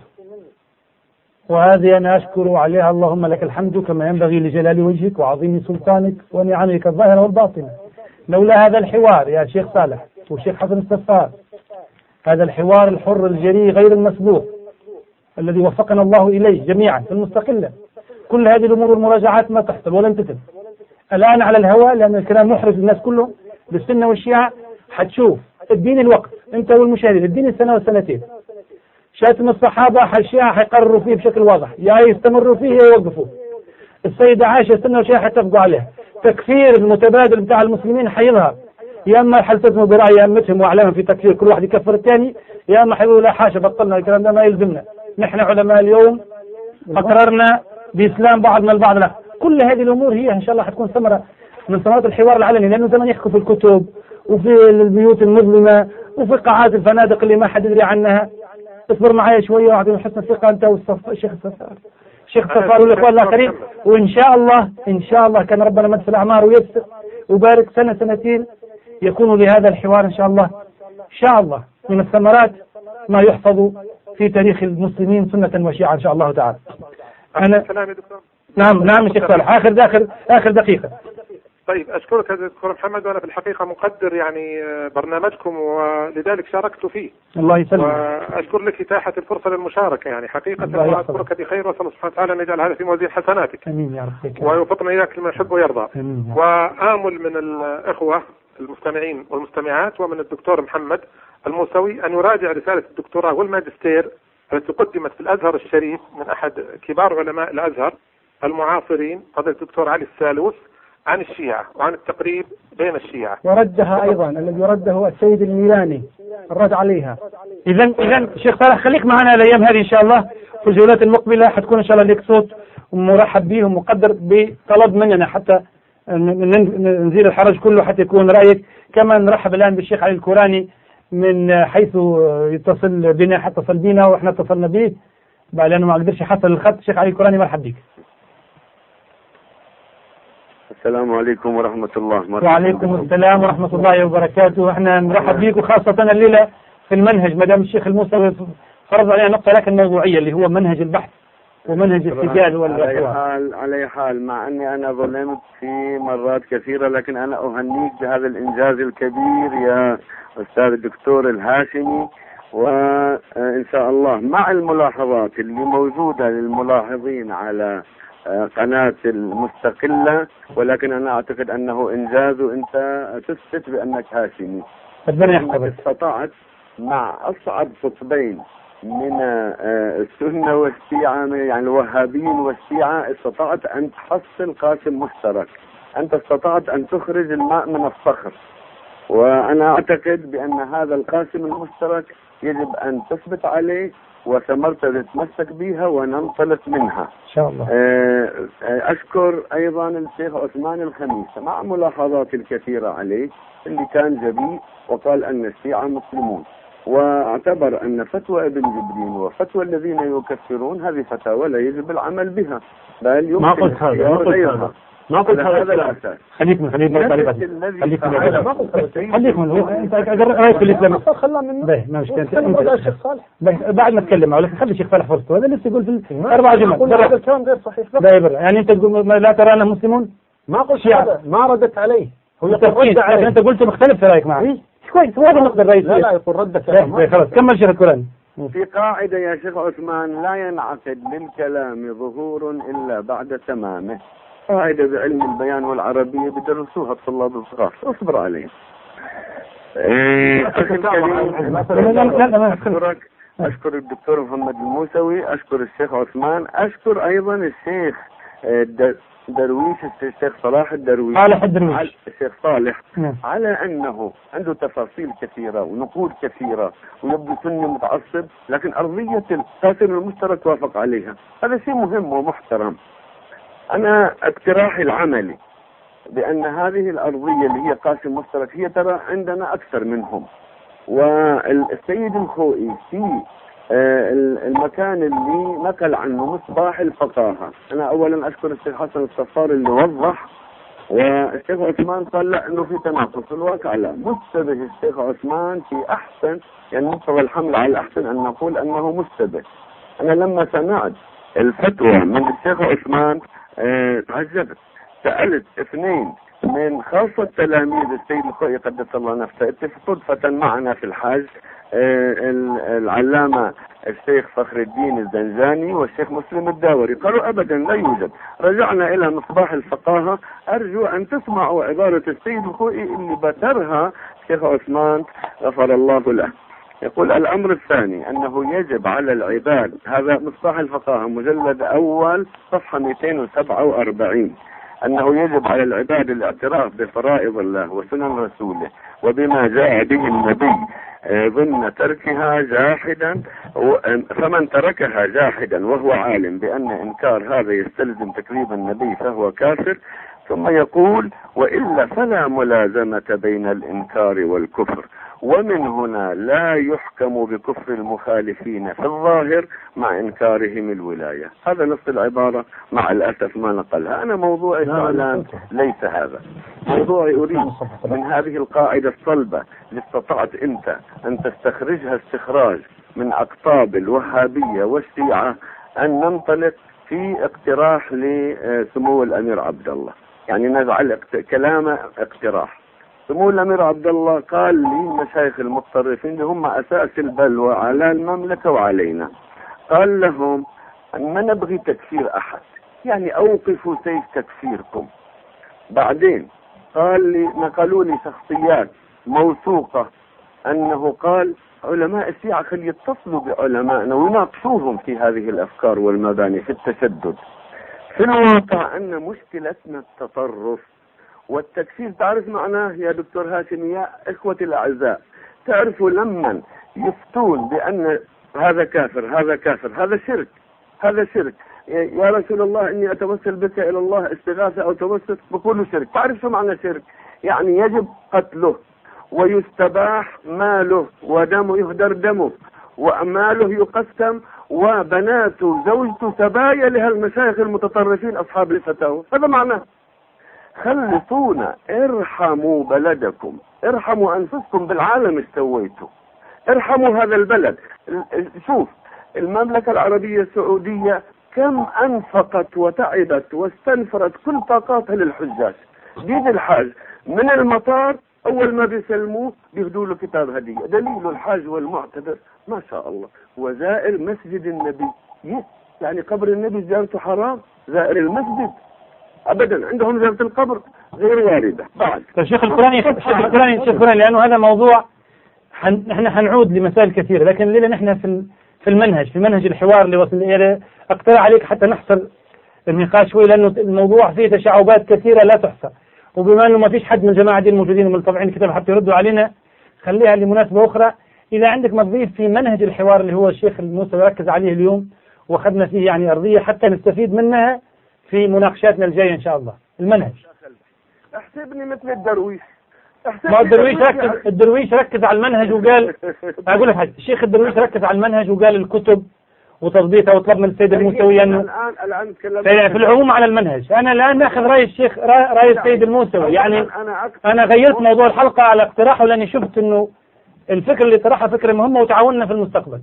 وهذه أنا أشكر عليها اللهم لك الحمد كما ينبغي لجلال وجهك وعظيم سلطانك ونعمك الظاهرة والباطنة، لولا هذا الحوار يا شيخ صالح والشيخ حسن السفار، هذا الحوار الحر الجريء غير المسبوق الذي وفقنا الله إليه جميعا في المستقلة، كل هذه الأمور والمراجعات ما تحصل ولن تتم الآن على الهواء، لأن الكلام محرج للناس كلهم بالسنة والشيعة. حتشوف اديني الوقت أنت والمشاهدين، اديني السنة والسنتين، شاتم الصحابة الشيعة حيقرروا فيه بشكل واضح، يا يستمروا فيه يا يوقفوا. السيدة عائشة السنة والشيعة حيتفقوا عليها. تكفير المتبادل بتاع المسلمين حيظهر، يا اما حلتزموا برأي أمتهم وأعلامهم في تكفير كل واحد يكفر الثاني، يا اما حيقولوا لا حاشا بطلنا الكلام ده ما يلزمنا، نحن علماء اليوم أقررنا بإسلام بعضنا البعض. لا، كل هذه الأمور هي إن شاء الله حتكون ثمرة من ثمرات الحوار العلني، لأنه زمان يحكوا في الكتب وفي البيوت المظلمة وفي قاعات الفنادق اللي ما حد يدري عنها. اصبر معي شوية واعطيني حسن الثقة أنت والشيخ السفار الشيخ السفار والإخوان الآخرين، وإن شاء الله إن شاء الله كان ربنا مد في الأعمار ويسر وبارك سنة سنتين يكون لهذا الحوار إن شاء الله إن شاء الله من الثمرات ما يحفظ في تاريخ المسلمين سنة وشيعة إن شاء الله تعالى. أنا نعم نعم الشيخ صالح آخر آخر آخر دقيقة. طيب أشكرك يا دكتور محمد، وأنا في الحقيقة مقدر يعني برنامجكم ولذلك شاركت فيه. الله يسلمك. وأشكر لك إتاحة الفرصة للمشاركة يعني حقيقة، وأشكرك بخير، وأسأل الله سبحانه وتعالى أن يجعل هذا في موازين حسناتك. آمين يا رب. ويوفقنا إياك لما يحب ويرضى. وآمل من الإخوة المستمعين والمستمعات ومن الدكتور محمد الموسوي أن يراجع رسالة الدكتوراه والماجستير التي قدمت في الأزهر الشريف من أحد كبار علماء الأزهر المعاصرين فضيلة الدكتور علي السالوس عن الشيعة وعن التقريب بين الشيعة، وردها أيضا الذي رده السيد الميلاني الرد عليها. إذا إذا شيخ صالح خليك معنا الأيام هذه إن شاء الله، في الجولات المقبلة حتكون إن شاء الله لك صوت ومرحب به ومقدر بطلب مننا حتى نزيل الحرج كله حتى يكون رأيك. كما نرحب الآن بالشيخ علي الكوراني من حيث يتصل بنا حتى اتصل بنا وإحنا اتصلنا به لأنه ما قدرش يحصل الخط. الشيخ علي الكوراني مرحب بك. السلام عليكم ورحمة الله. وعليكم السلام ورحمة الله وبركاته. احنا نرحب بيك، وخاصة الليلة في المنهج مدام الشيخ الموسوي فرض علينا نقطة لكن موضوعية اللي هو منهج البحث ومنهج السجال والحوار. على حال على حال مع أني أنا ظلمت في مرات كثيرة، لكن أنا أهنيك بهذا الإنجاز الكبير يا أستاذ الدكتور الهاشمي، وإن شاء الله مع الملاحظات اللي موجودة للملاحظين على قناة المستقلة، ولكن أنا أعتقد أنه إنجاز، وأنت تثبت بأنك هاشمي. ربنا يحفظك. استطعت مع أصعب قطبين من السنة والشيعة، يعني الوهابيين والشيعة، استطعت أن تحصل قاسم مشترك. أنت استطعت أن تخرج الماء من الصخر، وأنا أعتقد بأن هذا القاسم المشترك يجب أن تثبت عليه وثمرته تتمسك بها وننطلق منها إن شاء الله. أشكر أيضا الشيخ عثمان الخميس مع ملاحظات الكثيرة عليه، اللي كان جبي وقال أن الشيعة مسلمون، واعتبر أن فتوى ابن جبرين وفتوى الذين يكفرون هذه فتاوى لا يجب العمل بها، بل يمكن ما قلت هذا ما قلت هذا ما قلت هذا الأساس. خليك من خليك من خليك من خليك من خليك من هو أنت رأيك في الإسلام خلنا منه. باهي ما مشكلة. أنت الشيخ صالح بعد ما تكلم معه، لكن خلي الشيخ فالح فرصته. هذا لسه يقول في أربع جمل. هذا الكلام غير صحيح. لا يبرر. يعني أنت تقول لا ترانا مسلمون؟ ما قلت هذا، ما ردت عليه. هو يقول عليه. أنت قلت مختلف في رأيك معه. كويس، هذا نقد الرئيس. لا لا يقول ردك. خلاص كمل شيخ القرآن. في قاعدة يا شيخ عثمان: لا ينعقد للكلام ظهور إلا بعد تمامه. قاعدة بعلم البيان والعربية بدرسوها الطلاب الصغار، اصبر عليهم. أخي الكريم، أشكرك، أشكر الدكتور محمد الموسوي، أشكر الشيخ عثمان، أشكر أيضا الشيخ درويش، الشيخ صلاح الدرويش، صالح الدرويش، الشيخ صالح، على أنه عنده تفاصيل كثيرة ونقود كثيرة ويبدو سني متعصب، لكن أرضية القاسم المشترك وافق عليها. هذا شيء مهم ومحترم. أنا اقتراحي العملي بأن هذه الأرضية اللي هي قاسم مشترك هي ترى عندنا أكثر منهم، والسيد الخوئي في المكان اللي نقل عنه مصباح الفقاهة. أنا أولا أشكر الشيخ حسن الصفار اللي وضح، والشيخ عثمان قال لا أنه في تناقض. في الواقع لا، مشتبه الشيخ عثمان في أحسن، يعني مستوى الحمل على الأحسن أن نقول أنه مشتبه. أنا لما سمعت الفتوى من الشيخ عثمان أه تعجبت. سألت اثنين من خاصة تلاميذ السيد الخوئي قدس الله نفسه، اتفقوا صدفة معنا في الحاج، أه العلامة الشيخ فخر الدين الزنجاني والشيخ مسلم الداوري، قالوا أبدا لا يوجد. رجعنا إلى مصباح الفقاهة. أرجو أن تسمعوا عبارة السيد الخوئي اللي بترها الشيخ عثمان غفر الله له. يقول: الأمر الثاني أنه يجب على العباد، هذا مصباح الفقاهة مجلد أول صفحة مئتين وسبعة وأربعين، أنه يجب على العباد الاعتراف بفرائض الله وسنن رسوله وبما جاء به النبي ضمن تركها جاحدا، فمن تركها جاحدا وهو عالم بأن إنكار هذا يستلزم تكذيب النبي فهو كافر. ثم يقول: وإلا فلا ملازمة بين الإنكار والكفر، ومن هنا لا يحكم بكفر المخالفين في الظاهر مع إنكارهم الولاية. هذا نص العبارة، مع الأسف ما نقلها. أنا موضوعي فعلا ليس هذا موضوعي. أريد من هذه القاعدة الصلبة اللي استطعت أنت أن تستخرجها استخراج من أقطاب الوهابية والشيعة أن ننطلق في اقتراح لسمو الأمير عبد الله، يعني نجعل كلامه اقتراح. سمو الأمير عبد الله قال لي مشايخ المتطرفين اللي هم أساس البلوى على المملكة وعلينا، قال لهم أن ما نبغي تكفير أحد، يعني أوقفوا سيف تكفيركم. بعدين قال لي، نقلوا لي شخصيات موثوقة أنه قال علماء الشيعة خلي يتصلوا بعلمائنا ويناقشوهم في هذه الأفكار والمباني في التشدد. في الواقع أن مشكلتنا التطرف والتكفير. تعرف معناه يا دكتور هاشم يا إخوتي الأعزاء؟ تعرفوا لما يفتون بأن هذا كافر هذا كافر هذا شرك هذا شرك، يا رسول الله إني أتوسل بك إلى الله استغاثة أو توسل، بقولوا شرك. تعرف شو معنى شرك؟ يعني يجب قتله ويستباح ماله ودمه، يهدر دمه وأماله يقسم وبناته زوجته سبايا لهالمشايخ المتطرفين أصحاب الفتاوى. هذا معناه. خلصونا، ارحموا بلدكم، ارحموا أنفسكم بالعالم اللي سويتوا، ارحموا هذا البلد. شوف المملكة العربية السعودية كم أنفقت وتعبت واستنفرت كل طاقاتها للحجاج. بيد الحاج من المطار أول ما بيسلموه بيهدوا له كتاب هدية، دليل الحاج والمعتبر ما شاء الله. وزائر مسجد النبي، يعني قبر النبي زيارته حرام، زائر المسجد أبدا، عندهم زيارة القبر غير واردة. بعد الشيخ القراني الشيخ القراني الشيخ القراني لأنه هذا موضوع نحن حنعود لمسائل كثيرة، لكن الليلة نحن في في المنهج في منهج الحوار اللي وصل إليه. أقترح عليك حتى نحصل النقاش شوي، لأنه الموضوع فيه تشعبات كثيرة لا تحصى، وبما أنه ما فيش حد من الجماعة دي الموجودين من طبعين الكتاب حتى يردوا علينا، خليها لمناسبة أخرى. إذا عندك مضيف في منهج الحوار اللي هو الشيخ الموسى يركز عليه اليوم وأخذنا فيه يعني أرضية حتى نستفيد منها في مناقشاتنا الجاية إن شاء الله. المنهج احسبني مثل الدرويش. ما الدرويش ركز الدرويش ركز على المنهج وقال أقول لك حاجة، الشيخ الدرويش ركز على المنهج وقال الكتب وتضبيطها وطلب من السيد الموسوي أنه الآن في العموم على المنهج. أنا الآن ناخذ رأي الشيخ رأي السيد الموسوي، يعني أنا غيرت موضوع الحلقة على اقتراحه لأني شفت إنه الفكرة اللي طرحها فكرة مهمة وتعاوننا في المستقبل.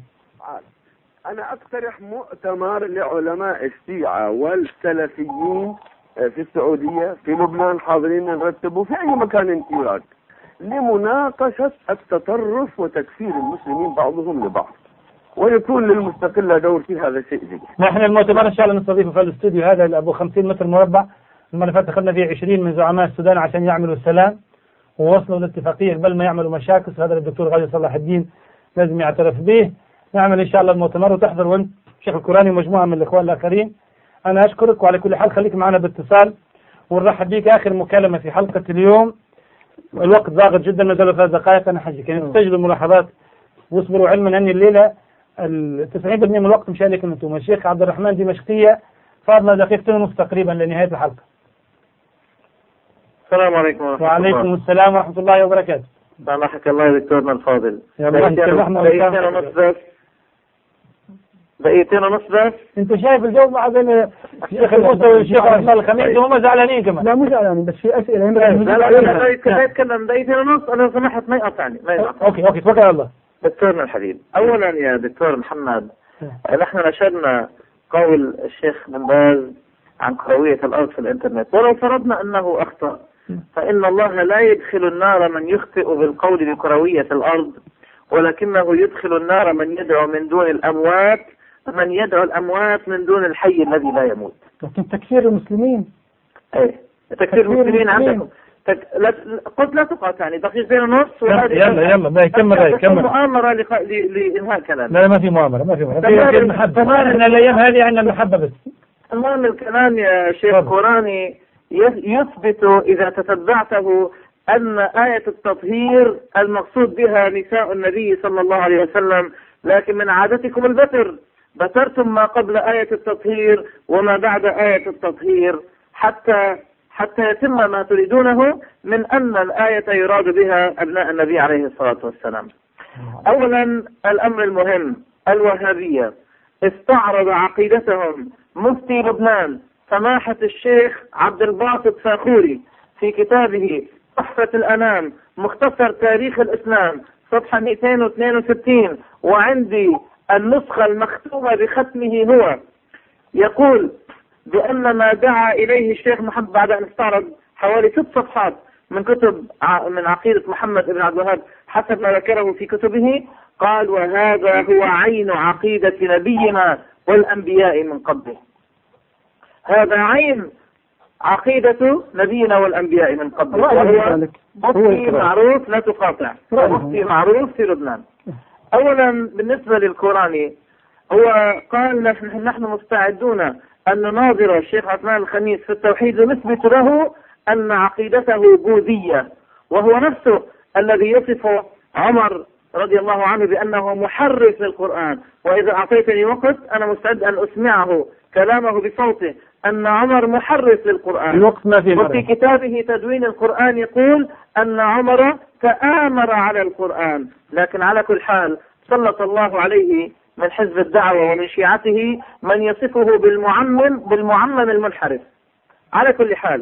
أنا أقترح مؤتمر لعلماء الشيعة والسلفيين في السعودية، في لبنان حاضرين، نرتبه في أي مكان يراد لمناقشة التطرف وتكفير المسلمين بعضهم لبعض، ويكون للمستقلة دور في هذا الشيء جديد. نحن المؤتمر إن شاء الله نستضيفه في الاستوديو هذا أبو خمسين متر مربع. المرة اللي فاتت أخذنا فيه عشرين من زعماء السودان عشان يعملوا السلام ووصلوا لاتفاقية قبل ما يعملوا مشاكل. هذا الدكتور غازي صلاح الدين لازم يعترف به. نعمل إن شاء الله المؤتمر وتحضر وأنت الشيخ القراني ومجموعة من الإخوان الآخرين. أنا أشكرك، وعلى كل حال خليك معنا باتصال ونرحب بك. آخر مكالمة في حلقة اليوم، الوقت ضاغط جدا، نزل ثلاث دقائق. أنا حجك يعني استجلوا الملاحظات واصبروا، علما أني الليلة التسعين بالمئة من الوقت مش عليكم أنتم. الشيخ عبد الرحمن دمشقية فاضلة دقيقتين ونصف تقريبا لنهاية الحلقة. السلام عليكم ورحمة الله. وعليكم السلام ورحمة الله وبركاته. سامحك الله يا دكتورنا الفاضل. دقيقتين ونص بس دقيقتين ونص بس. انت شايف الجو مع بين الشيخ الموسوي والشيخ عثمان الخميس وهم زعلانين كمان. لا مو زعلانين، بس في اسئله. لا لا لا لا اتكلم دقيقتين ونص، انا سمحت ما يقطعني ما يقطعني. اوكي اوكي توكل على الله. دكتورنا الحبيب، اولا يا دكتور محمد، نحن نشرنا قول الشيخ بن باز عن كروية الارض في الانترنت، ولو فرضنا انه اخطأ فان الله لا يدخل النار من يخطئ بالقول بكروية الارض، ولكنه يدخل النار من يدعو من دون الاموات من يدعو الأموات من دون الحي الذي لا يموت. لكن تكفير المسلمين، ايه تكفير المسلمين عندكم. تك... لا... قلت لا تقاطعني دقيقتين ونص. يلا يلا يلا كمل رأي كمل. مؤامرة لق... ل... لإنهاء كلام. لا ما في مؤامرة ما في مؤامرة. في المحبة. احنا الأيام هذه عندنا المحبة بس. المهم الكلام يا شيخ قراني يثبت إذا تتبعته أن آية التطهير المقصود بها نساء النبي صلى الله عليه وسلم، لكن من عادتكم البتر بترتم ما قبل آية التطهير وما بعد آية التطهير حتى حتى يتم ما تريدونه من أن الآية يراد بها أبناء النبي عليه الصلاة والسلام. أولا الأمر المهم، الوهابية استعرض عقيدتهم مفتي لبنان سماحة الشيخ عبد الباسط فاخوري في كتابه تحفة الأنام مختصر تاريخ الإسلام صفحة مئتين واثنين وستين، وعندي النسخة المختومة بختمه هو يقول بأن ما دعا إليه الشيخ محمد بعد أن استعرض حوالي ست صفحات من كتب من عقيدة محمد بن عبد الوهاب حسب ما ذكره في كتبه، قال وهذا هو عين عقيدة نبينا والأنبياء من قبله. هذا عين عقيدة نبينا والأنبياء من قبله، وهو مفتي معروف لا تقاطع، مفتي معروف في لبنان. أولا بالنسبة للقراني هو قال نحن مستعدون أن نناظر الشيخ عثمان الخميس في التوحيد ونثبت له أن عقيدته بوذية، وهو نفسه الذي يصف عمر رضي الله عنه بأنه محرف للقرآن. وإذا أعطيتني وقت أنا مستعد أن أسمعه كلامه بصوته أن عمر محرف للقرآن. الوقت ما في. وفي كتابه تدوين القرآن يقول أن عمر تآمر على القرآن. لكن على كل حال سلط الله عليه من حزب الدعوة ومن شيعته من يصفه بالمعمم بالمعمم المنحرف. على كل حال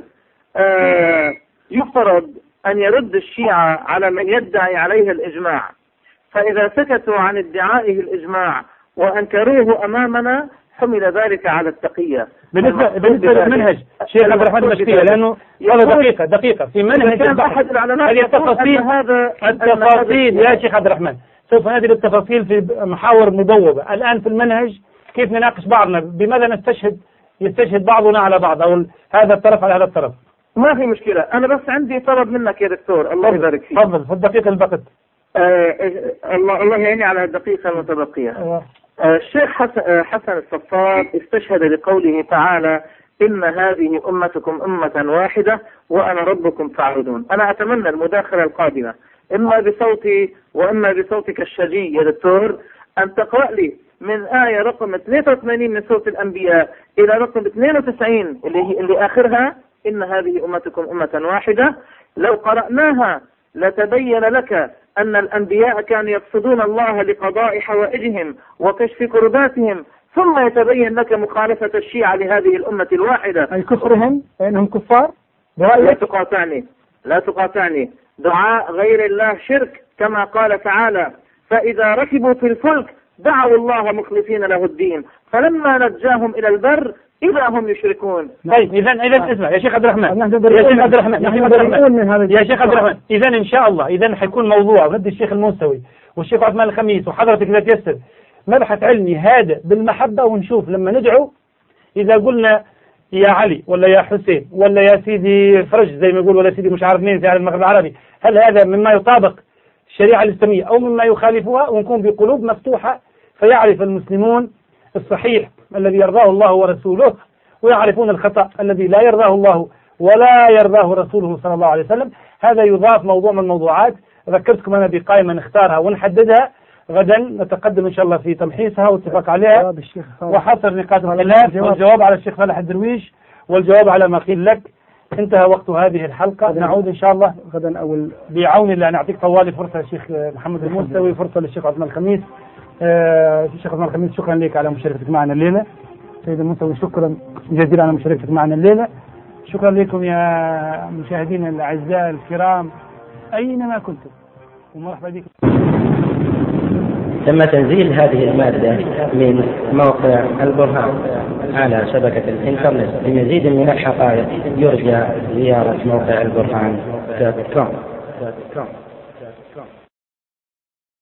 آه يفترض أن يرد الشيعة على من يدعي عليه الإجماع، فإذا سكتوا عن ادعائه الإجماع وأنكروه أمامنا حمل ذلك على التقية. بالنسبة بالنسبة للمنهج شيخ عبد الرحمن المشكية، لأنه هذا دقيقة دقيقة في منهج البحث هذه التفاصيل هذا التفاصيل يا شيخ عبد الرحمن سوف نأتي للتفاصيل في محاور مبوبة. الآن في المنهج كيف نناقش بعضنا، بماذا نستشهد يستشهد بعضنا على بعض أو هذا الطرف على هذا الطرف. ما في مشكلة، أنا بس عندي طلب منك يا دكتور. الله يبارك فيك. تفضل في الدقيقة البقت. آه الله الله يعيني على الدقيقة المتبقية. آه الشيخ حسن, حسن الصفار استشهد بقوله تعالى إن هذه أمتكم أمة واحدة وأنا ربكم فاعبدون. أنا أتمنى المداخلة القادمة إما بصوتي وإما بصوتك الشجي يا دكتور أن تقرأ لي من آية رقم ثلاثة وثمانين من سورة الأنبياء إلى رقم اثنين وتسعين اللي هي اللي آخرها إن هذه أمتكم أمة واحدة. لو قرأناها لتبين لك أن الأنبياء كانوا يقصدون الله لقضاء حوائجهم وكشف كرباتهم، ثم يتبين لك مخالفة الشيعة لهذه الأمة الواحدة. أي كفرهم أنهم كفار؟ لا تقاطعني لا تقاطعني دعاء غير الله شرك، كما قال تعالى فإذا ركبوا في الفلك دعوا الله مخلصين له الدين فلما نجاهم إلى البر إذا هم يشركون. طيب إذا إذا اسمع يا شيخ عبد الرحمن يا شيخ عبد الرحمن يا شيخ عبد الرحمن يا شيخ عبد الرحمن إذا إن شاء الله إذا حيكون موضوع وندي الشيخ الموسوي والشيخ عثمان الخميس وحضرتك إذا تيسر مبحث علمي هذا بالمحبة، ونشوف لما ندعو إذا قلنا يا علي ولا يا حسين ولا يا سيدي فرج زي ما يقول ولا سيدي مش عارف مين في المغرب العربي، هل هذا مما يطابق الشريعة الإسلامية أو مما يخالفها، ونكون بقلوب مفتوحة فيعرف المسلمون الصحيح الذي يرضاه الله ورسوله ويعرفون الخطأ الذي لا يرضاه الله ولا يرضاه رسوله صلى الله عليه وسلم. هذا يضاف موضوع من الموضوعات. ذكرتكم أنا بقائمة نختارها ونحددها غدا، نتقدم إن شاء الله في تمحيصها والاتفاق عليها وحصر نقاط الخلاف والجواب على الشيخ صالح الدرويش والجواب على ما قيل لك. انتهى وقت هذه الحلقة، نعود إن شاء الله غدا أو بعون الله. نعطيك طوالي فرصة الشيخ محمد الموسوي، فرصة للشيخ عثمان الخميس. آه الشيخ عثمان الخميس شكرا لك على مشاركتك معنا الليلة. سيد الموسوي شكرا جزيلا على مشاركتك معنا الليلة. شكرا لكم يا مشاهدينا الأعزاء الكرام أينما كنتم ومرحبا بكم. تم تنزيل هذه المادة من موقع البرهان على شبكة الإنترنت. لمزيد من الحقائق يرجى زيارة موقع البرهان دوت كوم.